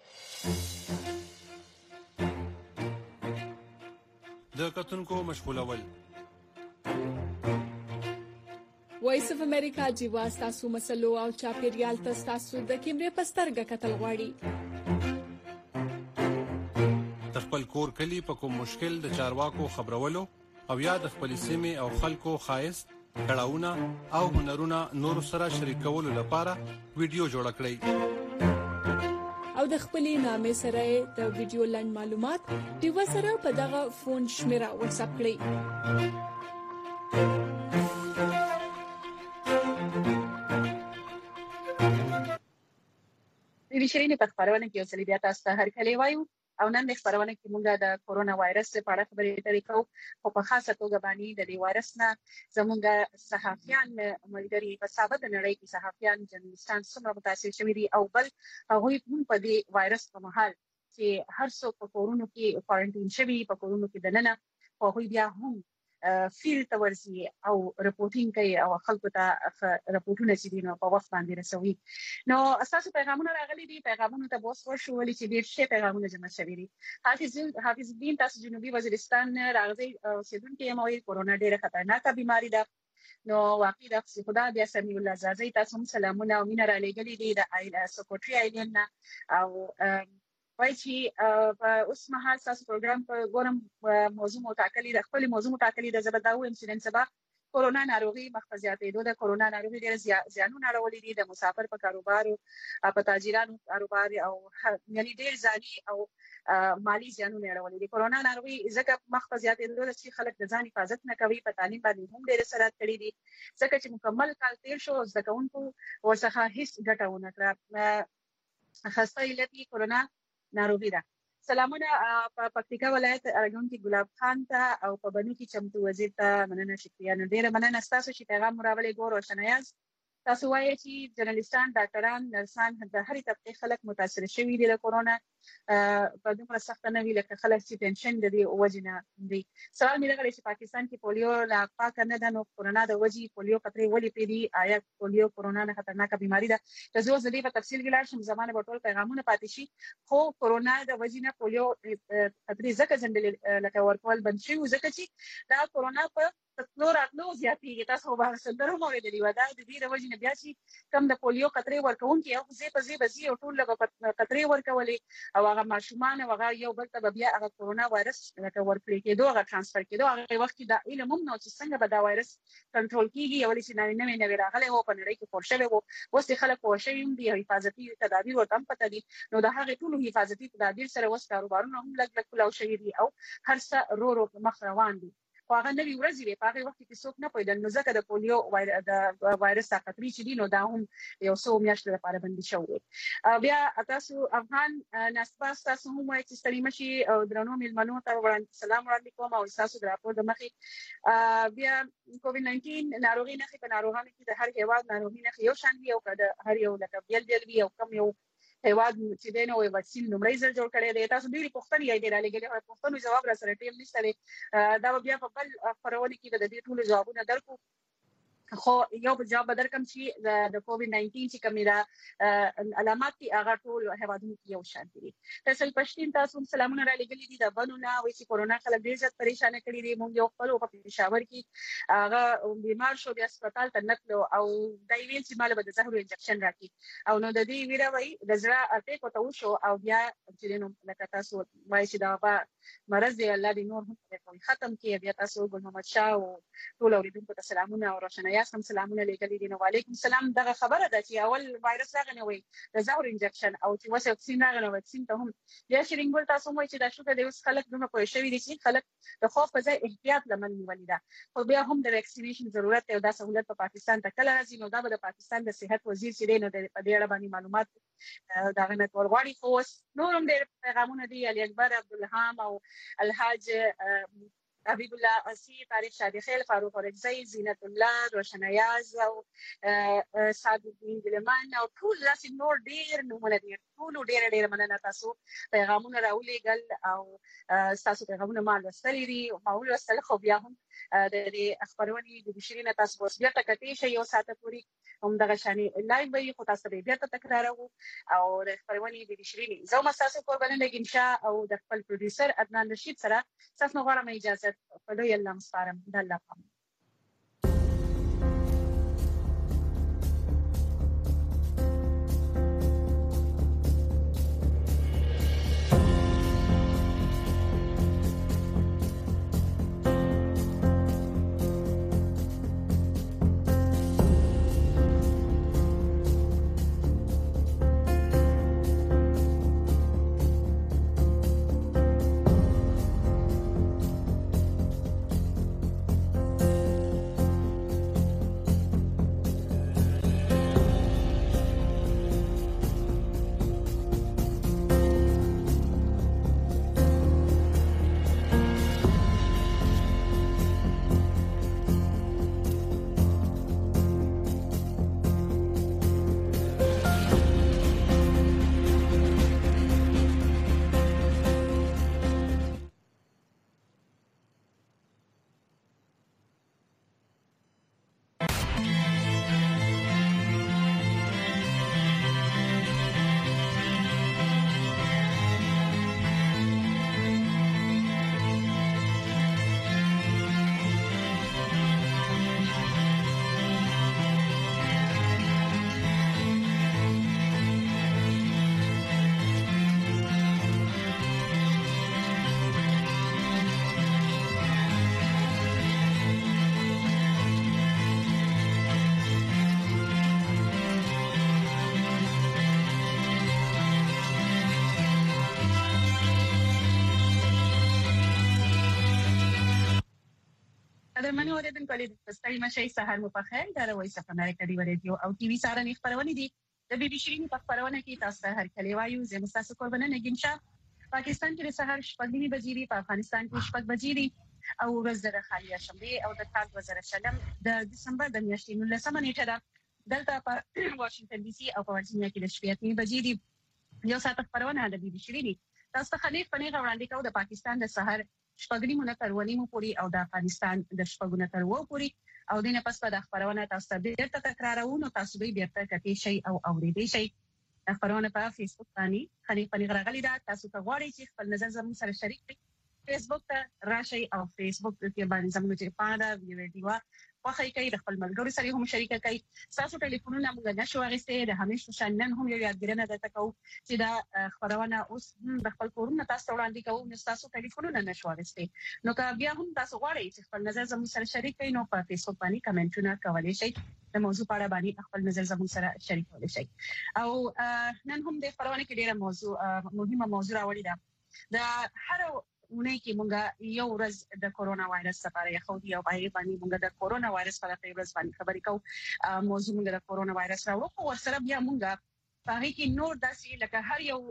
د کتونکو مشغولول وایس اف امریکا جیوا تاسو مسلو او چاپیریال تاسو د کیمرې پسترګه کتل غواړي خپل کور کلی په کوم مشکل د چارواکو خبرولو او یا د خپل سیمې او خلکو خایست کړهونه او هنرونه نور سره شریکولو لپاره ویډیو جوړ کړئ او د خپلې نامې سره د ویډیو لاند معلومات دیو سره په دغه فون شمیره واتس اپ کړئ د ویشرینې په خبرونه کې اوسې بیا تاسو ته هر کله وایو او نن خبرونه کې موږ د کورونا وایرس په اړه خبرې اترې کوو او په خاصه توګه باندې د دې وایرس نه زموږ صحافیان ملګري په ثابت نړۍ کې صحافیان جرنالستان څومره متاثر شوي دي او بل هغه هم په دې وایرس په مهال چې هر څوک په کورونو کې کوارنټین شوي په کورونو کې دننه خو هغوی بیا هم فیلډ ته ورځي او رپورټینګ کوي او خلکو ته رپورټونه چې دي نو په وخت باندې رسوي. نو اساسي پیغامونه راغلي دي، پیغامونه ته بوس ورشو ولې چې ډېر شي پیغامونه جمع شوي دي. حافظ حافظ الدین تاسو جنوبي وزیرستان راغلي اوسیدونکو یې موي کورونا ډېره خطرناکه بیماری ده. نو واقعي د خدا بیا سمي الله زازي تاسو هم سلامونه او مینه را لګلې دي د آیل سکوټري آیلین او وای چې اوس مهال تاسو پروګرام په ګورم موضوع متعلق د خپل موضوع متعلق د زبرداو انسیډنټ سبا کورونا ناروغي مخفزياتې دوه د کورونا ناروغي ډېر زیانونه راولي دي د مسافر په کاروبار او په تاجرانو کاروبار او یعنی ډېر ځاني او مالی زیانونه راولي دي. کورونا ناروغي ځکه مخفزياتې دوه چې خلک د ځان حفاظت نه کوي په تعلیم باندې هم ډېر اثرات کړی دي ځکه چې مکمل کال تیر شو زده کوونکو ورڅخه هیڅ ګټه ونه کړه. خاصه علتي کورونا ناروغي ده. سلامونه په پکتیکا ولایت ارګون کې ګلاب خان ته او په بنو کې چمتو وزیر ته مننه شکریه. نو ډیره مننه تاسو چې پیغام راولې ګور او شنایاز تاسو وایي چې جرنالستان ډاکټران نرسان د هرې طبقه خلک متاثر شوي دي د کورونا په دومره سخت نه وی لکه خلک چې ټینشن د دې وجنه دي. سوال مې راغلی چې پاکستان کې پولیو لا پاک نه ده نو کورونا د وجې پولیو قطرې ولې پیډي آیا پولیو کورونا نه خطرناکه بیماری ده؟ د زو زدي په تفصیل کې لاړ شم زمانه په ټول پیغامونه پاتې شي خو کورونا د وجې نه پولیو قطرې ځکه ځندل لکه ورکول بند شي ځکه چې دا کورونا په تاسو راتلو زیاتېږي. تاسو به سندرو مو لیدلی و دا د دې د وجې نه بیا چې کم د پولیو قطرې ورکوونکي او زی په زی بزی او ټول لږه قطرې ورکولې او هغه ماشومان او هغه یو بل ته بیا هغه کورونا وایرس لکه ورکړي کېدو هغه ترانسفر کېدو هغه وخت کې د علم هم نو چې څنګه به دا وایرس کنټرول کیږي او چې نوې نوې نوې راغلي وو په نړۍ کې خور شوی وو اوس خلک خور شوي دي حفاظتي تدابیر ورته هم پته دي نو د هغه ټول حفاظتي تدابیر سره اوس کاروبارونه هم لږ لږ کلاو شوي دي او هر څه رو رو مخ روان دي. هغه نوې ورځې په هغه وخت کې څوک نه پوهیدل نو ځکه د پولیو د وایرس خطرې چې دي نو دا هم یو څو میاشتې لپاره بندي شوی. بیا تاسو افغان نسباس تاسو هم وایي چې ستړي مشي او درنو میلمنو ته وړاندې سلام وړاندې کوم او تاسو د راپور د مخې بیا کووډ نایټین ناروغي نه په ناروغانو کې د هر هیواد ناروغي نه یو شان دی او د هر یو لکه بیل بیل وی او کم یو هیواد چې دینه وي واکسین لومړی ځل جوړ کړی دی. تاسو ډیرې پوښتنې یې ډیر لګلې او پوښتنو جواب را سره ټیم نشته دی دا بیا په بل خبرونه کې د دې ټول جوابونه درکو خو یو جواب درکم چې د کووډ نایټین چې کومه دا علامات دي هغه ټول هیوادونو کې یو شان دي. تاسو پښتين تاسو سلامونه را لګلې دي د بنونه وایي چې کورونا خلک ډیر زیات پریشان کړي دي. موږ یو خپل په پېښور کې هغه بیمار شو بیا هسپتال ته نتلو او دای ویل چې مال به د زهرو انجکشن راکړي او نو د دې ویره وایي د زړه اټیک وته وشو او بیا چې نو لکه تاسو وایي چې دا مرز دی الله دې نور هم ختم کړي. بیا تاسو ګل محمد شاه او ټول اوریدونکو ته سلامونه او روشنايي هم سلامونه لیکلي دي. نو وعلیکم السلام. دغه خبره ده چې اول وایرس راغلی وي د زهر انجکشن او چې وسه واکسین راغلی واکسین ته هم بیا شرینګول تاسو وایي چې دا شو د اوس خلک دومره پوه شوي دي چې خلک د خوف په ځای احتیاط لمن نیولې ده خو بیا هم د ویکسینیشن ضرورت دی او دا سہولت په پاکستان ته کله راځي نو دا به د پاکستان د صحت وزیر چې دی نو د دې اړه باندې معلومات دا غنه کول غواړي. خو نور هم ډېر پیغامونه دي. علي اکبر عبدالحام او الحاج حبیب الله اسی تاریخ شادی خیل فاروق اورکزی زینت الله روشنایاز او صادق الدین ګلمان او ټول لاس نور ډیر نمونه دي ټول ډیر ډیر مننه تاسو پیغامونه راولېګل او تاسو پیغامونه ما لوستلې دي او ما ولوستل خو بیا هم د دې خبرونه د بشرینه تاسو اوس بیا تکتی شي یو ساعت پوری هم دغه شانی لایو وي خو تاسو به بیا تکرارو او د خبرونه د بشرینه زو مساسه قربانه انشاء او د خپل پروډوسر عدنان رشید سره تاسو غواړم اجازه په لوی الله مستعرم د الله په قدرمنو اوریدونکو د ستړي مشي سهار مو په خیر دا وایي صف امریکا دی ورېډیو او ټي وي سارنې خبرونه دي د بي بي شيرين په خبرونه کې تاسو ته هر کلی وایو زه مستاسو قربانه نګینشا پاکستان کې د سهار شپږ نیمې بجې دي په افغانستان کې شپږ بجې دي او ورځ د خالي شنبه او د کال دوه زره شلم د دسمبر د میاشتې نولسمه نیټه ده دلته په واشنگټن ډي سي او په ورجینیا کې د شپې اته نیمې بجې دي یو ساعت خبرونه د بي بي شيرين تاسو ته خلیق پنې غوړاندې کوم د پاکستان د سهار شپږنیمونه تر ونیمو پوري او د افغانستان د شپږونه تر وو پوري او دینه پس په د خبرونه تاسو ته بیرته تکرارو نو تاسو به بیرته کتي شي او اوریدي شي خبرونه په فیسبوک باندې خلیق پنې غوړاندې دا تاسو ته غواړئ چې خپل نظر زموږ سره شریک کړئ فیسبوک ته راشي او فیسبوک کې باندې زموږ چې پاڼه ویډیو واخی کوي د خپل ملګرو سره هم شریک کوي تاسو ټلیفونونه موږ نشو اغستې د همیشه شانن هم یو یادګرنه ده تکو چې دا خبرونه اوس د خپل کورونه تاسو وړاندې کوو نو تاسو ټلیفونونه نشو اغستې نو که بیا هم تاسو غواړئ چې خپل نظر زموږ سره شریک کړئ نو په فیسبوک باندې کمنټونه کولای شئ د موضوع په اړه باندې خپل نظر زموږ سره شریک کولای شئ او نن هم د خبرونه کې ډیره موضوع مهمه موضوع راوړې ده د هر ونه کې مونږه یو ورځ د کورونا وایرس لپاره یو دی او پای باندې مونږ د کورونا وایرس په اړه ورځ باندې خبرې کوو موضوع مونږ د کورونا وایرس راوړو او سره بیا مونږه په هغه کې نور داسې لکه هر یو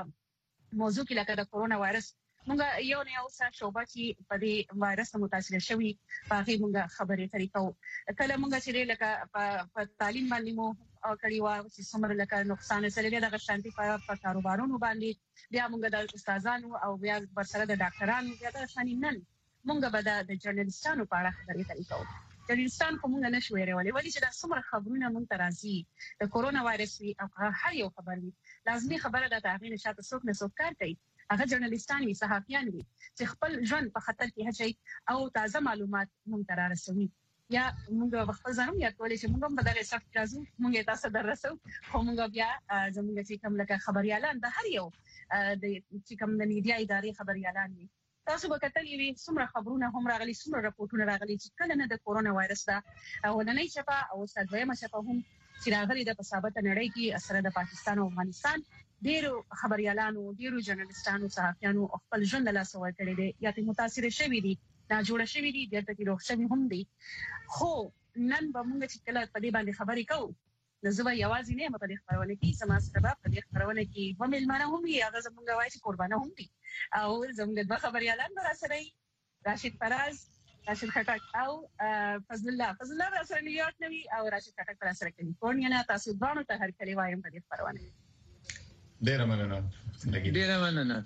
موضوع کې لکه د کورونا وایرس مونږ یو نه یو څه شوبه چې په دې وایرس متاثر شوی په هغه مونږ خبرې طریقو کله مونږ چې لکه په تعلیم باندې مو او کړیوا چې څومره لکه نقصان سره د شانتي په کاروبارونو باندې بیا موږ د استادانو او بیا ورسره د ډاکټرانو بیا د شانینن موږ به د جرنالستانو په اړه خبرې کوو جرنالستان کوم نه شوي ورولې ولې چې د څومره خبرونه مونږ ترازی د کورونا وایرس وی او هر یو خبر وی لازمي خبره ده ته غوښنه شاته څوک نه څوک کار کوي هغه جرنالستان وی صحافیان وی چې خپل ژوند په خطر کې هچي او تازه معلومات مونږ ته رسوي یا موږ خپل ځانو یا کولای شو موږ په دغه سخت راځو موږ تاسو دررسو خو موږ بیا زموږ چې کوم لکه خبريالان د هر یو د چې کوم د میډیا ادارې خبريالان دي تاسو به کتلې وي څومره خبرونه هم راغلي څومره راپورټونه راغلي چې کله نه د کورونا وایرس دا او نه چپا او ستاسو چپا هم چې راغلي د ثابت نړۍ کې اثر د پاکستان او افغانستان ډیرو خبريالانو ډیرو جرنالستانو صحافیانو خپل ژوند له سوال کړي دي یا ته متاثر شوي دي دا جوړ شوی دي د تکي روغ شوی هم دي خو نن به موږ چې کله په دې باندې خبرې کوو نو زه یوازې نه په دې خبرونه کې سما سره په دې خبرونه کې هم ملمنه هم یې هغه زموږ وایي چې قربانه هم دي او زموږ د خبريالان را سره راشد فراز راشد خټک او فضل الله فضل الله را سره نیویارک نوي او راشد خټک را سره کالیفورنیا نه تاسو باندې ته هر کلی وایم په دې خبرونه ډیر مننه ډیر مننه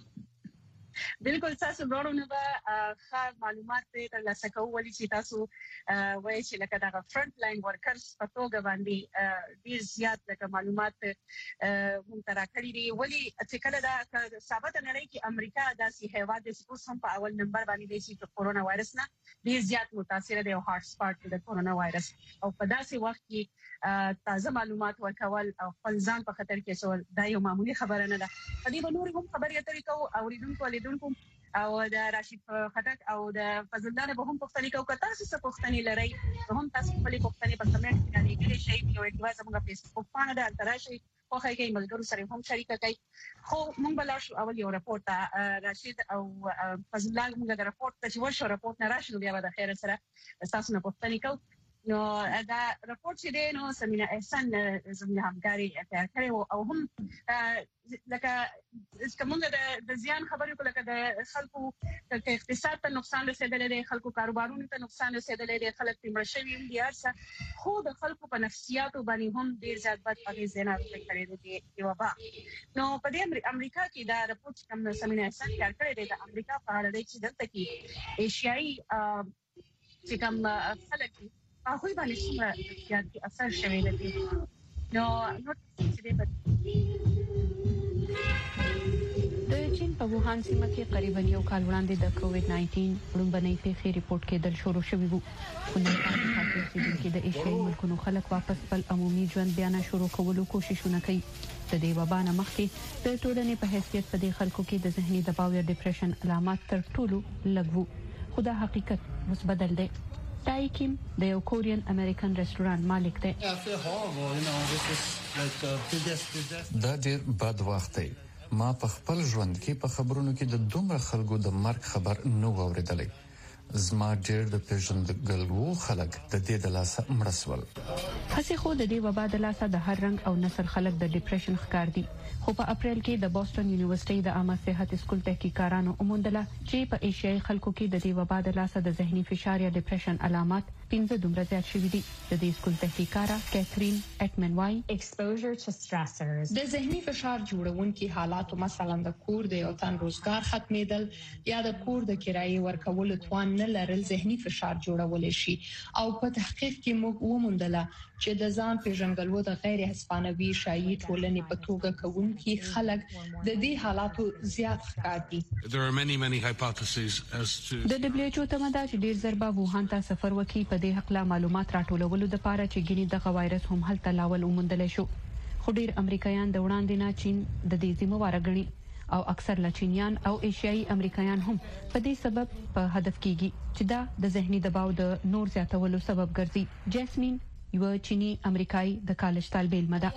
بالکل تاسو ورونه به خار معلومات ترلاسه کوئ چې تاسو وایي چې لکه دا فرنٹ لاین ورکرز په توګه باندې ډیر زیات لکه معلومات مونږ ترا کړی دي ولی چې کله دا ثابت نړۍ کې امریکا داسې هیواد د سپوس هم په اول نمبر باندې دی چې کورونا وایرس نه ډیر زیات متاثر دی او هارت سپاټ د کورونا وایرس او په داسې وخت کې تازه معلومات ورکول او خپل ځان په خطر کې سول دا یو معمولی خبره نه ده په دې باندې هم خبرې اترې کوو او ریډونکو لیدونکو او د راشد خټک او د فضل الله به هم پوښتنې کوو که تاسو څه پوښتنې لرئ نو هم تاسو خپل پوښتنې په کمنټ کې رالیږئ شئ یو اډوایس موږ فیسبوک باندې د تراشي خو هغه کې ملګرو سره هم شریک کوي خو موږ بل شو اول یو راپورټ راشد او فضل الله موږ د راپورټ چې ورشو راپورټ نه راشي بیا به د خیر سره تاسو نه پوښتنې کوو نو دا راپورټ چې دی نو سمینا احسان زموږ همکاري تیار کړی او هم لکه کومه د زیان خبرې کوله لکه د خلکو د اقتصاد ته نقصان رسیدلی دی خلکو کاروبارونو ته نقصان رسیدلی دی خلک تمړ شوي دي هرڅه خو د خلکو په نفسیاتو باندې هم ډیر زیات بد اغېز نه کړی دی دی وبا نو په دې امریکا کې دا راپورټ کوم سمینا احسان تیار کړی دی د امریکا په اړه چې دلته کې ایشیایي چې کوم خلک هغه باندې څومره زیات اثر شوی دی نو نو چې د چین په ووهان سیمه کې قریبا یو کال وړاندې د کووډ ناینټین لومبنۍ پیښې ریپورت کېدل شروع شوی وو خو نن په کې د ایشیایي ملکونو خلک واپس خپل عمومي ژوند بیا نه شروع کولو کوششونه کوي د دې وبا نه مخکې د ټولنې په حیثیت په دې خلکو کې د ذهني دباو یا ډیپریشن علامات تر ټولو لږ وو خو دا حقیقت اوس بدل دی تای کیم د یو کورین امریکن رستورانت مالک دی دا ډیر بد وخت دی ما په خپل ژوند کې په خبرونو کې د دومره خلکو د مرګ خبر نه اوریدلی زما ډېر د پیژندګلو خلک د دې د لاسه مړسول. هڅه خو د دې وبا د لاسه د هر رنګ او نسل خلک د ډیپریشن ښکار دي. خو په اپریل کې د بوسټن یونیورسيټي د عامه صحت سکول تحقیقاتانو وموندله چې په ایشیايي خلکو کې د دې وبا د لاسه د ذهني فشار یا ډیپریشن علامات پنځه دومره زیات شوي دي. د دې سکول تحقیقاره کیترین اټمن وايي exposure to stressors د ذهني فشار جوړونکي حالات مثلا د کور د یو تن روزګار ختمېدل یا د کور د کرایي ورکولو توان نه لرل ذهني فشار جوړول شي. او په تحقیق کې موږ وموندله چې د ځان پیژنګلو د غیر هسپانوي شایي ټولنې په توګه کوونکي خلک د دې حالاتو زیات ښکار دي. There are many many hypotheses as to د دبليو ایچ او تمدا چې ډیر زر به ووهان ته سفر وکړي په دې حق لا معلومات راټولولو لپاره چې ګینه دغه وایرس هم هلته لاول وموندل شو. خو ډیر امریکایان د وړاندې نه چین د دې ذمہوار غني او اکثر لچینیان او ایشیايي امریکایان هم په دې سبب په هدف کېږي چې دا د ذهني دباو د نور زیاتولو سبب ګرځي. جیسمین یو چینی امریکایي د کالج طالب علم ده.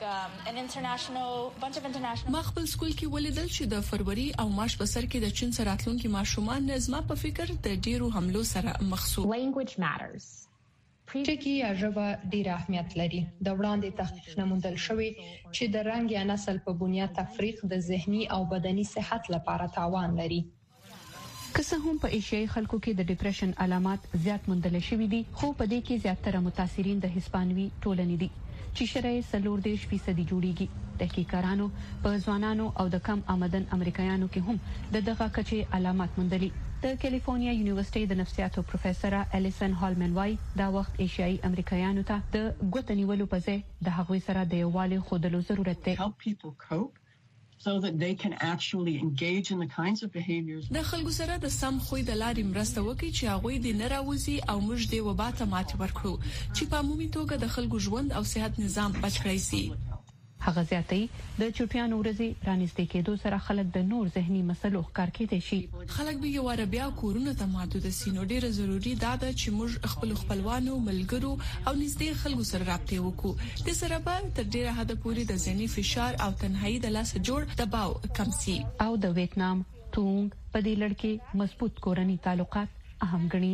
ما خپل سکول کې ولیدل چې د فروری او مارچ په سر کې د چین سره راتلونکي ماشومان نظم په فکر د ډیرو حملو سره مخ شو. language matters ټکی یا ژبه ډیر اهمیت لري. د وړاندې تحقیق نمودل شوی چې د رنګ یا نسل په بنیاد تفریق د ذهني او بدني صحت لپاره تاوان لري. که څه هم په ایشیايي خلکو کې د ډیپریشن علامات زیات موندل شوي دي، خو په دې کې زیاتره متاثرین د هسپانوي ټولنې دي چې شرعي څلور دېرش فیصدي جوړیږي. تحقیقاتانو په ځوانانو او د کم آمدن امریکایانو کې هم د دغه کچې علامات موندلي. د کیلیفورنیا یونیورسيټي د نفسیاتو پروفیسور الیسن هالمن وايي دا وخت ایشیايي امریکایانو ته د ګوتنیولو په ځای د هغوی سره د یووالي خودلو ضرورت دی. Help people cope so that they can actually engage in the kinds of behaviors. د خلکو سره د سم خوې د لارې مرسته وکړي چې هغه دې نه راوځي او موږ دې وبا ته ماتې ورکړو چې په عمومي توګه د خلکو ژوند او صحت نظام بچ کړی شي. هغه زیاتې د چټیانو ورځې رانیستې کېدو سره خلک د نور ذهني مسلو ښکار کېدای شي. خلک به یو عربیا کورونه ته محدود سي. نو ډیره ضروری ده چې موږ خپل خپلوانو ملګرو او نږدې خلکو سره رابطه وکړو. د سره به تر ډیره حد پورې د ذهني فشار او تنهایی د لاس جوړ دباو کم سي. او د ویتنام تونګ په دې لړ کې مضبوط کورني تعلقات اهم ګڼي.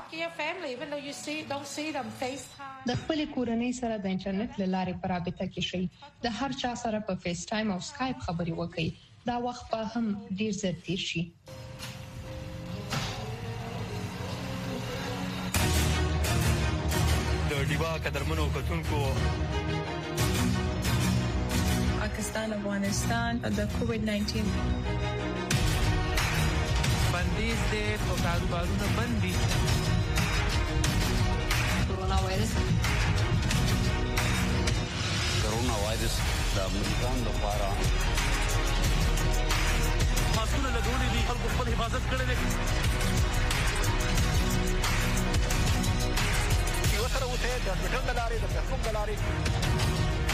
د خپل کورنۍ سره د انټرنیټ له لارې په رابطه کې شي. د هر چا سره په فیس ټایم او سکایپ خبرې وکړي. دا وخت به هم ډیر زر تیر شي. د ډیبا قدرمنو کتونکو پاکستان افغانستان د کووډ ناینټین بندیز دې په کاروبارونو بندي. کورونا وایرس کورونا وایرس د امریکان لپاره ماسونه لګولې دي. خلکو خپل حفاظت کړی دی. یو سره اوسه د ټوټل لارې د فیسبوک لارې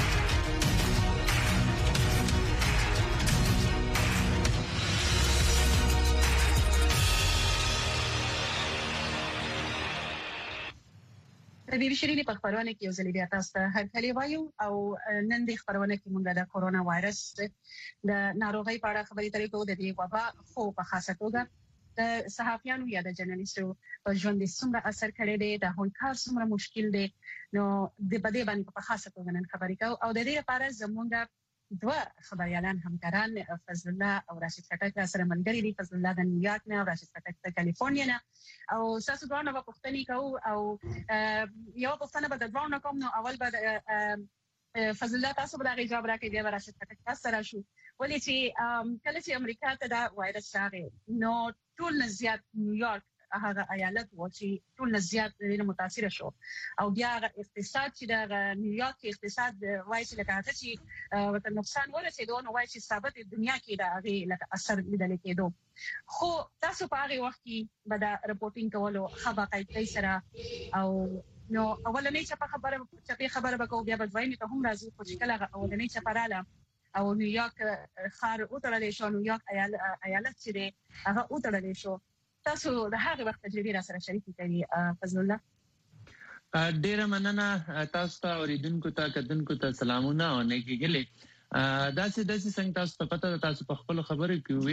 د بي بي شيرینې په خبرونه کې یو ځل بیا تاسو ته هرکلی وایو او نن د خبرونه کې موږ د کورونا وایرس د ناروغۍ په اړه خبرې اترې کوو. د دې وبا خو په خاصه توګه د صحافیانو یا د جرنالستو په ژوند څومره اثر کړی دی، د هغوی کار څومره مشکل دی. نو د بده باندې په خاصه توګه نن خبرې کوو او د دې لپاره زموږ دوه خبريالان همکاران فضل الله او راشد خټک سره ملګري دي. فضل الله د نیویارک نه او راشد خټک د کالیفورنیا نه. او تاسو دوه په پښتني کوو او یو پښتنه به د دوه کوم. نو اول به فضل الله تاسو به د جواب راکړئ، بیا راشد خټک تاسو سره شو. ولې چې کله چې امریکا ته دا وایرس راغی نو ټول زیات نیویارک هغه ایالت و چې ټول زیات ډیر متاثر شو او بیا اقتصاد چې د نیویارک اقتصاد وایي چې لکه چې وته نقصان ورسېدو نو وایي چې ثابت دنیا کې دا هغه لکه اثر لیدل کېدو. خو تاسو په هغه وخت کې به دا رپورټینګ کولو خبره کوي سره او نو اولنې چې په خبره چې خبره وکاو بیا به ځوینې ته هم راځي. خو چې کله اولنې چې پراله او نیویارک خار او ترلې شو، نیویارک ایالت چې هغه او ترلې شو. تاسو د هغه وخت تجربه را سره شریکې کړئ فضل الله. ډیره مننه تاسو ته اوریدونکو ته کتونکو ته سلامونه او نیکی ګلې. دا چې د څنګه تاسو ته پته تاسو په خپل خبرو کې وي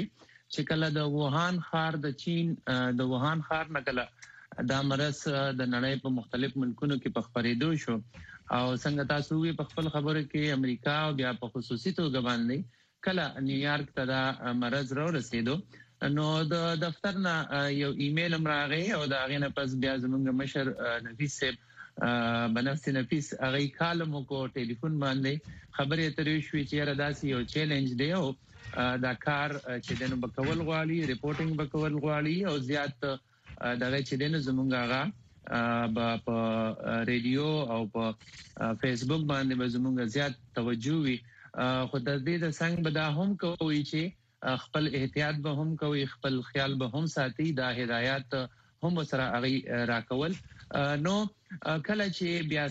چې کله د ووهان ښار د چین د ووهان ښار نه کله دا مرض د نړۍ په مختلف ملکونو کې په خپرېدو شو او څنګه تاسو وی په خپل خبره کې امریکا او بیا په خصوصي توګه باندې کله نیویارک ته دا مرض را رسیدو نو د دفتر نه یو ایمیل راغی او دا غینه پس بیا زموږ مشر نفیس صاحب بنفسي نفیس هغه کالم کو ټلیفون باندې خبرې اترې شوې چې را داسې یو چیلنج دی او دا کار چې دنه بکول غواړي ریپورتینګ بکول غواړي او زیات دغه چې دنه زموږ هغه په ریډیو او په فیسبوک باندې به زموږ زیات توجه وي خو د دې د څنګه به دا هم کوي چې خپل احتیاط به هم کوي خپل خیال به هم ساتي دا هدایات هم سره اغي راکول نو کله چې بیا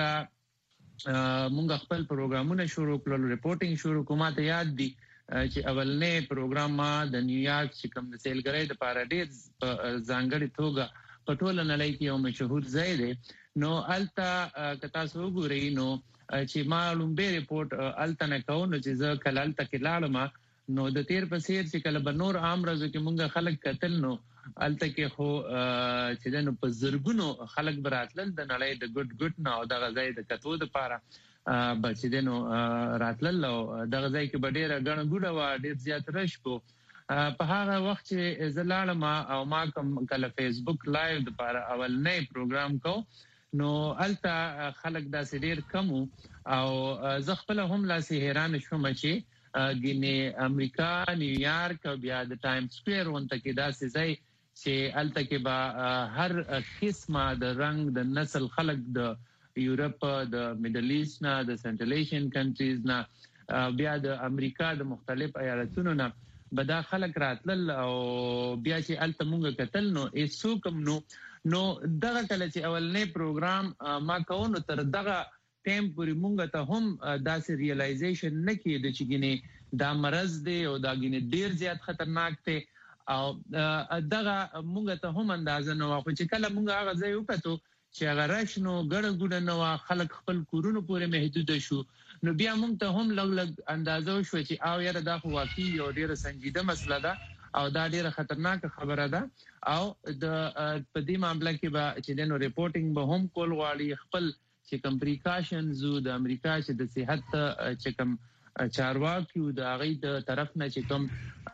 څنګه مونږ خپل پروګرامونه شروع کړل ریپورتینګ شروع کومه ته یاد دي چې اولنې پروګرام ما د نیویارک چې کوم د سیلګرۍ د پارادیز ځانګړي توګه په ټول نړۍ کې یو مشهور ځای دی نو التا کتا سو ګوري نو چې معلوم به ریپورت التنه کو نو چې زه کلال تکلالما نو د تیر په سیر چې کله بنور عام راځو کې مونږه خلک قتل نو الته کې خو چې دنه په زرګونو خلک براتل د نړۍ د ګډ ګډ نه او د غزای د کتو د پاره بچ دنه راتل او د غزای کې ډېر غن ګډه وا ډېر زیات رش کو په هغه وخت چې زلالما او ما کوم کله فیسبوک لایو د پاره اول نه پروګرام کو نو التا خلک دا سډیر کم او زه خپل هم لا سي حیران شوم چې ګینه امریکا نیویارک او بیا د ټایم سکوير ونته کې دا سي ځای چې التا کې با هر قسمه د رنگ د نسل خلک د یورپ د میډل ایست نه د سنټرل ایشین کنټریز نه بیا د امریکا د مختلف ایالتونو نه بدا خلک راتل او بیا چې الته مونږ کتل نو ایسو کوم نو نو دغه کله چې اولنې پروګرام ما کوونو تر دغه ټیم پورې مونږ ته هم داسې ریلایزیشن نه کېد چې ګینه دا مرض دی او دا ګینه ډیر زیات خطرناک دی او دغه مونږ ته هم اندازه نه واخو چې کله مونږ هغه ځای وکړو چې هغه راشنو ګړه ګډه نو خلک خپل کورونو پورې محدود شو نو بیا مونږ ته هم لګ لګ اندازه شو چې او یاره دا خو واقعي یو ډیره سنجیده مسله ده او دا ډیره خطرناک خبره ده او د په دې معاملې کې به چې دنو ریپورتینګ به هم کول غواړي خپل چې کوم پریکاشنز د امریکا چې د صحت چې کوم چارواکي د هغه د طرف نه چې کوم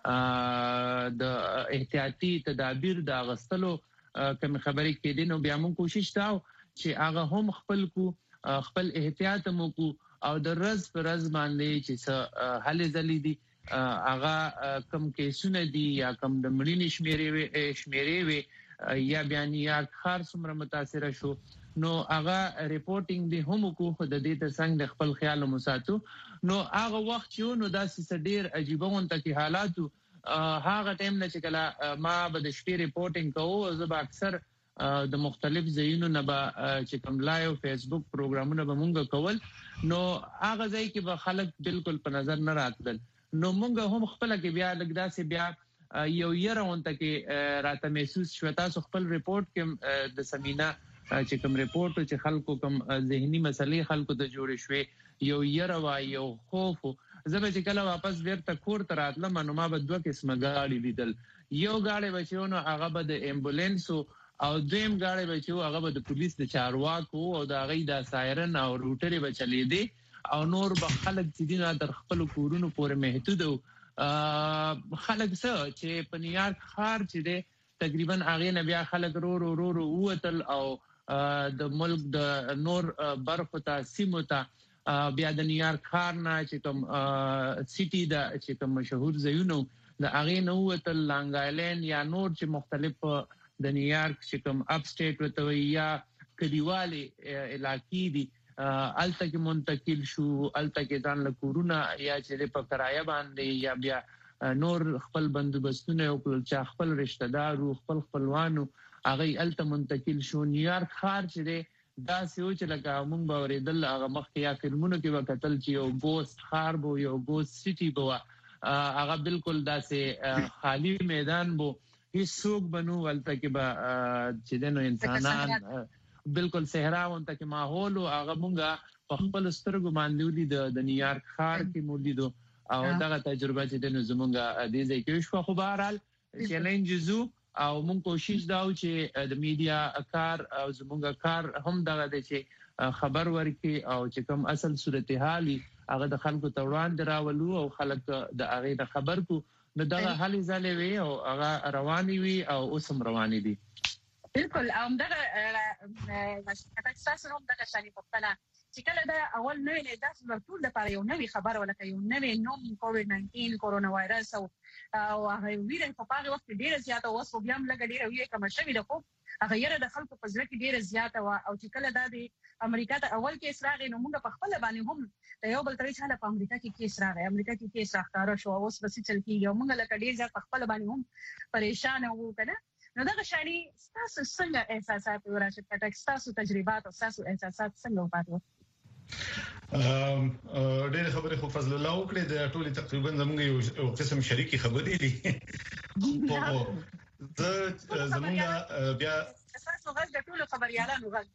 د احتیاطي تدابیر د غستلو کوم خبرې کې دي نو بیا موږ کوشش تاو چې هغه هم خپل کو خپل احتیاط مو کو او د رز پر رز باندې چې حل ځلې دي هغه کم کیسونه دي یا کم د مړینې شمیرې شمیرې وي یا بیان یا خار څومره متاثر شو نو هغه ریپورتینګ دی هم کو خو د دې ته څنګه خپل خیال مساتو نو هغه وخت چې نو داسې ډیر عجیب وونته کې حالاتو هغه ټیم نه چې کله ما به د شپې ریپورتینګ کوو زه به اکثر د مختلف ځایونو نه به چې کوم لایو فیسبوک پروګرامونه به مونږ کول نو هغه ځای کې به خلک بالکل په نظر نه راتل نو مونږ هم خپل کې بیا لګدا سي بیا یو یره وونته کې راته محسوس شو تاسو خپل ریپورت کې د سمینا چې کوم ریپورت چې خلکو کوم ذهني مسلې خلکو ته جوړې شوې یو یره وا یو خوف زبې چې کله واپس ورته کور ته راتلم نو ما به دوه قسمه غاړي لیدل یو غاړي بچونو هغه به د امبولانس او دویم غاړي بچو هغه به د پولیس د چارواکو او د غي د سایرن او روټري بچلې دي او نور به خلک چې دینه در خپل کورونو پورې محدود او خلک څه چې په نیویارک ښار چې دی تقریبا هغه نه بیا خلک رو رو رو رو وتل او د ملک د نور برخو ته سیمو ته بیا د نیویارک ښار نه چې کوم سیټي د چې کوم مشهور ځایونو د هغه نه وتل لانګ آیلند یا نور چې مختلف د نیویارک چې کوم اپ سټیټ وته یا کلیوالي علاقې دي الته کې منتقل شو الته کې ځان له کورونه یا چې په کرایه باندې یا بیا نور خپل بندوبستونه او چې خپل رشتہ دار او خپل خپلوانو هغه الته منتقل شو نیویارک ښار چې دی دا سوچ لکه موږ باورېدل هغه مخکې یا فلمونو کې وکتل چې یو ګوست ښار بو یو ګوست سټي بو هغه بالکل داسې خالی میدان بو هیڅوک بنو ولته کې به چې دنو انسانان بالکل صحرا ونته کې ماحول او هغه مونږه په خپل سترګو باندې ولید د نیویارک ښار کې مولید او دغه تجربه چې د زمونږه د دې کې شو خو بهرحال چیلنج زو او مونږ کوشش دا و چې د میډیا کار او زمونږه کار هم دغه د چې خبر ورکي او چې کوم اصل صورتحال هغه د خلکو ته وړاندې راولو او خلک د هغه د خبر کو نو دغه حل ځلې وي او هغه رواني وي او اوسم رواني دي بالکل او دغه تاسو هم دغه شانی په خپل چې کله دا اول نوې نه داسې ټول د لپاره یو نوې خبر ولکه یو نوې نوم کووډ ناینټین کورونا وایرس او او هغه ویره په هغه وخت ډیره زیاته اوس بیا هم لګ ډیره وی کوم شوی د خو هغه یره د خلکو په ځل کې ډیره زیاته وا او چې کله دا د امریکا ته اول کې اسراغ نو موږ په خپل باندې هم د یو بل ترې حاله په امریکا کې کې اسراغ امریکا کې کې اسراغ کار شو اوس بس چل کېږي موږ لکه ډیر ځکه په خپل باندې هم پریشان وو کنه نو دا شانی تاسو څنګه احساسات وراشد کټک تاسو تجربات او تاسو احساسات څنګه وپاتو ام ډېر خبرې خو فضل الله وکړي د ټولي تقریبا زموږ یو قسم شریکي خبرې دي په د زموږ بیا تاسو غږ د ټولو خبريالانو غږ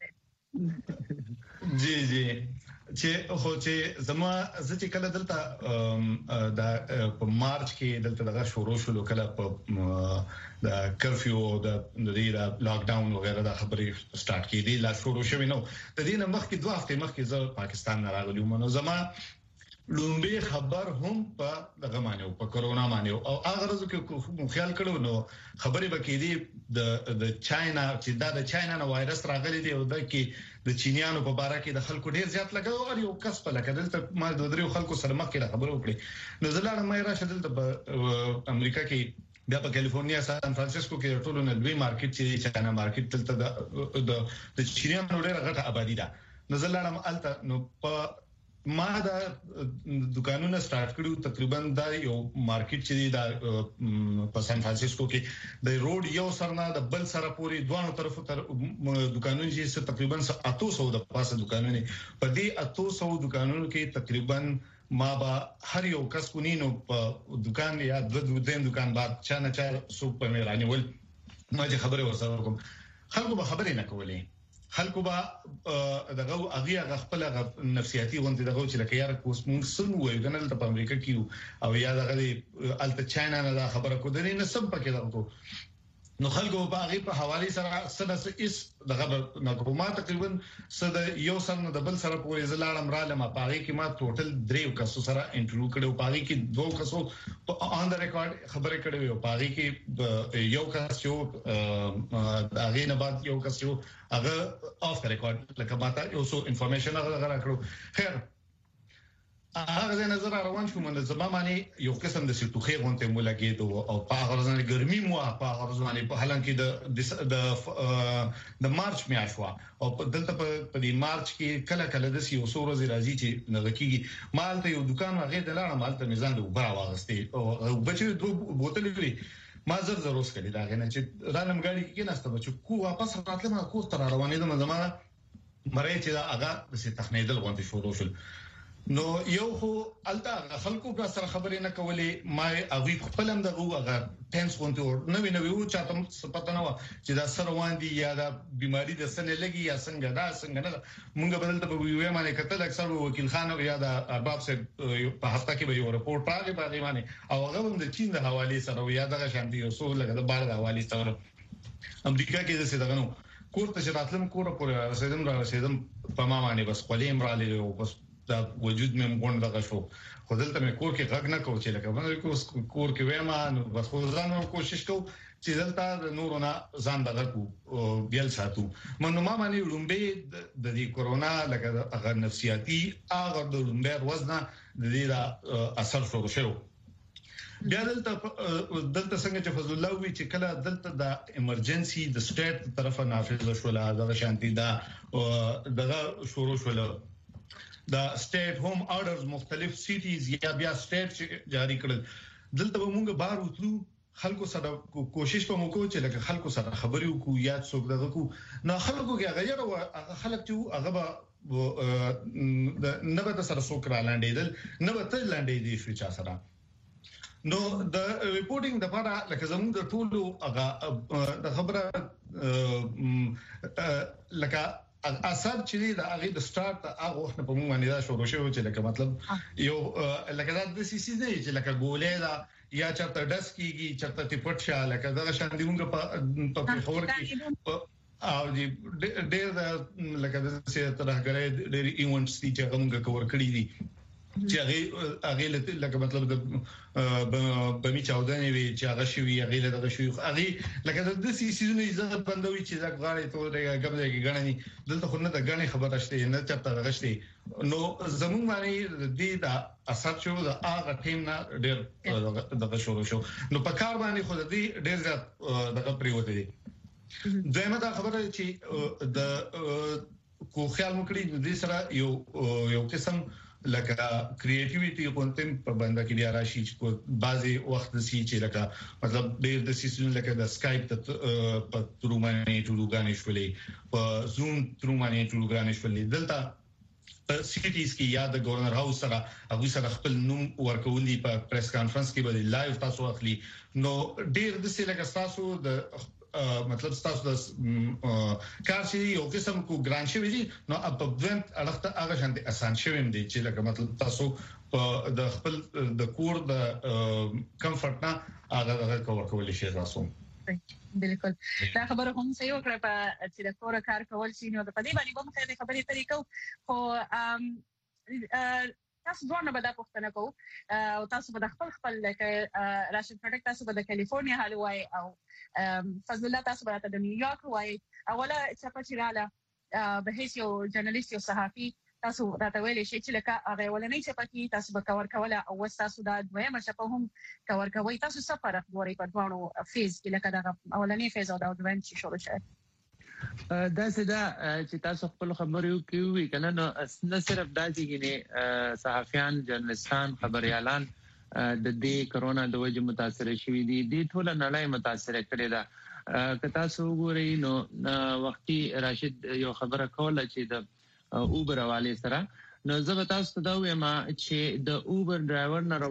دی جی جی چې خو چې زما چې کله دلته د په مارچ کې دلته دغه شروع شو کله په د کرفیو د د لاک ډاون وغیرہ د خبرې سٹارټ کړي لا شروع شوه نو د دې نه مخکې دوه هفته مخکې زه پاکستان نه راغلی وم نو زما لومبي خبر هم په دغه معنی په کورونا معنی او هغه ورځ کې خیال کړو نو خبرې بکې دي د د چاینا چې دا د چاینا نو وایرس راغلی دی او د کې د چینیانو په باره کې د خلکو ډیر زیات لګاو او یو کس په لکه دلته ما د درو خلکو سره مخکې خبرو وکړي نو زلاړه مې راشه دلته په امریکا کې بیا په کالیفورنیا سان فرانسیسکو کې ټولو نه لوی مارکیټ چې چاینا مارکیټ دلته د د چینیانو ډیره غټه آبادی ده نو زلاړه الته نو په ما دا دکانونه سٹارټ کړو تقریبا دا یو مارکیټ چې دا په سان فرانسیسکو کې د روډ یو سرنا د بل سره پوری دوه طرفو تر دکانونه چې تقریبا اته سو د پاسه دکانونه په دې اته سو دکانونو کې تقریبا ما با هر یو کس کو نینو په دکان یا د دې دکان بعد چا نه چا سو په مې رانیول ما چې خبره ورسره کوم خلکو به خبرې نه کولې خلکو به دغه اغه خپل نفسیاتي غونډه دغه چې لکه یار کوس مونږ سمو وایو کنه په امریکا کې او یا دغه الته چاینا نه دا خبره کو درې نه سم پکې دغه نو خلکو په هغه په حواله سره سره اس دغه نګوما تقریبا سره یو سره د بل سره پورې زلاړم را لمه په هغه کې ما ټوټل دریو کسو سره انټرویو کړو په هغه کې دوه کسو آن د ریکارډ خبرې کړې او په هغه کې یو کس یو هغه نه بعد یو کس یو هغه اف د ریکارډ لکه ماته یو څو انفارمیشن هغه راکړو خیر هغه نظر روان شو من زما معنی یو قسم د سټوخي غونته مولګید او په هغه ځنه ګرمي مو په هغه ځنه په حالانکه د د د مارچ میاشوا او دلته په دې مارچ کې کله کله د یو څو ورځې راځي چې نغکیږي مالته یو دکان هغه د لاړه مالته میزان د وبا واغستې او بچي دوه بوتل لري ما زر زر اوس کړي دا غنه چې رانم غاړي کې نهسته بچو کو واپس راتله ما کو تر روانې د زمانه مړې چې دا هغه د تخنیدل غونډه شروع شول نو یو خو الته خلکو په سره خبرې نه کولې ما هغه خپل هم دغه هغه ټینس غونډه ور نوې نوې و چاته پته نه و چې دا سره واندي یا دا بيماري د سنې لګي یا څنګه دا څنګه نه مونږ بدلته په ویو باندې کتل اکثر وکیل خان یا دا ارباب صاحب په هفته کې به یو رپورت راغی باندې باندې او هغه هم د چین د حواله سره یا دغه شانتي یو څو لګه د بار د حواله سره امریکا کې د څه دغه نو کور ته راتلم کور پورې رسیدم را رسیدم په ما باندې بس قلیم را لې او بس دا وجود مې مونږ دغه شو خو دلته مې کور کې غږ نه کوم چې لکه باندې کور کې وایم نو بس خو ځان کوشش کوم چې دلته نورونه ځان دغه کو بیل ساتو منو ما باندې لومبي د دې کورونا لکه هغه نفسیاتي هغه د لومبي وزن د دې اثر شروع شو بیا دلته دلته څنګه چې فضل الله وی چې کله دلته د ایمرجنسي د سټیټ طرفه نافذ شول هغه شانتي دا دغه شروع شول دا سټیټ هوم آرډرز مختلف سټیز یا بیا سټیټ جاری کړل دلته موږ بار وتلو خلکو سره کوشش کوم کو چې لکه خلکو سره خبرې وکړو یا څوک دغه کو نو خلکو کې غیر او خلک چې هغه نه به سره څوک را لاندېدل نه به تل لاندې دي شو چا سره نو د ریپورټینګ د لپاره لکه زموږ د ټولو هغه د خبره لکه اثر چې د هغه د سٹارټ هغه وخت په موږ باندې دا شروع شو چې لکه مطلب یو لکه دا د سیسي نه چې لکه ګولې دا یا چرته ډس کیږي چرته ټپټ شاله لکه دا شان دی موږ په په خبر کې او دې ډېر لکه د سي ترهګرې ډېر ایونټس دي چې موږ کور کړی دي چې هغه هغه لکه مطلب د بمی چاودنې وی چې هغه شوی هغه له دغه شوی هغه لکه د سي سيزونه عزت بندوي چې دا غاړې ته غبره کې غنني دلته خو نه د غاڼې خبره شته نه چرته غشتي نو زموږ باندې د دې د اثر شو د هغه ټیم نه ډېر دغه شروع شو نو په کار باندې خو د دې ډېر زیات دغه پریوته دي دغه دا خبره چې د کو خیال مکړي د دې سره یو یو قسم لکه کریټیویټي کوم په باندې کې بیا راشي چې بعضي وخت د سی چې لکه مطلب ډېر د سیسونه لکه د سکایپ ته په ترو باندې ټولګانې شولې په زوم ترو باندې ټولګانې شولې دلته په سټیز کې یاد گورنر هاوس سره هغه سره خپل نوم ورکولي په پریس کانفرنس کې به لایو تاسو اخلي نو ډېر د سی لکه تاسو د مطلب تاسو د کار شي یو قسم کو ګران شي دي نو په دویم اړخته هغه شانتي اسان شوی دی چې لکه مطلب تاسو په د خپل د کور د کمفورت نه هغه کور کول شي تاسو بالکل دا خبره هم صحیح وکړه په چې د کور کار کول شي نو د پدې باندې به مخه د خبرې طریقو خو تاسو دوه به دا پوښتنه کوو او تاسو به خپل خپل لکه راشد پروډکټ تاسو به د کالیفورنیا حال وای او فضل الله تاسو به د نیویارک وای اوله چې په چیرله به هیڅ یو جرنالست یو صحافي تاسو راته ویلې شي چې لکه هغه ولنې چې پکې تاسو به کور کوله او تاسو دا دویمه شپه هم کور کوي تاسو څه فرق ګورئ په دوه فیز کې لکه دا اولنې فیز او دا دویم چې شروع شوه دا سدا چې تاسو خپل خبرو کوي کنه نو نه صرف دا چې نه صحافیان جرنالستان خبريالان د دې کرونا د وجه متاثر شوي دي د ټول نړۍ متاثر کړي دا که تاسو وګورئ نو وختي راشد یو خبره کوله چې د اوبر حواله سره نو زه به تاسو ته دا وایم چې د اوبر ډرایور نه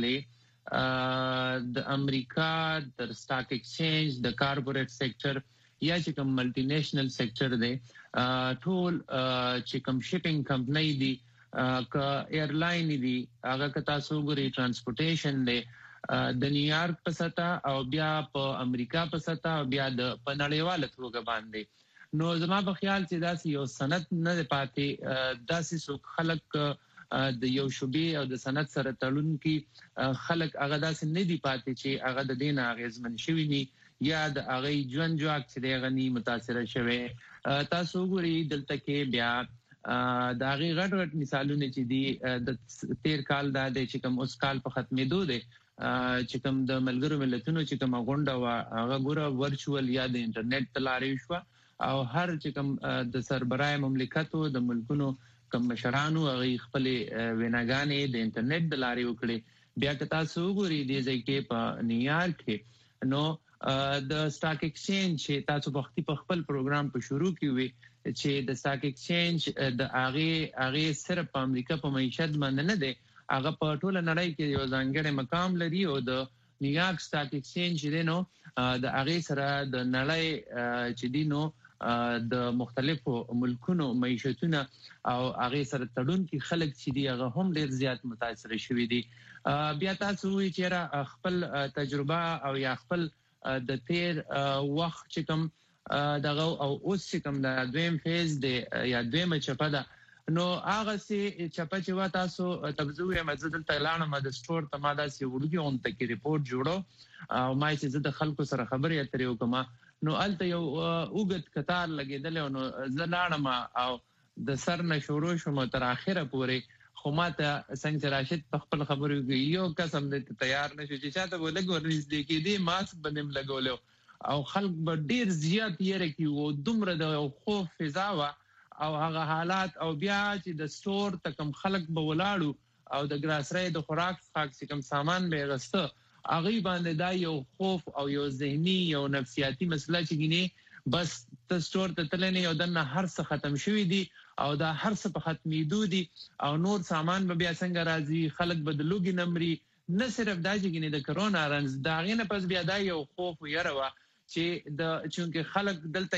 راوخلې د امریکا د سٹاک ایکسچینج د کارپوریټ سېکټر یا چې کوم ملټي نېشنل سېکټر دی ټول چې کوم شپینګ کمپنۍ دي کا ایرلاین دي هغه که تاسو ګورئ ترانسپورټیشن دی د نیویارک په سطح او بیا په امریکا په سطح او بیا د پنړیواله توګه باندې نو زما په خیال چې دا یو سند نه پاتې داسې څوک خلک د یو شوبې او د سند سره تړون کې خلک هغه داسې نه دي پاتې چې هغه د دین اغیزمن شوی ني یا د هغه ژوند جوړ چې غني متاثر شوی تاسو ګورئ دلته کې بیا د هغه غټ غټ مثالونه چې دي د تیر کال دا د چې کوم اوس کال په ختمېدو دي چې کوم د ملګرو ملتونو چې کوم غونډه وا هغه ګوره ورچوال یا د انټرنیټ تلاري شو او هر چې کوم د سربرای مملکتو د ملکونو کوم مشرانو هغه خپل ویناګانې د انټرنیټ د لاري وکړي بیا که تاسو ګورئ د ځکه په نیویارک کې نو د سٹاک ایکسچینج چې تاسو وختي په خپل پروګرام په شروع کې وي چې د سٹاک ایکسچینج د هغه هغه صرف په امریکا په معیشت باندې نه دی هغه په ټوله نړۍ کې یو ځانګړی مقام لري او د نیویارک سٹاک ایکسچینج دی نو د هغه سره د نړۍ چې دی نو د مختلفو ملکونو معیشتونه او هغه سره تړون کې خلک چې دی هغه هم ډیر زیات متاثر شوي دي بیا تاسو وی چې خپل تجربه او یا خپل د تیر وخت چې کوم دغه او اوس چې کوم د دویم فیز دی یا دویمه چپه ده نو هغه سي چپه چې وا تاسو تبزوې مزدل تلانه مد سٹور ته ماده سي ورګي اون ته کې ریپورت جوړو او ما چې زه د خلکو سره خبرې اترې وکم نو الته یو اوګت کتار لګیدل نو زلاړم او د سر نه شروع شوم تر اخره پورې خو ماته څنګه راشد په خپل خبرو کې یو قسم دې تیار نشو چې چاته ولګ ورنځ دې کې دې ماسک باندې لګولو او خلک به ډیر زیات یې رکی وو دومره د خوف فضا وا او هغه حالات او بیا چې د سٹور تکم خلک به ولاړو او د ګراسري د خوراک خاص کم سامان به غسته هغه باندې دا یو خوف او یو ذهني یو نفسیاتی مسله چې ګینه بس د سٹور ته تلنه یو دنه هر څه ختم شوی دی او دا هر څه په ختمېدو دي او نور سامان به بیا څنګه راځي خلک بدلوږي نمرې نه صرف دا چې ګینه د کرونا رنز دا غینه پس بیا دا یو خوف یره وا چې د چونکه خلک دلته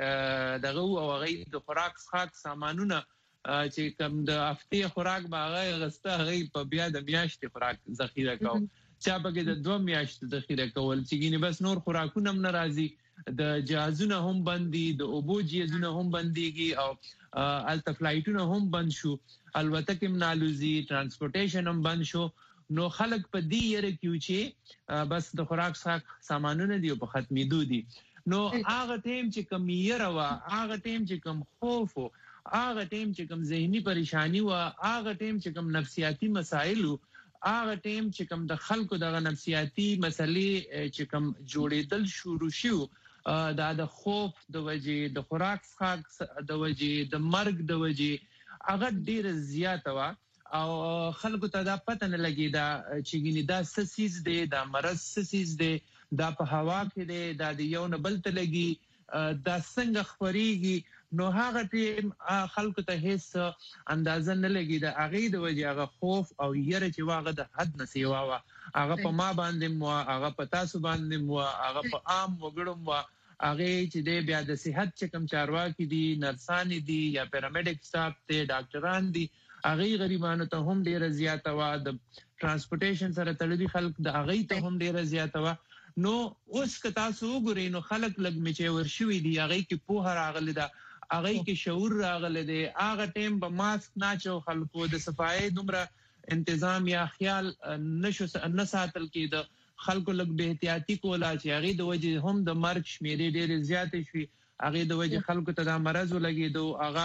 کې دغه او هغه د خوراک څخه سامانونه چې کوم د هفته خوراک باغه غسته هغه په بیا د میاشتې خوراک ذخیره کوي چا بګه د دوه میاشتې ذخیره کول چې ګینه بس نور خوراکونه هم ناراضي د جهازونه هم بندي د اوبو جهازونه هم بنديږي او الته فلایټونه هم بند شو البته کې منالوزي ترانسپورټیشن هم بند شو نو خلک په دې یره کې چې بس د خوراک څخه سامانونه دی په ختمېدو دي نو هغه ټیم چې کم یره وا هغه ټیم چې کم خوف هغه ټیم چې کم ذهني پریشانی وا هغه ټیم چې کم نفسیاتی مسائل هغه ټیم چې کم د خلکو دغه نفسیاتی مسلې چې کم جوړېدل شروع شو دا د خوف د وجې د خوراک څخه د وجې د مرګ د وجې هغه ډیر زیات وا او خلکو ته دا پته نه لګي دا چې ګینه دا سسیز دی دا مرض سسیز دی دا په هوا کې دی دا د یو نه بل ته لګي دا څنګه خوريږي نو هغه ټیم خلکو ته هیڅ اندازه نه لګي دا هغه د وجه هغه خوف او یره چې واغه د حد نه سیوا وا هغه په ما باندې مو هغه په تاسو باندې مو هغه په عام وګړم وا هغه چې د بیا د صحت چې کم چارواکي دي نرسان دي یا پیرامیډیک سټاف ته ډاکټران دي هغه غریبانو ته هم ډیره زیاته وا د ترانسپورټیشن سره تړلي خلک د هغه ته هم ډیره زیاته وا نو اوس که تاسو وګورئ نو خلک لګ میچې ورشوي دي هغه کې په هر اغله دا هغه کې شعور راغله دي هغه ټیم به ماسک ناچو خلکو د صفای دومره تنظیم یا خیال نشو نه ساتل کېد خلکو لګ به احتیاطي کولا چې هغه د وجه هم د مرګ شمیرې ډیره زیاتې شوي هغه د وجه خلکو ته د مرز ولګیدو هغه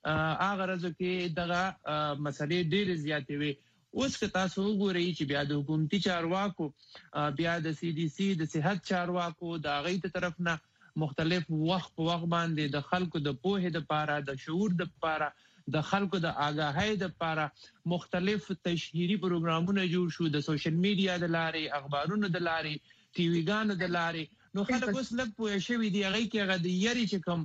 هغه رزو کې دغه مسلې ډېر زیاتې وي اوس که تاسو وګورئ چې بیا د حکومتي چارواکو بیا د سی ډي سي د صحت چارواکو د هغه ته طرف نه مختلف وخت په وخت باندې د خلکو د پوهې د پاره د شعور د پاره د خلکو د آگاهۍ د پاره مختلف تشهيري پروګرامونه جوړ شو د سوشل میډیا د لارې اخبارونو د لارې ټي وی ګانو د لارې نو خلک اوس لږ پوه شوي دي هغه کې هغه د یری چې کوم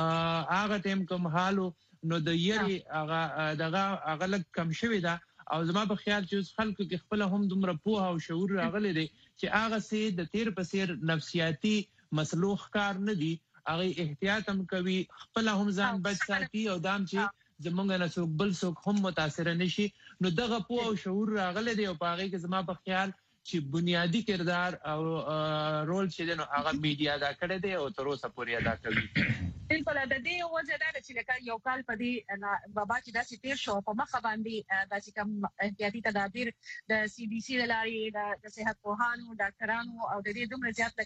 هغه ټیم کوم حالو نو د یری هغه دغه هغه لږ کم شوي دا او زما په خیال چې خلکو کې خپل هم دومره پوه او شعور راغلی دی چې هغه سي د تیر په سیر نفسیاتی مسلوخ کار نه دي هغه احتیاط هم کوي خپل هم ځان بچ ساتي او دام چې زمونږ نه څوک بل څوک هم متاثر نشي نو دغه پوه او شعور راغلی دی او په هغه کې زما په خیال چې بنیادی کردار او رول چې دنو هغه میډیا دا کړی دی او تر اوسه پورې ادا کوي بالکل د دې وجه دا چې لکه یو کال په دې بابا چې دا چې تیر شو په مخه باندې دا چې کوم احتیاطي تدابیر د سی ډي سي د لارې د صحت پوهانو ډاکټرانو او د دې دومره زیات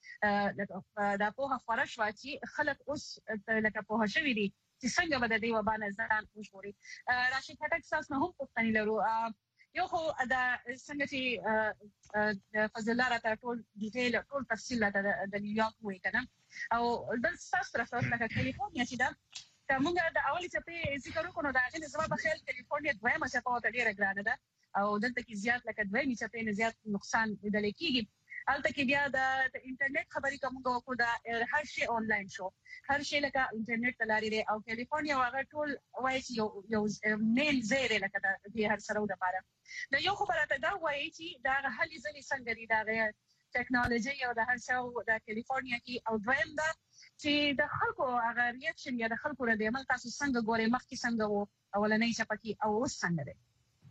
لکه دا په خبره شو چې خلک اوس لکه په شوي دي چې څنګه به د دې وبا نه ځان وژغوري راشد خټک تاسو نه هم پوښتنه لرو یو خو دا څنګه چې فضل الله راته ټول ډیټیل ټول تفصیل د نیویارک وې کنه او د تاسو تر څو لکه کالیفورنیا چې دا کومه د اولي چې ذکر وکړو دا غي زما په خیال کالیفورنیا دویمه چې په وته ډیره ګرانه ده او دلته کې زیات لکه دویمه چې په زیات نقصان لیدل کېږي البته کې بیا د انټرنیټ خبرې کوم کو دا هر شی آنلاین شو هر شی لکه انټرنیټ تلاري دی او کالیفورنیا هغه ټول وایي یو یو مین زیره لکه د هر سره د لپاره دا یو خبره ته دا وایي چې دا هلي ځلې څنګه دی دا ټیکنالوژي او د هر څو د کالیفورنیا کې او دویم دا چې د خلکو هغه ریاکشن یا د خلکو ردی عمل تاسو څنګه ګورئ مخکې څنګه وو اولنۍ چپکی او اوس څنګه دی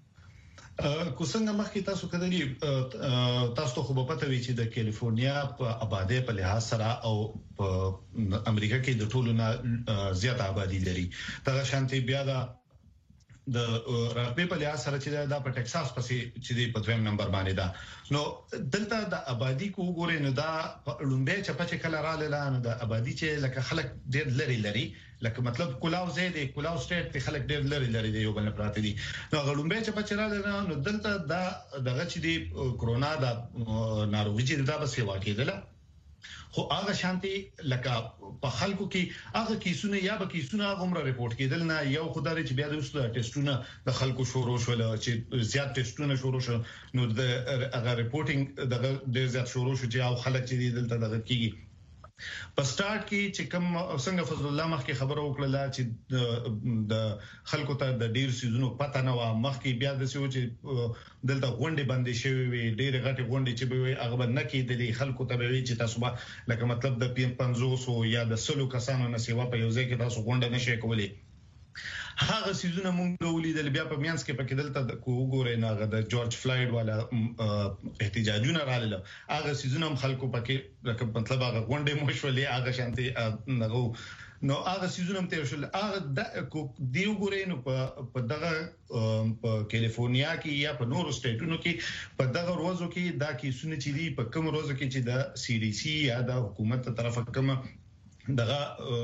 کو څنګه مخکې تاسو کړی تاسو ته خو په پته وی چې د کالیفورنیا په آبادی په لحاظ سره او په امریکا کې د ټولو نه زیات آبادی لري دا شانتي بیا دا د رقبې په لحاظ سره چې دا په ټکساس پسې چې په دویم نمبر باندې دا نو دلته د آبادی کو ګورې نو دا لومبه چې په کله را لاله نو د آبادی چې لکه خلک ډېر لري لري لکه مطلب کلاو زید کلاو سټیټ په خلک ډېر لري لري دی یو بل پراته دي نو لومبه چې په چر لاله نو دلته دا دغه چې دی کرونا دا ناروغي چې دا بس واقع ده خو هغه شانتي لکه په خلکو کې هغه کیسونه یا به کیسونه غومره ریپورت کېدل نه یو خدای چې بیا د اوسه ټیسټونه د خلکو شروع شول چې زیات ټیسټونه شروع شول نو د هغه ریپورتینګ دغه ډېر زیات شروع شو چې او خلک چې دلته دغه کیږي په سٹارټ کې چې کوم څنګه فضل الله مخکې خبرو وکړه چې د خلکو ته د ډیر سيزونو پته نه و مخکې بیا د سيو چې دلته غونډې باندې شوی وي ډېر غټي غونډې چې به هغه نه کېدلې خلکو ته به چې تاسو به لکه مطلب د پنځوس یا د سلو کسانو نه سیوا په یو ځای کې تاسو غونډه نشئ کولای هغه سيزونه مونږ ولیدل بیا په میانس کې پکې دلته د کوګورې نه د جورج فلایډ والا احتجاجونه رااله هغه سيزونه هم خلکو پکې مطلب هغه غونډې مشولې هغه شانتي نغو نو هغه سيزونه هم تیر شول هغه د دیو ګورې نو په دغه په کیلیفورنیا کې یا په نورو سټیټونو کې په دغه ورځو کې دا کیسونه چې دي په کوم ورځو کې چې د سی ډي سي یا د حکومت تر طرفه کوم دغه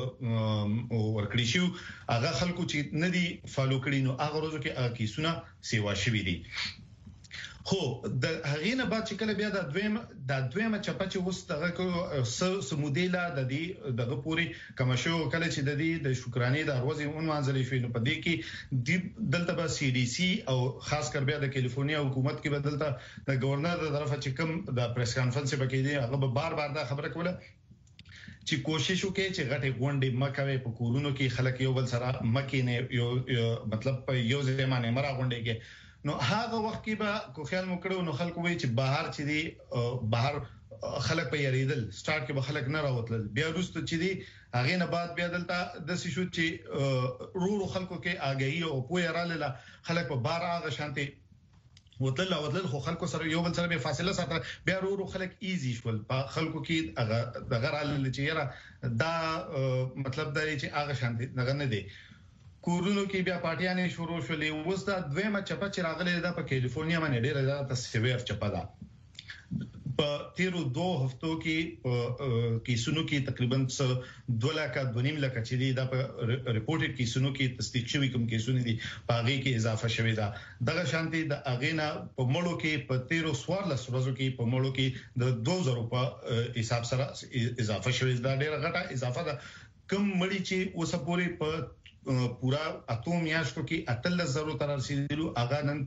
ورکړی شو هغه خلکو چې ندي فالو کړي نو هغه ورځو کې هغه کیسونه سیوا شوي دي خو د هغې نه بعد چې کله بیا د دویم د دویمه چپه چې اوس دغه سمودیلا د دې دغه پوری کوم شو کله چې د دې د شکرانې د ورځې عنوان شوی نو په دې کې دلته به سی ډي سي او خاص کر بیا د کیلیفورنیا حکومت کې بدلته د گورنر د طرفه چې کوم د پریس کانفرنس په کې دي هغه به بار بار دا خبره کوله چې کوشش وکړي چې غټه غونډې مکوي په کورونو کې خلک یو بل سره مکه نه یو مطلب په یو ځای باندې مرا غونډې کې نو هغه وخت کې به کو خیال مو کړو نو خلکو وی چې بهر چې دي بهر خلک په یریدل سٹارټ کې به خلک نه راوتل بیا وروسته چې دي هغه نه بعد بیا دلته د شو چې رورو خلکو کې اگئی او پوی رااله خلک په بار هغه شانتي وتل وتل خو خلکو سره یو بل سره به فاصله ساتل بیا ورو خلک ایزی شول په خلکو کې دغه رااله چې یاره دا مطلب دا چې هغه شانتي دغه نه دی کورونو کې بیا پارټیانې شروع شولې اوس دا دویمه چپه چې راغلې ده په کیلیفورنیا باندې ډېره زیاته سیویر چپه ده په تیرو دوه هفتو کې کیسونو کې تقریبا دوه لکه دوه نیم لکه چې دي دا په ریپورټډ کیسونو کې تصدیق شوی کوم کیسونه دي په هغه کې اضافه شوی دا دغه شانتي د اغینا په مړو کې په تیرو سوارلس ورځو کې په مړو کې د دوه زره په حساب سره اضافه شوی دا ډیره غټه اضافه ده کوم مړی چې اوس پورې په پورا اتو میاشتو کې اتل زرو تر رسیدلو اغه نن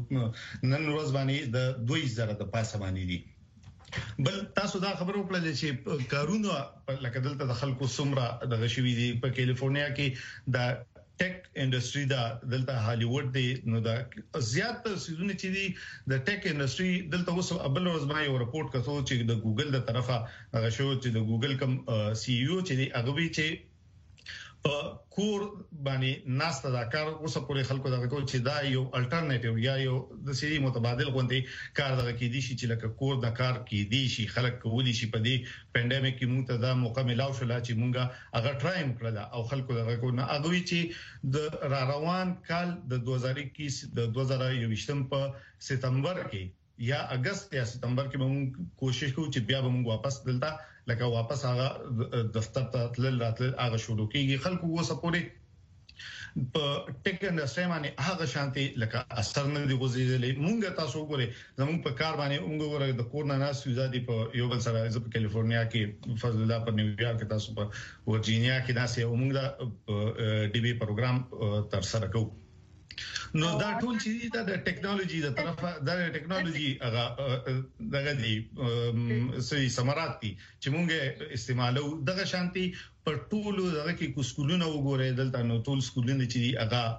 نن ورځ باندې د دوه زره د پاسه باندې دي بل تاسو دا خبرو کړل چې کارونه لکه دلته د خلکو سمره د غشوي دي په کیلیفورنیا کې د ټیک انډستری دا دلته هالیوډ دی نو دا زیات سيزونه چې دي د ټیک انډستری دلته اوس ابل ورځ باندې یو رپورت کړو چې د ګوګل د طرفه هغه شو چې د ګوګل کم سی ای او چې دی هغه وی چې په کور باندې ناسته دا کار اوس پورې خلکو دا کوي چې دا یو الټرنیټیو یا یو د سری متبادل غونډې کار دغه کې دي چې لکه کور د کار کې دي شي خلک کولی شي په دې پاندیمیک کې موږ ته دا موقع ملاو شو چې موږ هغه ټرایم کړل او خلکو دغه کو نه هغه چې د را روان کال د دوه زره اکیس د دوه زره یوویشتم په سپتمبر کې یا اگست یا سپتمبر کې موږ کوشش کوو چې بیا موږ واپس دلته لکه واپس هغه دفتر ته تل راتل هغه شروع کیږي خلکو وو سپورټ په ټیک انډستری باندې هغه شانتي لکه اثر نه دی غوځیدلې مونږ تاسو وګورئ زموږ په کار باندې موږ وګورئ د کورنا ناس یوزادي په یو بل سره په کیلیفورنیا کې فضل الله په نیویارک کې تاسو په ورجینیا کې ناس یو موږ د ډي بي پروګرام تر سره کوو نو دا ټول چې دا د ټیکنالوژي د طرفه دا ټیکنالوژي هغه دغه دي سوي سمارات دي چې مونږه استعمالو دغه شانتي پر ټولو دغه کې کو سکولونه وګورئ دلته نو ټول سکولونه چې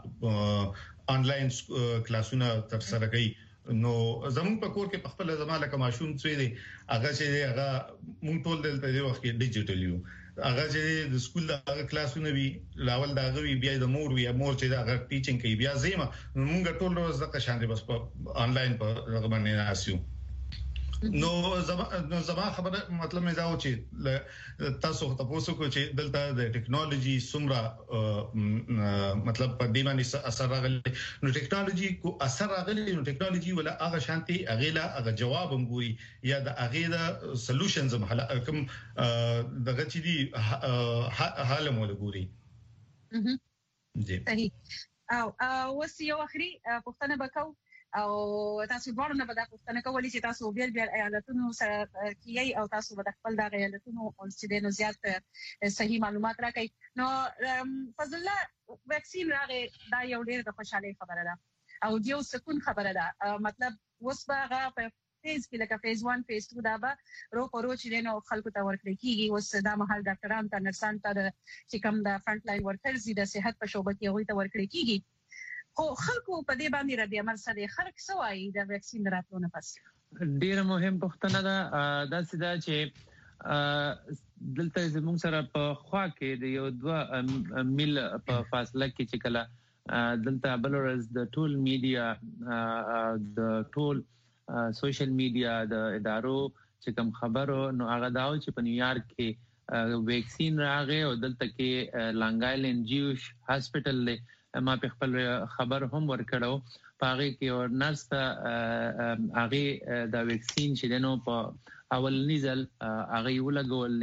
هغه انلاین کلاسونه تر سره کوي نو زموږ په کور کې په خپل زمانه کې ماشوم څه دي هغه چې هغه مونږ ټول دلته دی وخت کې ډیجیټل یو هغه چې د سکول د کلاسونه وی لاول دا غوي بیا د مور وی مور چې دا هغه ټیچینګ کوي بیا زېما موږ ټول ورځ د شاندې بس په انلاین په هغه باندې ناسیو نو زما نو زما خبره مطلب مې دا و چې تاسو ته پوښتنه کوم چې دلته د ټیکنالوژي سمرا مطلب په دې باندې اثر راغلی نو ټیکنالوژي کو اثر راغلی نو ټیکنالوژي ولا هغه شانتي اغیلا هغه جواب هم ګوري یا د اغیلا سولوشنز هم کوم دغه چې دي حل مول ګوري جی صحیح او وسیو اخري پښتنه بکاو او تاسو ورونه نه بده پښتنه کولای چې تاسو بیل بیل ایالتونو سره کیي او تاسو به خپل د ایالتونو او چې د زیات صحیح معلومات راکړي نو فضل الله ویکسین راغې دا یو ډېر د خوشاله خبره ده او یو سکون خبره ده مطلب وسبغه په فیز کې لکه فیز واحد فیز دوه دا به رو پرو چې نو خلکو ته ورکړي کیږي. اوس دا مهال ډاکټران ته نرسان ته چې کوم د فرنٹ لاین ورکرز د صحت په شوبه کې هغوی ته ورکړي کیږي. خو خلکو په دې باندې رد عمل سره خلک سوای د ویکسین راتلو نه پس ډیره مهم پوښتنه ده. دا سیده چې دلته زموږ سره په خوا کې د یو دوه میل په فاصله کې چې کله دلته بلورز د ټول میډیا د ټول سوشل میډیا د ادارو چې کوم خبرو نو هغه داو چې په نیویارک کې ویکسین راغی او دلته کې لانګ آیلند جیوش هاسپټل له ما په خپل خبر هم ورکړو پاره کې او نرس ته هغه د ویکسین چې دنو په اول نزل هغه ولګول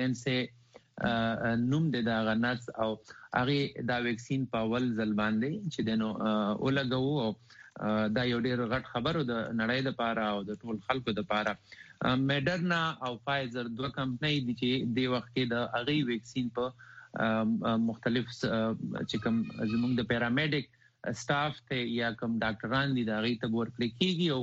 لنسه نوم د دا نرس او هغه دا ویکسین په اول ځل باندې چې دنو ولګو او دا یو ډیر غټ خبرو د نړۍ لپاره او د ټول خلکو لپاره. مډرنا او فایزر دوه کمپنۍ دي چې د وخت کې د هغه ویکسین په مختلف چې کوم زموږ د پیرامیډیک سټاف ته یا کوم ډاکټران دي دا غي ته ورکړي کیږي او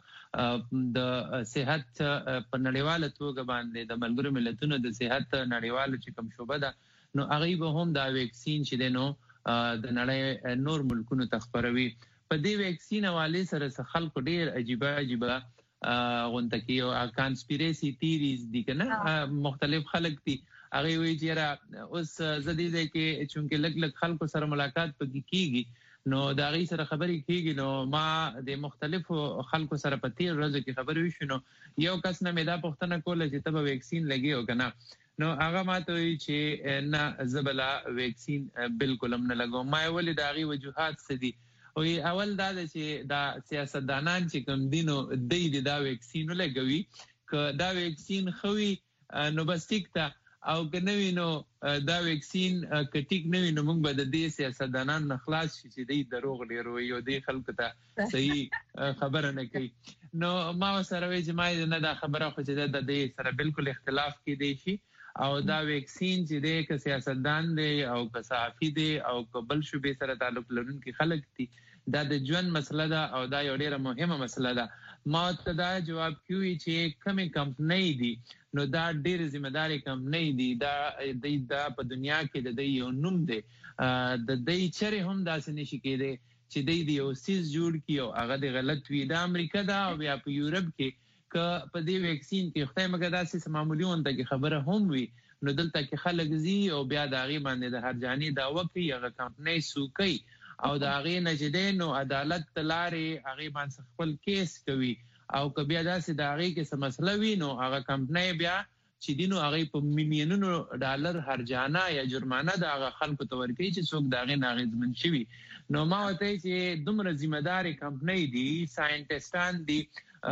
اوس د صحت په نړیواله توګه باندې د ملګرو ملتونو د صحت نړیواله چې کوم شوبه ده نو هغه به هم دا ویکسین چې دنو د نړۍ نور ملکونو ته خبروي. په دې ویکسین حواله سره خلکو ډیر عجیب عجیب غونډه کې او کانسپیریسي تھیریز دي کنه مختلف خلک دي هغه وی چې را اوس زدي ده کې چونکه لګ لګ خلکو سره ملاقات پکې کیږي نو دا غي سره خبرې کیږي نو ما د مختلفو خلکو سره په تیر ورځو کې خبرې وشو یو کس نه مې دا پوښتنه کوله چې تبه ویکسین لګي او کنه نو هغه ماته وی چې نه زبلا ویکسین بالکل هم نه لګو. ما ولې دا غي وجوهات سدي او اول دا چې دا سیاستدانان چې کوم دینو د دا ویکسین لګوي ک دا ویکسین خوي نو بس ټیک تا او کنوي نو دا ویکسین کټیک نوی نو موږ به د دې سیاستدانان نخلاص شي چې د دروغ ډیر وي او د خلکو ته صحیح خبره نه کوي. نو ما سره وی چې ما نه دا خبره خو چې د دې سره بالکل اختلاف کې دی شي او دا ویکسین چې د ک سیاستدان دی او ک صحافي دی او ک بل شوبې سره تعلق لرونکي خلک دي دا د ژوند مسله ده او دا یو ډیره مهمه مسله ده. ما ته دا جواب کوي چې کومه کمپنۍ دي نو دا ډیر ذمہ دار کمپنۍ دي دا د په دنیا کې د یو نوم دی د دې چره هم داسې نشي کېده چې د یو سیس جوړ کیو هغه د غلط وی د امریکا دا او بیا په یورپ کې ک په دې ویکسین کې خدای مګر داسې معمولی اونته کې خبره هم وي نو دلته کې خلک زی او بیا د هغه باندې د هرجاني داوا کوي هغه کمپنۍ سوکي او د هغه نجدین او عدالت تلاري هغه باندې خپل کیس کوي او که بیا داسې د هغه کې څه مسله وي نو هغه کمپنۍ بیا چې دینو هغه په میلیونونو ډالر هرجانه یا جرمانه د هغه خلکو ته ورکړي چې څوک دا غي ناغزمن شي. نو ما وته چې دومره ذمہ دار کمپنۍ دي ساينټیسټان دي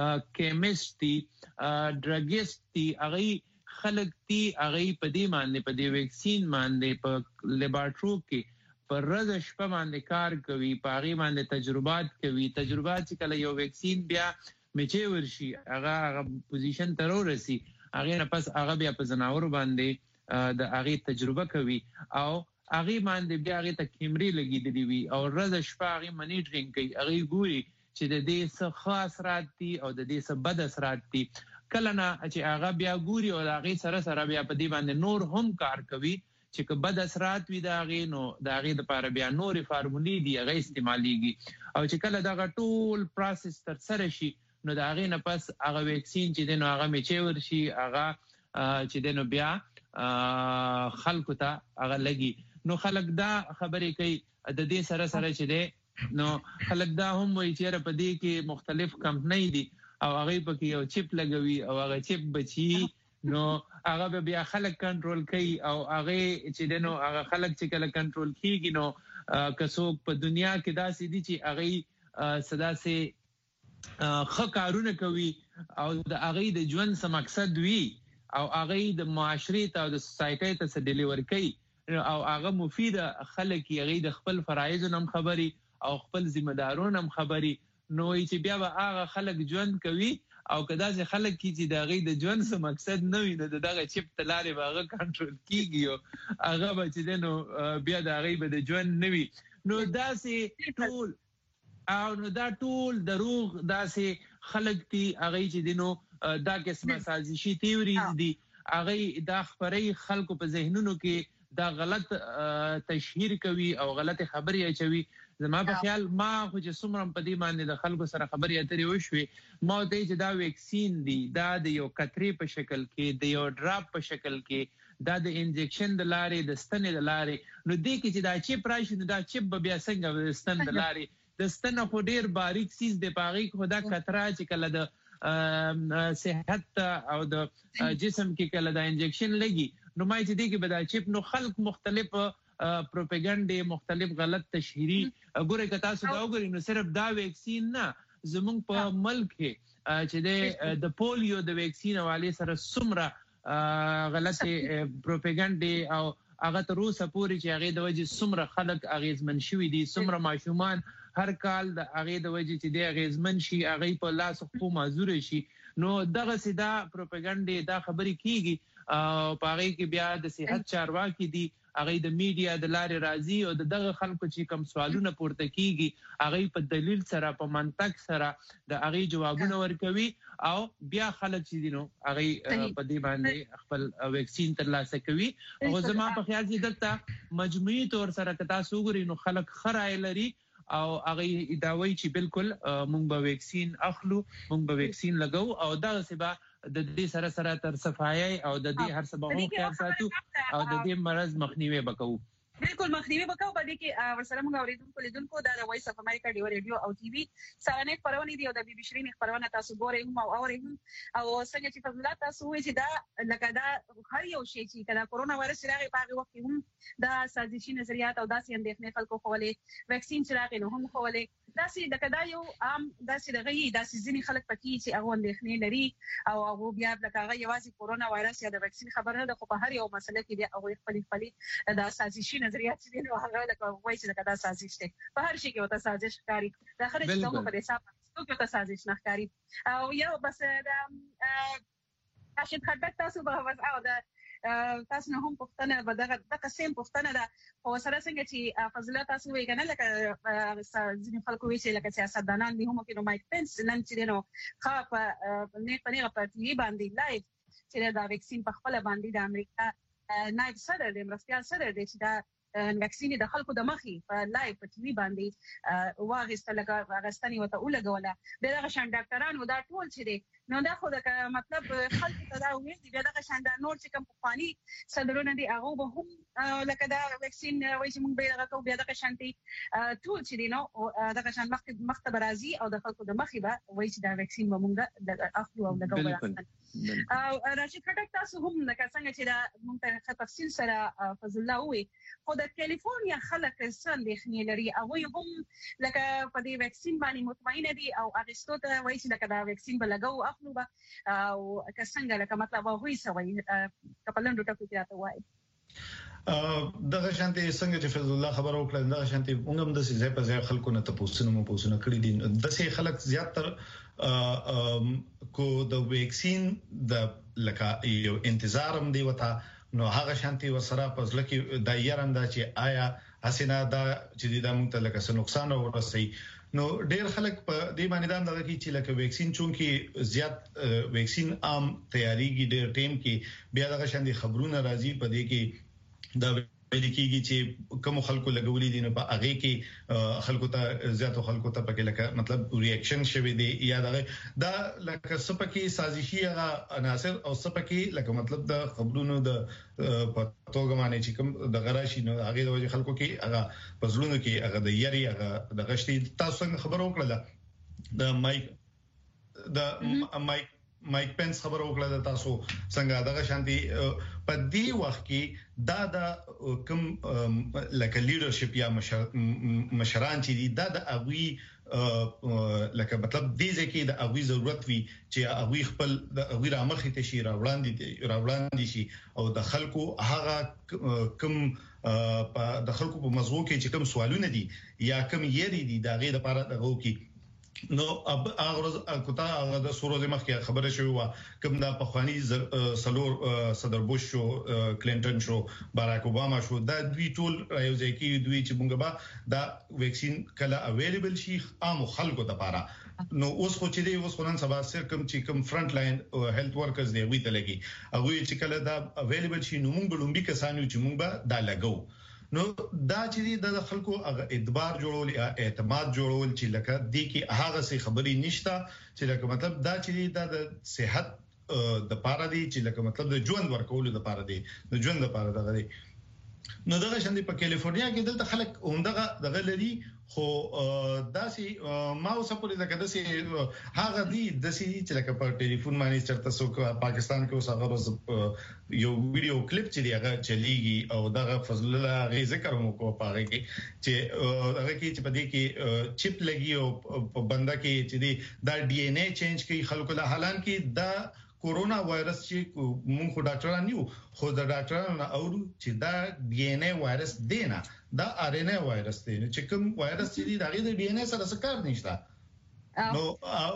کیمست دي ډرګیست دي هغه خلک دي هغه په دې باندې په دې ویکسین باندې په لیبارټرو کې پر ورځ شپه باندې کار کوي په هغه باندې تجربات کوي تجربات چې کله یو ویکسین بیا میچې ورشي هغه هغه پوزیشن ته ورسي هغه نه پس هغه بیا په زناور باندې د هغه تجربه کوي او هغه باندې بیا هغه ته کیمرې لګیدلې وي او ورځ شپه هغه منیټرینګ کوي هغه ګوري چې د دې څه خاص رات دي او د دې څه بد اثرات دي کله نه چې هغه بیا ګوري او هغه سره سره بیا په دې باندې نور هم کار کوي چې که بد اثرات وي دا غي نو دا غي د لپاره بیا نوري فارمولې دي هغه استعماليږي او چې کله دا ټول پروسس تر سره شي نو دا غي نه پس هغه ویکسین چې دنو هغه میچې ورشي هغه چې دنو بیا خلکو ته هغه لګي نو خلک دا خبرې کوي د دې سره سره چې ده نو خلک دا هم وایي چې په دې کې مختلف کمپنۍ دي او هغه پکې یو چپ لګوي او هغه چپ بچي نو هغه بیا خلک کنټرول کوي او هغه چې دنو هغه خلک چې کله کنټرول کیږي نو کڅوک په دنیا کې داسې دي چې هغه صدا سي خه کارونه کوي او د هغه د ژوند سم مقصد وي او هغه د معاشري ته او د سوسايټي ته څه ډیلیور کوي او هغه مفید خلک هغه د خپل فرایض نم خبري او خپل ذمہ دارون هم خبري نو چې بیا به هغه خلک ژوند کوي او کدا چې خلک کی چې دا غي د ژوند څه مقصد نه وي نو دغه چپ تلاري باغه کنټرول کیږي او هغه به چې دنو بیا دا غي به د ژوند نه وي نو داسې ټول او نو دا ټول دروغ داسې خلک دي هغه چې دینو دا قسمه سازشي تیوریز دي هغه دا خبري خلکو په ذهنونو کې دا غلط تشهیر کوي او غلط خبري اچوي. زما په خیال ما خو چې څومره په دې باندې د خلکو سره خبري اترې وشوي ما ته چې دا ویکسین دی دا د یو قطرې په شکل کې د یو ډراپ په شکل کې دا د انجکشن د لارې د ستنې د لارې نو دې کې چې دا چیپ راشي نو دا چیپ به بیا څنګه د ستن د لارې د ستن خو ډیر باریک سیز د پاغي خو دا قطره چې کله د صحت او د جسم کې کله دا انجکشن لګي نو ما چې دې کې به دا چیپ نو خلک مختلف پروپاګاندا مختلف غلط تشهيري ګوره که تاسو دا وګورئ نو صرف دا ویکسین نه زمونږ په ملک کې چې د پولیو د ویکسین حواله سره څومره غلط پروپاګاندا او هغه تر اوسه پورې چې هغه د وجې څومره خلک اغیزمن شوي دي څومره ماشومان هر کال د هغه د وجې چې د اغیزمن شي هغه په لاس خو معذور شي نو دغه سیدا پروپاګاندا دا خبري کیږي او پاره کې بیا د صحت چارواکي دي هغه د میډیا د لارې راځي او دغه خلکو چې کوم سوالونه پورته کیږي هغه په دلیل سره په منطق سره د هغه جوابونه ورکوي او بیا خلک چې دینو هغه په دې باندې خپل ویکسین ترلاسه کوي او زما په خیال چې دلته مجموعي تور سره کتا سوګري نو خلک خړای لري او هغه ادعوی چې بالکل مونږ به ویکسین اخلو مونږ به ویکسین لګو او دا سبا د دې سره سره تر صفایي او د دې هر څه به مو خیال ساتو او د دې مرز مخنیوي وکړو بالکل مخنیوي وکاو په دې کې ورسره موږ اوریدونکو لیدونکو د وایس اف امریکا ډیو ریډیو او ټي وي سره خبرونه دي او د بي بي شيرين خبرونه تاسو ګورئ هم او اورئ هم او څنګه چې فضل تاسو وایي چې دا لکه دا هر یو شی چې کله کورونا وایرس راغی په هغه وخت هم دا سازشي نظریات او داسې اندېښنې خلکو خولې ویکسین چې راغی نو هم خولې داسې لکه دا یو عام داسې دغه داسې ځینې خلک پکې چې هغه اندېښنې لري او هغه بیا لکه هغه یوازې کورونا وایرس یا د ویکسین خبره ده خو په هر یو مسله کې بیا هغه خپل خپل دا سازشي نظریات چې دي هغه لکه وایي چې دا سازش ده په هر شي کې وته سازش ښکاري دا خره چې څنګه په حساب څوک ته سازش نه ښکاري او یو بس دا عشان خدای تاسو به وځه او دا تاسو نه هم پښتنه به دغه دغه سیم پښتنه ده او سره څنګه چې فضل تاسو وی کنه لکه ځینې خلکو وی چې لکه سیاستدانان دي هم کې نو مایک پنس نن چې نو خاف نه پنیغه په ټي وي باندې لایو چې دا ویکسین په خپل باندې د امریکا نایب صدر د مرستيال صدر د چې دا ویکسین د خلکو د مخې په لایو په ټي وي باندې واغسته لکه واغستنی وته ولګوله دغه شان ډاکټرانو دا ټول چې دي نو دا خو د مطلب خلکو ته دا ویل دي دغه شان د نور چې کوم فانی صدرونه دي هغه به هم لکه دا ویکسین وایي چې موږ به دغه کو بیا دغه شانتي ټول چې دي نو دغه شان مخ مختبر راځي او د خلکو د مخې به وایي چې دا ویکسین به موږ د اخلو او لګو او راشي کټک تاسو هم لکه څنګه چې دا موږ ته تفصیل سره فضل الله وي خو د کالیفورنیا خلک څنګه اندېښنې لري هغه هم لکه په دې ویکسین باندې مطمئن دي او اغستو ته وایي چې لکه دا ویکسین به لګو اخلو به او که څنګه لکه مطلب هغه سوي کپلند ټکو کې راته وایي دغه شانتي څنګه چې فضل الله خبر وکړه دغه شانتي موږ هم د سې په ځای خلکو نه تاسو نه پوښتنه کړې دي د سې خلک زیاتره کو د ویکسین د لکه یو انتظار هم دی وته نو هغه شانتي وسره په ځل کې د یارنده چې آیا حسینا دا چې د موږ ته لکه څه نقصان ورسي نو ډېر خلک په دې باندې دا دغه کې چې لکه ویکسین چونکی زیات ویکسین عام تیاریږي ډېر ټیم کې بیا دغه شانتي خبرونه راځي په دې کې دا ویل کېږي چې کوم خلکو لګولې دي نو په هغه کې خلکو ته زیاتو خلکو ته پکې لکه مطلب ریاکشن شوي دي یا دغه دا لکه سپکې سازشي هغه عناصر او سپکې لکه مطلب د خبرونو د پټوګ باندې چې کوم د غراشي نو هغه د وجه خلکو کې هغه پزلونو کې هغه د یاري هغه د غشتي تاسو څنګه خبر وکړه د مایک د مایک مایک پنس خبر وکړه تاسو څنګه دغه شانتي په دې وخت کې دا د کوم لکه لیډرشپ یا مشران چې دا د اغوي لکه مطلب دې ځکه د اغوي ضرورت وي چې اغوي خپل د اغوي رامخې ته شي راوړاندې راوړاندې شي او د خلکو هغه کوم په د خلکو په موضوع کې چې کوم سوالونه دي یا کوم یری دي دا غي د لپاره دغه کې نو اب هغه کوتا هغه د سوروزه مخکې خبره شوی و کوم دا پخوانی سلور صدر بوش شو کلینټن شو باراک اوباما شو دا دوی ټول یو ځای کې دوی چې موږ به دا ویکسین کله اویلیبل شي عام خلکو لپاره نو اوس خو چې دی اوس خو نن سبا سر کوم چې کوم فرنٹ لاین هیلث ورکرز دی وی ته لګي هغه چې کله دا اویلیبل شي نو موږ به لومبي کسانو چې موږ به دا لګو نو دا چې د خلکو هغه اعتبار جوړول یا اعتماد جوړول چې لکه د کې هغه څه خبري نشته چې لکه مطلب دا چې د صحت د پاره دی چې لکه مطلب د ژوند ورکول د پاره دی د ژوند لپاره دغه دی نو دغه شاندې په کالیفورنیا کې دلته خلک همدغه دغه لري خو داسې ما اوس په دې کې داسې هغه دی داسې چې لکه په ټلیفون باندې چرته څوک پاکستان کې اوس هغه یو ویډیو کلیپ چې هغه چلیږي او دغه فضل الله غي ذکر مو کو پاره کې چې هغه کې چې په دې کې چپ لګي او په بنده کې چې دی دا ډي ان اے چینج کوي خلکو له حالان کې دا کورونا وایرس چې موږ خو ډاکټران نیو خو د ډاکټرانو اورو چې دا ډي ان اے وایرس دی نه دا ار ان اے وایرس دی چې کوم وایرس چې دا غي د ډي ان اے سره څه کار نشته نو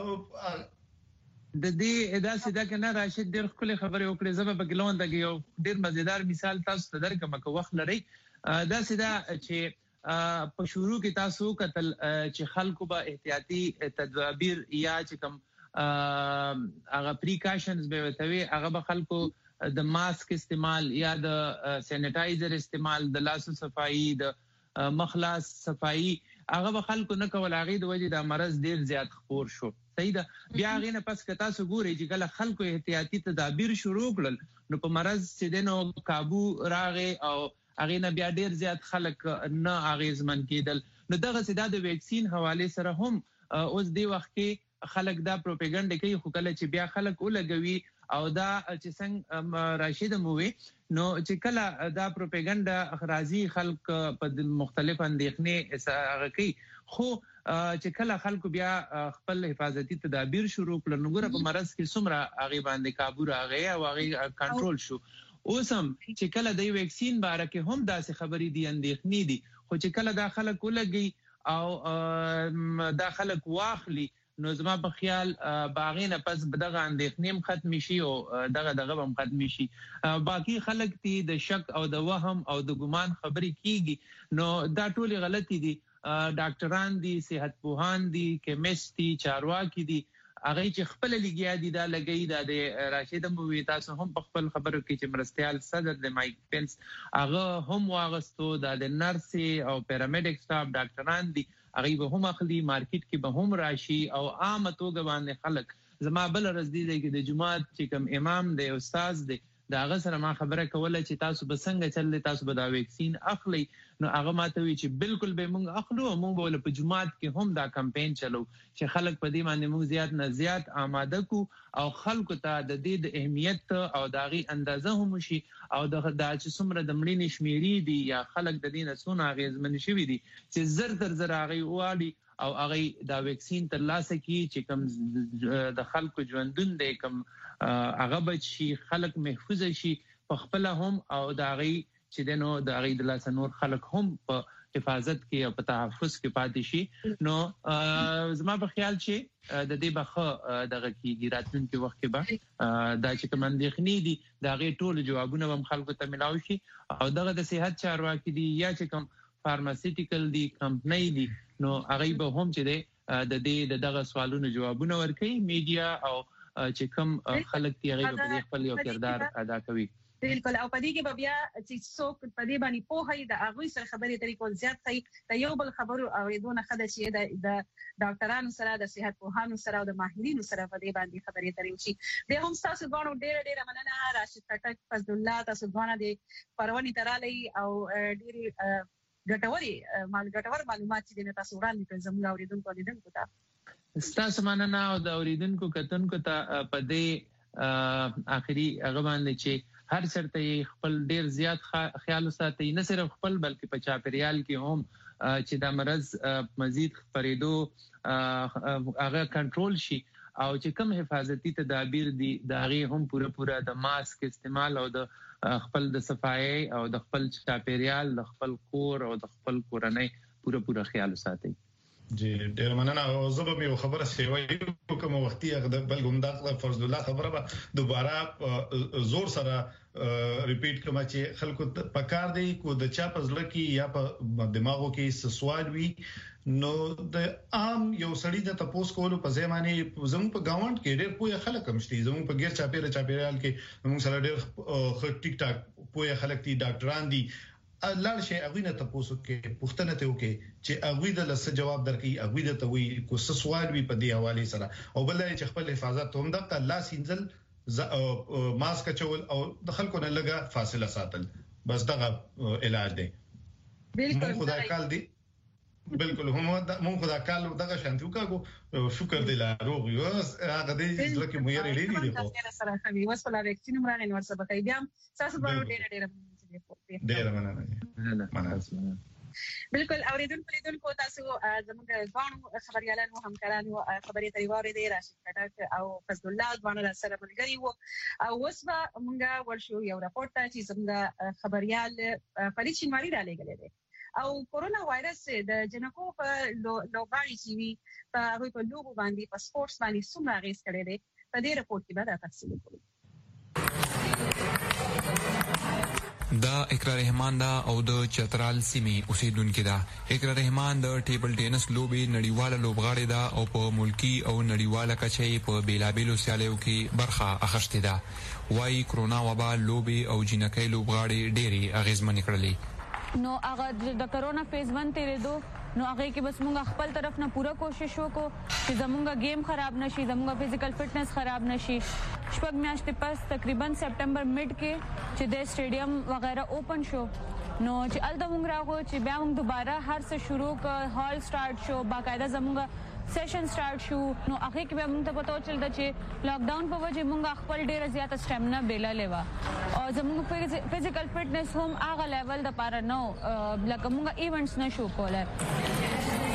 د دې ادا سیدا کنه راشد ډېر خپل خبره وکړه زما په ګلون دغه یو ډېر مزیدار مثال تاسو ته درکم که وخت لري دا سیدا چې په شروع کې تاسو کتل چې خلکو به احتیاطي تدابیر یا چې کوم هغه پریکاشنز به وتوي هغه به خلکو د ماسک استعمال یا د سینیټایزر استعمال د لاسو صفائی د مخلاص صفائی هغه به خلکو نه کول هغه د وجې د مرض ډیر زیات خپور شو صحیح ده بیا هغه نه پس کتا سو ګوري چې کله خلکو احتیاطي تدابیر شروع کړل نو په مرض چې دنو قابو راغې او هغه نه بیا ډیر زیات خلک نه اغیزمن کېدل نو دغه سیدا د ویکسین حواله سره هم اوس دی وخت کې خلک دا پروپاګاندا کوي خو کله چې بیا خلک ولګوي او دا چې څنګه راشد مووي نو چې کله دا پروپاګاندا اخراجي خلک په مختلف اندېښنې هغه کوي خو چې کله خلکو بیا خپل حفاظتي تدابیر شروع کړل نو ګوره په مرض کې څومره هغه باندې قابو راغی او هغه کنټرول شو اوس هم چې کله د ویکسین باره کې هم داسې خبرې دي اندېښنې دي خو چې کله دا خلک ولګي او دا خلک واخلي نو زما په خیال باغینه پس دغه اندېښنې ختم شي او دغه دغه هم ختم شي باقي خلک دي د شک او د وهم او د ګمان خبرې کیږي نو دا ټول غلطي دي ډاکټران دي صحت پوهان دي کیمست دي چارواکي دي هغه چې خپل لګیا دي دا لګي دا د راشد مووي تاسو هم په خپل خبرو کې چې مرستيال صدر د مایک پنس هغه هم واغستو دا د نرس او پیرامیډیک سټاف ډاکټران دي هغه به هم اخلي مارکیټ کې به هم راشي او عام توګه باندې خلک زما بل رز دي چې د جمعات چې کوم امام دی استاد دی دا هغه سره ما خبره کوله چې تاسو به څنګه چل تاسو به دا ویکسین اخلي نو هغه ماته وی چې بالکل به موږ اخلو او موږ ول په جمعات کې هم دا کمپاین چلو چې خلک په دې باندې موږ زیات نه زیات آماده کو او خلکو ته د دې د اهمیت او داغي اندازه هم شي او د چې څومره د مړینې شمیرې دي یا خلک د دې نه څونه اغیزمن شوي دي چې زر تر زر هغه والی او هغه دا ویکسین ترلاسه کی چې کوم د خلکو ژوندون دی کوم هغه بچي خلک محفوظ شي په خپل هم او دا غي چې دنو د هغه د لاس نور خلک هم په حفاظت کې او په تحفظ کې پاتې شي نو زما په خیال چې د دې بخه دغه کیږي راتلونکي وخت کې به دا چې کوم اندېښنې دي دا غي ټول جوابونه هم خلکو ته ملاوي شي او دغه د صحت چارواکي دي یا چې کوم فارماسیوټیکل دي کمپنۍ دي نو هغه به هم چې د دې دغه سوالونو جوابونه ورکړي میډیا او چې کوم خلک دی هغه په خپل یو کردار ادا کوي بالکل او پدې کې بیا چې څوک پدې باندې په هي د هغه سره خبرې طریقو زیات کوي د یو بل خبرو اوریدونه خدای چې د ډاکټرانو سره د صحت پوهانو سره او د ماهرینو سره پدې باندې خبرې طریقې شي د هم تاسو غواړو ډېر ډېر مننه راشد کټک فضل الله تاسو غواړئ د پرونی ترالې او ډېر ګټوري مال ګټور معلومات چې تاسو وړاندې کړل زموږ اوریدونکو لیدونکو ته ستاسو مننه او د اوریدونکو کتونکو ته پدې اخري هغه باندې چې هر چرته خپل ډیر زیات خیال ساتي نه صرف خپل بلکې په چاپیریال کې هم چې د مرض مزید خپرېدو هغه کنټرول شي او چې کوم حفاظتي تدابیر دي دا غي هم پوره پوره د ماسک استعمال او د خپل د صفایي او د خپل چاپیریال د خپل کور او د خپل کورنۍ پوره پوره خیال ساتي جی ډیر مننه. او زه به یو خبره سیوي کوم وختي د بل ګمداغ فرض الله خبره به دوباره زور سره ریپیټ کوم چې خلکو پکار دی کو د چا پزله کې یا په دماغو کې سوال وي نو د عام یو سړی د تاسو کولو په ځمانه زموږ په گاوند کې ډېر پوهه خلک هم شته. زموږ په غیر چاپیره چاپیرال کې موږ سره ډېر خ ټیک ټاک پوهه خلک دي، ډاکټران دي. لار شي اغوی نه تاسو کې پوښتنه ته وکي چې اغوی د لس جواب درکې، اغوی د توي کو سوال وي په دی حواله سره، او بل چې خپل حفاظت هم د الله سینځل ماسک چول او د خلکو نه لګه فاصله ساتل، بس دغه علاج دی. بالکل خدای کال دی. بالکل هم مونږ خدای کال دغه شانتي وکړو، شکر دی لا روغ یو هغه دې ځکه مو یې لري دی په سره خوي وسله وکسین مرانه نور څه بکای بیا تاسو به ډېر ډېر ډیر مننه. مننه. بالکل اوریدونکو لیدونکو تاسو زموږ ځوانو خبريالانو همکارانو خبري تریوارې دي راشد کټک او فضل الله ځوانو سره ملګري وو او اوس به موږ ورشو یو راپورټ ته چې زموږ خبريال فرید شینواری را لګلې دي او کورونا وایرس د جنکو په لوبغاړي چې وي په هغه په لوبو باندې په سپورتس باندې څومره اغیز کړی دی په دې راپورټ کې به دا تفصیل وکړو. دا اقرار رحمان دا او د چترال سیمې اوسیدونکو دا. اقرار رحمان د ټیبل ټینس لوبي نړیواله لوبغاړې دا او په ملکی او نړیواله کچې په بیلابیلو سیالیو کې برخه اخیستې ده. وايي کرونا وبا لوبي او جنکۍ لوبغاړې ډېری اغیزمنې کړلې. نو هغه د کرونا فیز ون تیرېدو نو هغه کې بس مونږ خپل طرف نه پوره کوشش وکړو چې زمونږ گیم خراب نشي، زمونږ فزیکل فټنس خراب نشي. شپږ میاشتې پس تقریبا سپټمبر میډ کې چې د سټیډیم وغیرہ اوپن شو نو چې الته مونږ راغو چې بیا مونږ دوباره هر څه شروع ک هال سٹارټ شو، باقاعده زمونږ سیشن سٹارټ شو. نو هغه کې به مونږ ته پته چل دا چې لاک ډاون په وجه مونږ خپل ډیره زیاته سټیمنا بیلا لیوا او زمونږ فزیکل فټنس هم هغه لیول د پاره نو لکه مونږ ایونټس نشو کولای.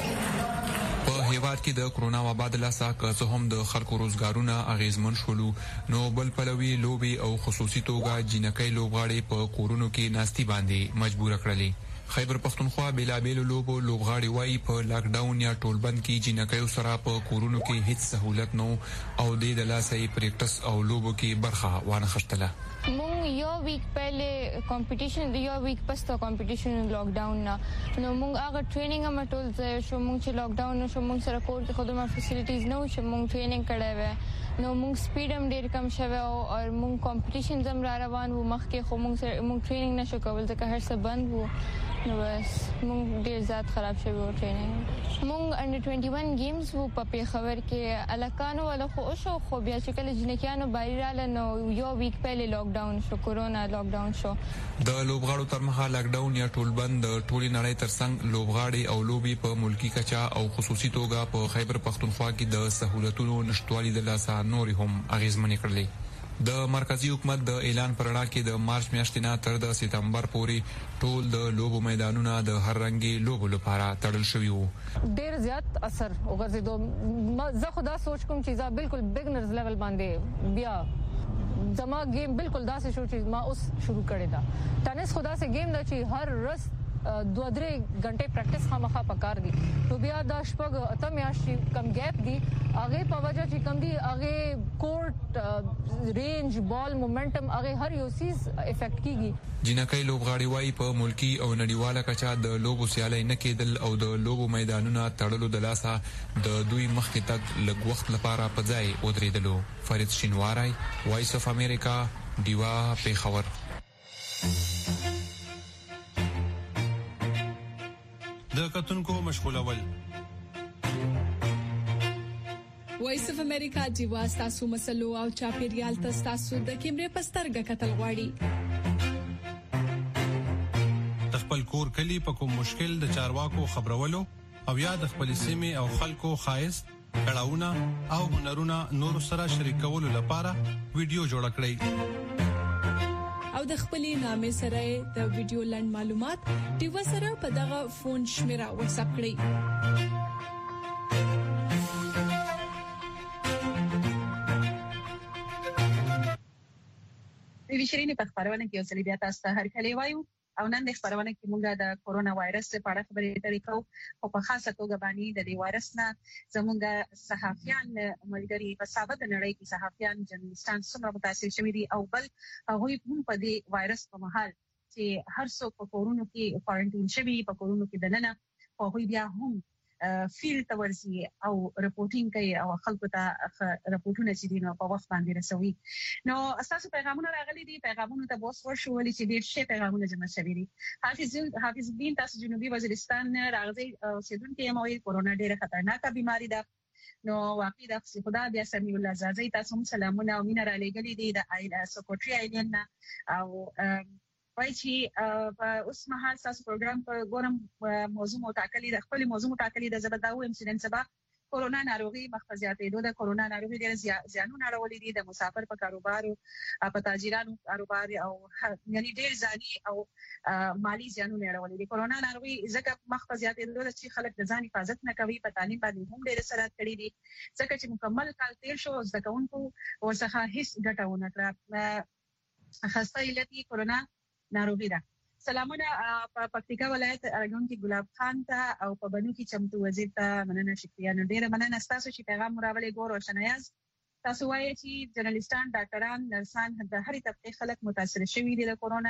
په هیواد کې د کرونا وبا د لاسه که هم د خلکو روزګارونه اغیزمن شولو نو بل پلوي لوبي او خصوصي توګه جنکۍ لوبغاړي په کورونو کې ناستی باندې مجبور کړلې. خیبر پختونخوا بیلابیلو لوبو لوبغاړي وایي په لاک ډاون یا ټولبند کې جنکۍ سره په کورونو کې هیڅ سہولت نو او د لاسه پریکټس او لوبو کې برخه وانه خښتله. مونږ یو ویک پہلے کمپټیشن یو ویک پس ته کمپټیشن لاک ډاون نه نو مونږ هغه ټریننګ هم ټول ځای شو. مونږ چې لاک ډاون شو مونږ سره کور کې خدمات فیسیلیټیز نه و چې مونږ ټریننګ کړی و نو مونږ سپیډ هم ډیر کم شوه او مونږ کمپټیشن زم را روان وو مخکې خو مونږ سره مونږ ټریننګ نشو کول ځکه هر څه بند وو نو بس مونږ ډیر زیات خراب شوی و ټریننګ. مونږ انډر ټوئنټي ون گیمز وو په پیښور کې الکانو ولا خو شو خو بیا چې کله جنکیانو بایره رااله نو یو ویک پہلے لاک ډاون شو، کورونا لاک ډاون شو. د لوبغاړو تر مخه لاک ډاون یا ټولبند د ټولي نړۍ ترڅنګ لوبغاړي او لوبي په ملکی کچا او خصوصي توګه په خیبر پختونخوا کې د سہولتونو نشټوالي د لاسه نوري هم اغیزمنې کړلې. د مرکزی حکومت د اعلان پرړا کې د مارچ میاشتې نه تر د سپتمبر پورې ټول د لوبو میدانونه د هر رنګي لوبو لپاره تړل شوي وو. ډیر زیات اثر وګرځیدو. زه خدا سوچ کوم چې دا بالکل بګنرز لیول باندې بیا زما گیم بالکل داسې شو چې ما اوس شروع کړی دا. ټینس خدا سه گیم دا چې هر ورځ دو درې غنټې پریکټس خامخا پکار دي نو بیا د شپږ اته میاشتې کم ګیپ دي هغه په وجه چې کم دي هغه کورټ رینج بال مومنټم هغه هر یو سیز افیکټ کیږي. جنکۍ لوبغاړي وایي په ملکی او نړیواله کچا د لوبو سیالۍ نه کېدل او د لوبو میدانونه تړلو د لاسه د دوی مخکې تګ لږ وخت لپاره په ځای ودرېدلو. فرید شینواری، وایس اف امریکا، ډیوا، پیښور. د کتونکو مشغولول وایس اف امریکا ډیوا تاسو مسلو او چاپیریال تاسو د کیمرې پسترګه کتل غواړي. د خپل کور کلی په کوم مشکل د چارواکو خبرولو او یا د خپل سیمې او خلکو خایست کړهونه او هنرونه نور سره شریکولو لپاره ویډیو جوړ کړئ او د خپلې نامې سره د ویډیو لند معلومات ډیوا سره په دغه فون شمیره واتس اپ کړئ. د ویشرینې په خبرونه کې اوسې بیا تاسو هر کله وایو او نن د خبرونه کې موږ د کورونا وایرس په اړه خبرې اترې کوو او په خاصه توګه باندې د دې وایرس نه زموږ صحافیان ملګري په ثابت نړۍ کې صحافیان جرنالستان څومره متاثر شوي دي او بل هغه هم په دې وایرس په مهال چې هر څوک په کورونو کې کوارنټین شوي په کورونو کې دننه او هغه بیا هم فیلډ ته ورځي او رپورټینګ کوي او خلکو ته رپورټونه چې دي نو په وخت باندې رسوي. نو اساسي پیغامونه راغلي دي، پیغامونه ته بوس ورشو ولې چې ډېر شي پیغامونه جمع شوي دي. حافظ حافظ الدین تاسو جنوبي وزیرستان راغلي اوسیدونکو یم او کورونا ډېره خطرناکه بیماری ده. نو واقعي د خدا بیا سمي الله زازي تاسو هم سلامونه او مینه را لګلې دي د آیل سکرټري آیلین او وای چې په اوس مهال تاسو پروګرام په ګورم موضوع متعلق د خپل موضوع متعلق د زبداو انسیډنټ سبا کورونا ناروغي مخفزياتې د کورونا ناروغي ډېر زیانونه راولي دي د مسافر په کاروبار او په تاجرانو کاروبار او یعنی ډېر ځاني او مالی زیانونه راولي دي. کورونا ناروغي ځکه مخفزياتې د چې خلک د ځان حفاظت نه کوي په تعلیم باندې هم ډېر اثر کړی دي ځکه چې مکمل کال تیر شو ځکه اونکو ورڅخه هیڅ ګټه ونه کړه. خاصه علتي کورونا ناروغي ده. سلامونه په پکتیکا ولایت ارګون کې ګلاب خان ته او په بنو کې چمتو وزیر ته مننه شکریہ. نو ډیره مننه تاسو چې پیغام راولې ګور او شنایاز تاسو وایي چې جرنالستان ډاکټران نرسان د هرې طبقه خلک متاثر شوي دي د کورونا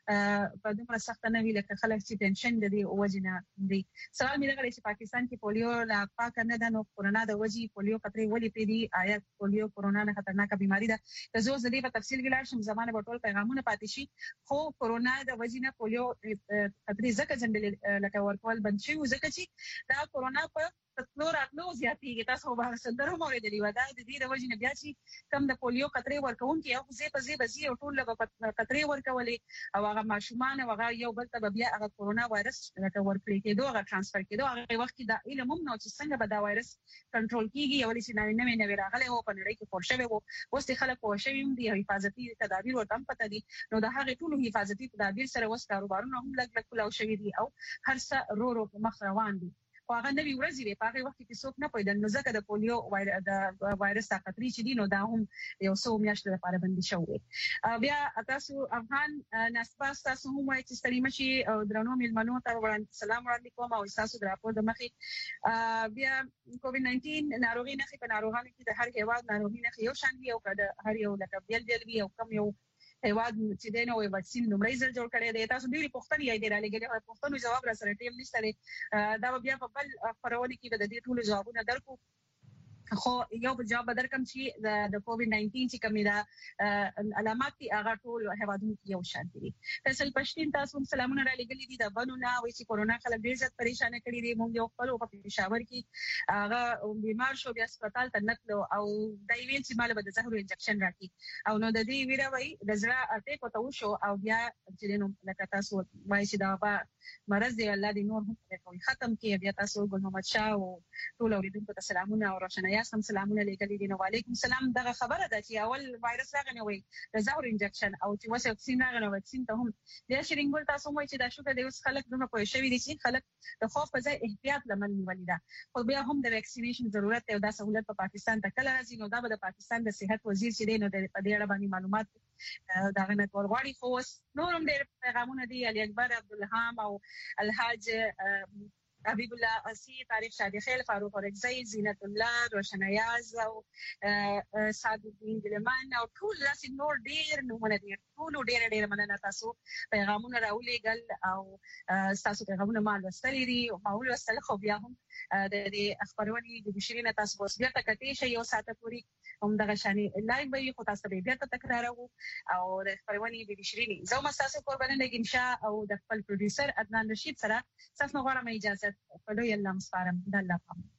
په دومره سخت نه وی لکه خلک چې ټینشن د دې وجنه دي. سوال مې راغلی چې پاکستان کې پولیو لا پاک نه ده نو کورونا د وجې پولیو خطرې ولې پیدي آیا پولیو کورونا نه خطرناکه بیماری ده. که زه زه دې په تفصیل کې لاړ شم زمانه په ټول پیغامونه پاتې شي خو کورونا د وجې نه پولیو خطرې ځکه جنډل لکه ورکول بند شي ځکه چې دا کورونا په تلو راتلو زیاتېږي. تاسو به سندرو موریدلی و دا د دې د وجې نه بیا چې کم د پولیو خطرې ورکوونکي هغه ځای په ځای بزي او ټول له خطرې ورکولې او هغه ماشومان او هغه یو بل ته بیا هغه کورونا وایرس لکه ورکړي کېدو هغه ترانسفر کېدو هغه وخت کې د علم هم نو چې څنګه به دا وایرس کنټرول کیږي او چې نوې نوې نوې راغلي او په نړۍ کې خور شوی وو اوس خلک خور شوی هم دي حفاظتي تدابیر ورته هم پته دي نو د هغه ټول حفاظتي تدابیر سره وس کاروبارونه هم لګ لګ کلاو شوی دي او هر څه رو رو په مخ روان دي. خو هغه نوی ورځې وي په هغه وخت کې څوک نه پیدا نو ځکه د پولیو د وایرس طاقتري چې دي نو دا هم یو څو میاشتې لپاره بندي شوی. بیا تاسو افغان نسباس تاسو هم وایي چې ستړي مشي او درنو ملمنو ته وړاندې سلام وړاندې کوم او تاسو دراپور د مخې بیا کووډ ناینټین ناروغي نه په ناروغانو کې د هر هیواد ناروغي نه یو شان وي او کله هر یو لکه بیل بیل وي او کم یو هیواد چې دنه وي وکسین لومړی ځل جوړ کړی دی. تاسو ډیری پوښتنې یې ډیره لګیږي پوښتنو جواب را سره ټیم نشته دا بیا په بل خبرونه کې د دې ټول جوابونه درکو خو یو جواب درکم چې د کووډ ناینټین چې کومه دا علامات دي هغه ټول هیوادونو کې یو شان دي. فیصل پښتين تاسو سلامونه را لګلې دي د بنو نه وایي چې کورونا خلک ډیر زیات پریشان کړي دي. موږ یو خپل په پېښور کې هغه بیمار شو بیا هسپتال ته نتلو او دای ویل چې مال به د زهرو انجکشن راکړي او نو د دې ویره وایي د زړه اته کو ته شو او بیا چې نو لکه تاسو وایي چې دا مرز دی الله دې نور هم کوي ختم کې بیا تاسو ګل محمد شاه او ټول اوریدونکو ته سلامونه او روشنه یاستم سلامونه لیکلي دي. نو وعلیکم السلام. دغه خبره ده چې اول وایرس راغلی وي د زهر انجکشن او چې وسه وکسین راغلی وکسین ته هم بیا شرینګول تاسو وایي چې دا شو د اوس خلک دغه پوه شوی دي چې خلک د خوف په ځای احتیاط لمن نیولې ده خو بیا هم د وکسینیشن ضرورت دی او دا سہولت په پاکستان ته کله راځي نو دا به د پاکستان د صحت وزیر چې دی نو د دې اړه باندې معلومات دا غنټ ورغړي خو نورم ډېر پیغامونه دي علي اکبر عبدالحام او الحاج حبیب الله اسی طارق شادی خیل فاروق اورکزی زینت الله روشنایاز او سعد الدین ګلمان او ټول راسي نور ډیر نمونه دي ټول ډیر ډیر مننه تاسو پیغامونه راولېګل او تاسو پیغامونه مال وستلې دي او مال وستل خو بیا هم د دې خبرونه د بشرینه تاسو اوس بیا تکتې شي یو ساعت پوری هم دغه شانی لایو به خو تاسو به بیا تکرارو او د خبرونه د بشرینه زو مساسو قربانه لګین شاه او د خپل پروډوسر عدنان رشید سره تاسو غواړم اجازه په لوی الله مسپارم د الله په